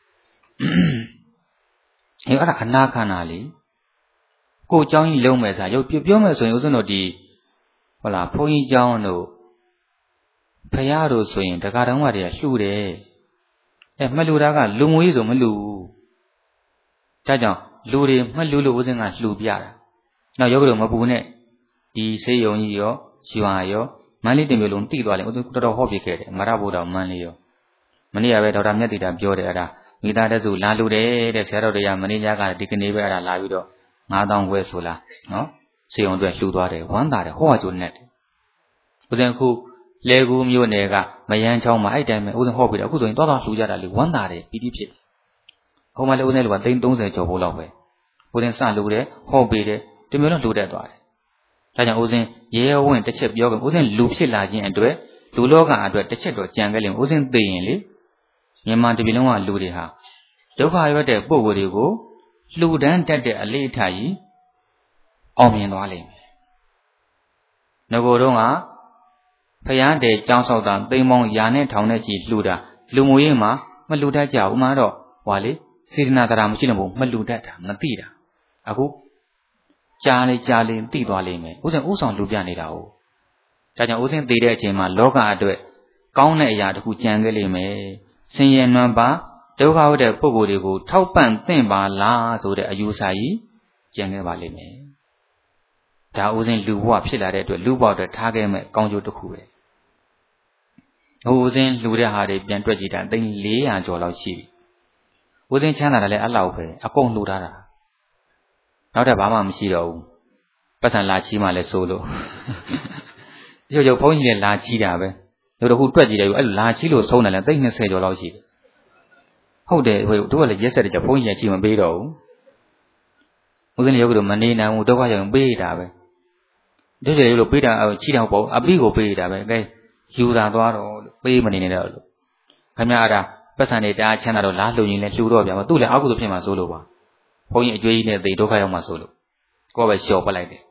[SPEAKER 2] အဲ့ဒါအနာခန္ဓာလေးကိုเจ้าကြီးလုံးမဲ့စားရုပ်ပြောမဲ့ဆိုရင်ဦးဇင်းတို့ဒီဟုတ်လားဘုန်းကြီးเจ้าတို့ဖရာတို့ဆိုရင်တက္ကရာတော်တွေကလှူတယ်မလှူတာကလူငွေဆိုမလှူဘူးဒါကြောင့်လူတွေမလှူလို့ဦးဇင်းကလှူပြတာနောက်ယောဂီတို့မပူနဲ့ဒီစေယုံကြီးရောရွာရောမန္တလေးတင်မျိုးလုံးတိသွားတယ်ဦးဇင်းတော်တော်ဟောပြခဲ့တယ်မရဘုရားမန္တလေးရောမနေ့ကပဲဒေါက်တာမြတ်တီတာပြောတယ်အဲ့ဒါမိသားတစုလာလှူတယ်တဲ့ဆရာတော်တွေကမနေ့ညကဒီကနေ့ပဲအဲ့ဒါလာပြီးတော့9000ခွဲဆိုလားနော်စေယုံအတွက်လှူသွားတယ်ဝမ်းသာတယ်ဟောကြိုနဲ့တယ်ဦးဇင်းအခုလဲကူးမျိုးနယ်ကမယန်းချောင်းမှာအဲ့တိုင်းပဲဦးဇင်းဟောပြီးတော့အခုဆိုရင်တော်တော်လှူကြတာလေဝမ်းသာတယ်ပီတိဖြစ်ဟိုမှာလေဦးဇင်းလူက330ကျော်ဖို့လောက်ပဲဦးဇင်းစလှူတယ်ဟောပေးတယ်တမျိုးလုံးလှူတတ်သွားတယ်ဒါကြောင့်ဦးဇင်းရဲရဲဝင့်တစ်ချက်ပြောကြဦးဇင်းလူဖြစ်လာခြင်းအတွက်လူလောကအတွက်တစ်ချက်တော့ကြံခဲ့လိမ့်ဦးဇင်းသိရင်လေမြန်မာတပြည်လုံးကလူတွေဟာဒုက္ခရောက်တဲ့ပုဂ္ဂိုလ်တွေကိုလှူဒန်းတတ်တဲ့အလေးအထားကြီးအောင်မြင်သွားလိမ့်မယ်ငကိုတော့ကဖယားတဲ့ကြောင်းဆောက်တာသိမ်းပေါင်းရာနဲ့ထောင်နဲ့ချီလှူတာလူမှုရေးမှာမလှူတတ်ကြဘူးမှတော့ဟွာလေစေတနာတရားမရှိလို့မလှူတတ်တာမသိတာအခုကြားလေသိသွားလိမ့်မယ်ဦးဇင်းဥဆောင်လှူပြနေတာ哦ဒါကြောင့်ဦးဇင်းသိတဲ့အချိန်မှာလောကအတွက်ကောင်းတဲ့အရာတစ်ခုကြံခဲ့လိမ့်မယ်ဆင်းရဲနွမ်းပါဒုက္ခဟုတ်တဲ့ပုဂ္ဂိုလ်တွေကိုထောက်ပံ့သင့်ပါလားဆိုတဲ့အယူဆကြီးကြံခဲ့ပါလိမ့်မယ်ဒါဦးဇင်းလူဘဝဖြစ်လာတဲ့အတွက်လူဘဝအတွက်ထားခဲ့မဲ့ကောင်းကျိုးတစ်ခုပဲဦးဇင်းလူတဲ့ဟာတွေပြန်တွက်ကြည့်တာ400ကျော်လောက်ရှိပြီဦးဇင်းချမ်းသာတယ်လည်းအဲ့လောက်ပဲအကုန်လှူထားတာနောက်ထပ်ဘာမှမရှိတော့ဘူးပတ်စံလာချီးမှလည်းစိုးလို့ကျုပ်ဘုန်းကြီးလည်းလာချီးတာပဲတို့ခုတွက်ကြည့်တယ်အဲ့လိုလာချီးလို့ဆုံးတယ်လည်း20ကျော်လောက်ရှိတယ်ဟုတ်တယ်တို့ကလည်းရက်ဆက်တဲ့ကျဘုန်းကြီးချီးမပေးတော့ဘူးဦးဇင်းယောဂီတို့မနေနိုင်ဘူးဒုက္ခရောက်ရင်ပေးတာပဲတို့တွေလို့ပေးတာချီးတော့ပေါ့အပိကိုပေးတာပဲအဲယူတာသွားတော့လို့ပေးမနေနဲ့တော့လို့ခင်ဗျားအဲ့ဒါပတ်စံတွေတားချမ်းသာတော့လားလှုပ်ရင်လည်းလှူတော့ဗျာသူ့လည်းအောက်ကုသိုလ်ဖြစ်မှာစိုးလို့ပါဘုန်းကြီးအကျွေးကြီးနဲ့သိဒုက္ခရောက်မှာစိုးလို့ကိုယ်ပဲလျှော်ပတ်လိုက်တယ်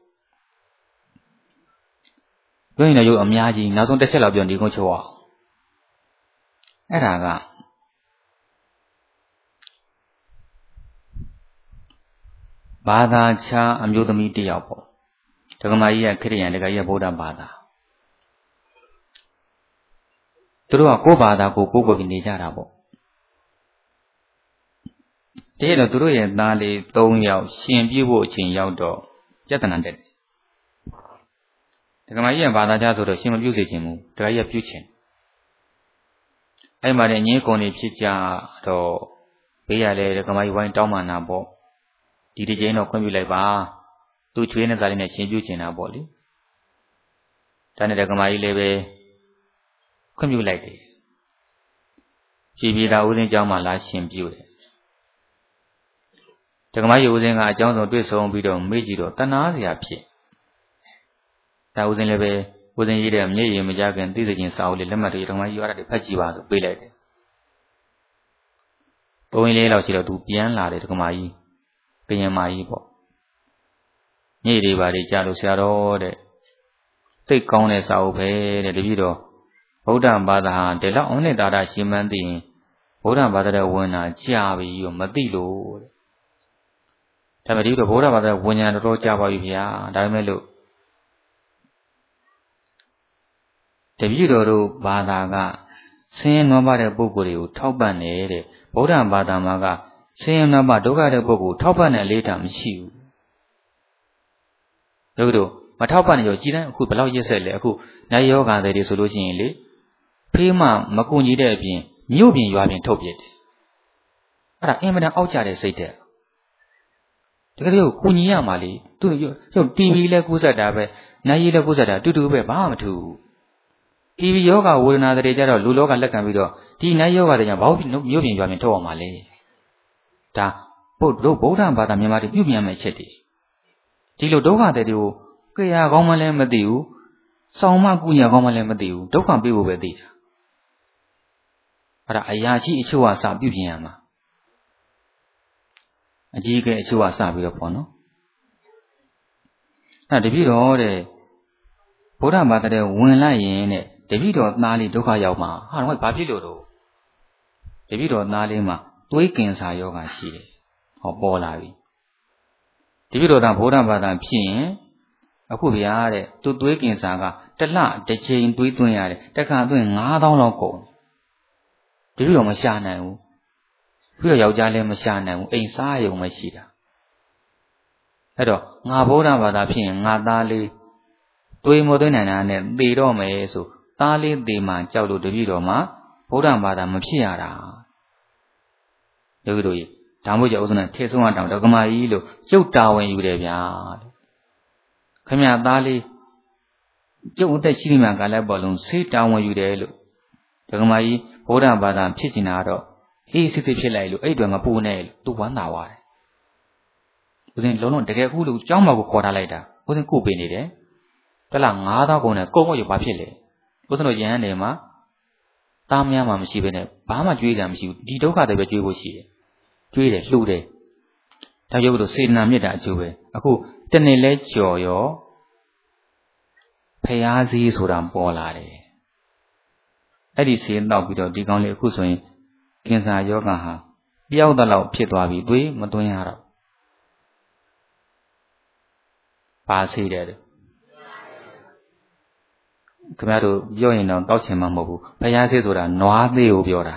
[SPEAKER 2] ပြောရင်တော့ရုပ်အများကြီးနောက်ဆုံးတစ်ချက်လောက်ပြောဒီကုန်းချိုးအောင်အဲ့ဒါကဘာသာခြားအမျိုးသမီးတစ်ယောက်ပေါ့ဒကမာကြီးကခရစ်ယာန်ဒကာကြီးကဗုဒ္ဓဘာသာသူတို့ကကိုယ့်ဘာသာကိုကိုယ်ပြီးနေကြတာပေါ့တကယ်တော့သူတို့ရဲ့သားလေး3ယောက်ရှင်ပြည့်ဖို့အချိန်ရောက်တော့ပြဿနာတက်တယ်ဒကမာကြီးကဘာသာခြားဆိုတော့ရှင်မပြုစေချင်ဘူးဒကာကြီးကပြုချင်အဲ့မှာလည်းငင်းကုန်နေဖြစ်ကြတော့ဘေးရလေဒကမာကြီးဝိုင်းတောင်းမှနာပေါ့ဒီတစ်ချိန်တော့ခွင့်ပြုလိုက်ပါသူချွေးနဲ့သားလေးနဲ့ရှင်ပြုချင်တာပေါ့လေဒါနဲ့ဒကမာကြီးလည်းပဲခွင့်ပြုလိုက်တယ်ပြည်သာဦးစင်းကျောင်းမှာလာရှင်ပြုတယ်ဒကမာကြီးဦးစင်းကအကြောင်းစုံတွေ့ဆုံပြီးတော့မေးကြည့်တော့တနာစရာဖြစ်ဒါဦးစင်းလည်းပဲဦးစင်းရေးတဲ့မျက်ရည်မကြခင်သိသိချင်းစာအုပ်လေးလက်မှတ်တွေဒကမာကြီးရတာတွေဖတ်ကြည့်ပါဆိုပေးလိုက်တယ်3 4လောက်ရှိတော့သူပြန်လာတယ်ဒကမာကြီးဘယင်မာကြီးပေါ့မျက်ရည်တွေပါတွေကြားလို့ဆရာတော်တဲ့သိကောင်းတဲ့စာအုပ်ပဲတဲ့တပည့်တော်ဗုဒ္ဓဘာသာဟာဒီလောက်အောင်နေတာတာရှင်းမှန်းသိရင်ဗုဒ္ဓဘာသာတဲ့ဝင်တာကြာပြီရောမသိလို့တဲ့ဒါပေမဲ့ဒီတော့ဗုဒ္ဓဘာသာဝင်ညာတော်တော်ကြာပါပြီဗျာဒါပေမဲ့လို့တပည့်တော်တို့ဘာသာကဆင်းရဲနွမ်းပါတဲ့ပုဂ္ဂိုလ်တွေကိုထောက်ပံ့နေတဲ့ဗုဒ္ဓဘာသာမှာကဆင်းရဲနွမ်းပါဒုက္ခတဲ့ပုဂ္ဂိုလ်ထောက်ပံ့တဲ့အလေးထားမရှိဘူးတို့မထောက်ပံ့နေရောကြည်တိုင်းအခုဘယ်လောက်ရက်ဆက်လဲအခုနိုင်ယောဂါတွေဆိုလို့ရှိရင်လေဖေးမှမကူညီတဲ့အပြင်မြို့ပြင်ရွာပြင်ထုတ်ပြစ်တယ်အဲ့ဒါအင်မတန်အောက်ကျတဲ့စိတ်တဲ့တကယ်လို့ကူညီရမှာလေသူရုပ် TV လဲကူးဆက်တာပဲနိုင်ရည်လဲကူးဆက်တာတူတူပဲဘာမှမထူးဘူး TV ယောဂဝေဒနာတွေကြတော့လူလောကလက်ခံပြီးတော့ဒီနိုင်ယောဂတွေကြောင့်ဘာလို့မြို့ပြင်ရွာပြင်ထုတ်အောင်မှာလဲဒါဘုဒ္ဓဘာသာမြန်မာတွေပြုပြင်ရမယ့်အချက်တွေဒီလိုဒုက္ခတွေကိုကြရကောင်းမှလည်းမသိဘူးစောင့်မှကုညာကောင်းမှလည်းမသိဘူးဒုက္ခပြေးဖို့ပဲသိတာအဲ့ဒါအရာရှိအချို့ကစပြုပြင်ရမှာအကြီးအကဲအချို့ကစပြီးတော့ပေါ့နော်အဲ့တပည့်တော်တဲ့ဗုဒ္ဓဘာသာတဲ့ဝင်လိုက်ရင်တဲ့တပည့်တော်သားလေးဒုက္ခရောက်မှာဟာတော့ဘာဖြစ်လို့တော့တပည့်တော်သားလေးမှာသွေးကင်ဆာယောဂရှိတယ်ဟောပေါ်လာပြီတပည့်တော်သားဗုဒ္ဓဘာသာဖြစ်ရင်အခုဗျာတဲ့သူသွေးကင်ဆာကတစ်လတစ်ချိန်သွေးသွင်းရတယ်တစ်ခါသွင်း9000လောက်ကုန်တပည့်တော်မရှာနိုင်ဘူးပြီးတော့ယောက်ျားလည်းမရှာနိုင်ဘူးအိမ်စားရုံပဲရှိတာအဲ့တော့ငါဗုဒ္ဓဘာသာဖြစ်ရင်ငါသားလေးသွေးမသွင်းနိုင်တာနဲ့သေတော့မယ်ဆိုသားလေးသေမှကြောက်လို့တပည့်တော်မှာဗုဒ္ဓဘာသာမဖြစ်ရတာယောဂီတို့ကြီးဒါမှမဟုတ်ကြောင့်ဥစ္စာနဲ့ထေဆုံးအတောင်ဒကမာကြီးလို့ကျုပ်တာဝန်ယူတယ်ဗျာခမရသားလေးကျုပ်အသက်ရှိနေမှာကလည်းပေါ်လုံးဆေးတာဝန်ယူတယ်လို့ဒကမာကြီးဗုဒ္ဓဘာသာဖြစ်နေတာတော့အေးစစ်စစ်ဖြစ်လိုက်လို့အဲ့တွေမပူနဲ့လို့သူဝမ်းသာသွားတယ်ဦးဇင်းလုံးလုံးတကယ်အခုလို့ကျောင်းမှာကိုခေါ်ထားလိုက်တာဦးဇင်းကုပေးနေတယ်တလား9000ကုန်နဲ့ကုန်မရဘာဖြစ်လဲဦးဇင်းတို့ရဟန်းတယ်မှာသားများမှမရှိဘဲနဲ့ဘာမှကြွေးတာမရှိဘူးဒီဒုက္ခတွေပဲကြွေးဖို့ရှိတယ်ကြွေးတယ်လှူတယ်ဒါရုပ်လို့စေတနာမြတ်တာအကျိုးပဲအခုတနေ့လဲကြော်ရောဖျားစည်းဆိုတာပေါ်လာတယ်အဲ့ဒီစေတောက်ပြီးတော့ဒီကောင်းလေးအခုဆိုရင်ကင်ဆာယောဂဟာပျောက်တဲ့လောက်ဖြစ်သွားပြီသွေးမသွင်းရတော့ပါစေတယ်ခင်ဗျားတို့ပြောရင်တော့တောက်ချင်မှမဟုတ်ဘူးဖျားစည်းဆိုတာနွားသေးကိုပြောတာ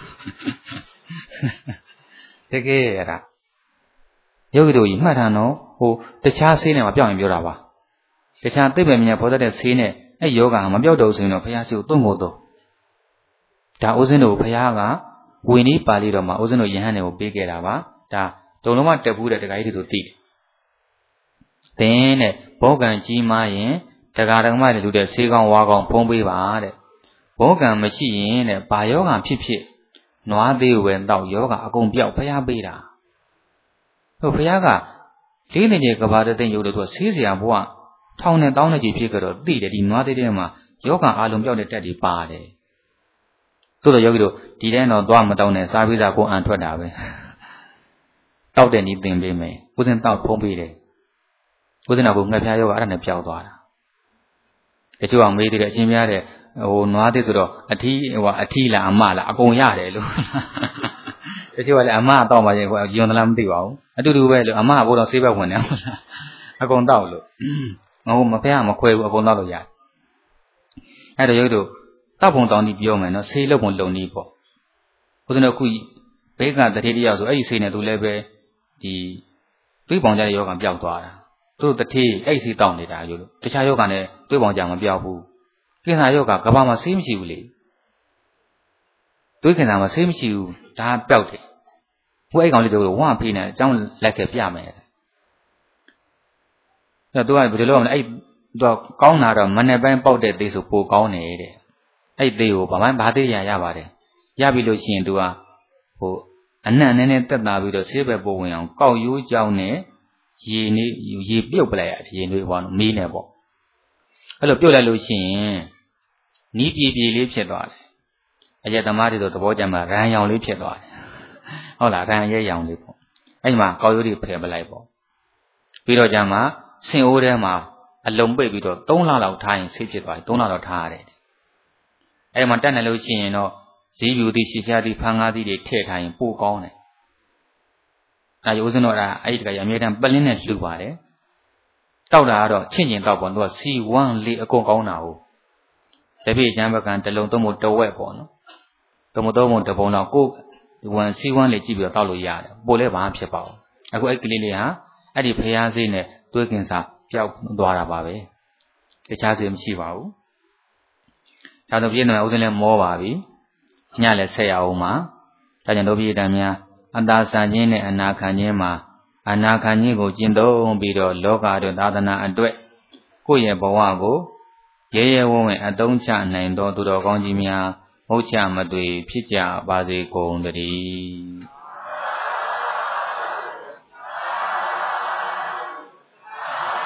[SPEAKER 2] တကယ်ရတာယောဂီတို့ကြီးမှတ်ထားနော်ဟိုတခြားဆေးနဲ့မပြောင်းရင်ပြောတာပါတခြားသိပ္ပံမြတ်ပေါ်တတ်တဲ့ဆေးနဲ့အဲ့ယောဂါမပြောက်တော့ဆိုရင်တော့ဖျားစည်းကိုသုံးဖို့တော့ဒါဥစဉ်တို့ဖျားကဝိနည်းပါဠိတော်မှာဥစဉ်တို့ယဟန်တွေကိုပေးခဲ့တာပါဒါတုံလုံးမတက်ဘူးတဲ့တခါကြီးတို့သိတယ်သင်တဲ့ဘောကံကြီးမားရင်တခါတခါမှလူတဲ့ဆေးကောင်းဝါကောင်းဖုံးပေးပါတဲ့ဘောကံမရှိရင်တဲ့ဘာယောဂါဖြစ်ဖြစ်နွားသေးဝယ်တော့ယောဂါအကုန်ပြောက်ဖျားပေးတာဟိုဖျားကလေးနေကဘာတဲ့သိရုပ်တော့သူဆေးစရာဘဝထောင်နဲ့တောင်းနဲ့ကြီးဖြစ်ကြတော့သိတယ်ဒီနွားသေးတဲ့မှာယောဂါအလုံးပြောက်တဲ့တက်တွေပါတယ်သို့တော့ယောဂီတို့ဒီတိုင်းတော့သွားမတောင်းနဲ့စားပြီးသားကိုအံထွက်တာပဲတောက်တဲ့နီးသင်ပေးမယ်ဦးစင်တောက်ဖုံးပေးတယ်ဦးစင်တော်ကငှက်ဖျားယောဂါအဲ့ဒါနဲ့ပျောက်သွားတာတချို့ကမေးသေးတယ်အချင်းများတဲ့ဟိုနွားသေးဆိုတော့အထီးလားအမလားအကုန်ရတယ်လို့တချို့ကလည်းအမတောက်မှရင်ယွန်သလားမသိပါဘူးအတူတူပဲလို့အမဘိုးတော်ဆေးဘက်ဝင်တယ်ဟုတ်လားအကုန်တောက်လို့ငါ့မဖျားမခွဲဘူးအကုန်တောက်လို့ရတယ်အဲ့တော့ယောဂီတို့တောက်ပုံတောင်းပြီးပြောမယ်နော်ဆေးလုံးပုံလုံနည်းပေါ့ဦးဇင်းတို့ခုဘေးကတထေးတယောက်ဆိုအဲ့ဒီဆေးနဲ့သူလည်းပဲဒီတွေးပေါင်ကြတဲ့ယောဂံပျောက်သွားတာသူတို့တထေးအဲ့ဒီဆေးတောက်နေတာယူလို့တခြားယောဂံနဲ့တွေးပေါင်ကြမပျောက်ဘူးကင်ဆာယောဂကဘာမှဆေးမရှိဘူးလေတွေးကင်ဆာမှာဆေးမရှိဘူးဒါပျောက်တယ်ဟိုအဲ့ကောင်လေးတို့ဝါဖေးနေအကြောင်းလက်ခဲ့ပြမယ်အဲ့တော့သူကဘယ်လိုလုပ်မလဲအဲ့သူကကောင်းတာတော့မနေ့ပိုင်းပေါက်တဲ့သေးဆိုပိုကောင်းတယ်တဲ့အဲ့သေးကိုဘာသေးရပါတယ်ရပြီလို့ရှိရင်သူကဟိုအနံ့နည်းနည်းတက်တာပြီးတော့ဆေးပဲပို့ဝင်အောင်ကောက်ရိုးကြောင်းနဲ့ရေပြုတ်ပလိုက်ရတယ်ရေတွေပေါ့နော်မီးနဲ့ပေါ့အဲ့လိုပြုတ်လိုက်လို့ရှိရင်နီးပြေပြေလေးဖြစ်သွားတယ်အကျက်သမားတွေဆိုသဘောကျမှရန်ရောင်လေးဖြစ်သွားတယ်ဟုတ်လားရန်ရဲရောင်လေးပေါ့အဲ့ဒီမှာကောက်ရိုးတွေဖယ်ပလိုက်ပေါ့ပြီးတော့ကျမှဆင်အိုးထဲမှာအလုံးပိတ်ပြီးတော့3လလောက်ထားရင်ဆေးဖြစ်သွားတယ်3လလောက်ထားရတယ်အဲ့မှာတက်နေလို့ရှိရင်တော့ဈေးပြူသည့်ရှီရှားသည့်ဖန်ကားသည့်တွေထည့်ထားရင်ပိုကောင်းတယ်။အဲရိုးစင်းတော့အဲ့ဒီတကယ်အမြဲတမ်းပလင်းနဲ့လှူပါတယ်။တောက်တာကတော့ချင့်ချင်တောက်ပေါ့သူကစီ1လေးအကုန်ကောင်းတာဟုတ်။တပိတ်ချမ်းဘကန်တလုံးသုံးဖို့တဝက်ပေါ့နော်။သုံးဖို့တပုံတော့ကိုစီ1လေးကြည့်ပြီးတော့တောက်လို့ရတယ်။ပိုလည်းဘာမှဖြစ်ပါဘူး။အခုအဲ့ကလေးလေးဟာအဲ့ဒီဖျားဆေးနဲ့သွေးကင်ဆာပျောက်သွားတာပါပဲ။တခြားဆေးမရှိပါဘူး။ဒါတော့ပြည့်နေဥစဉ်လည်းမောပါပြီ။ညလည်းဆက်ရအောင်ပါဒါကြောင့်တို့ပြည်တံများအတာဆန်ခြင်းနဲ့အနာခံခြင်းမှာအနာခံခြင်းကိုကျင့်သုံးပြီးတော့လောကတို့သာသနာအတွက်ကိုယ့်ရဲ့ဘဝကိုရဲရဲဝံ့ဝံ့အသုံးချနိုင်သောသူတော်ကောင်းကြီးများမဟုတ်ချမသွေဖြစ်ကြပါစေကုန်သတည်း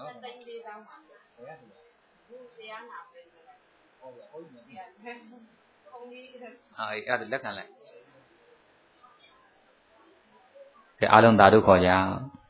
[SPEAKER 3] နော်သိန်းလေးတောင်းပါဘယ်ရတယ်ဘူးတရားနာပဲဟုတ်ပါဟုတ်ပြီဘုန်းကြီး
[SPEAKER 2] အဲ့ဒါလက်ခံလိုက်ကဲအားလုံးသာဓုခေါ်ကြ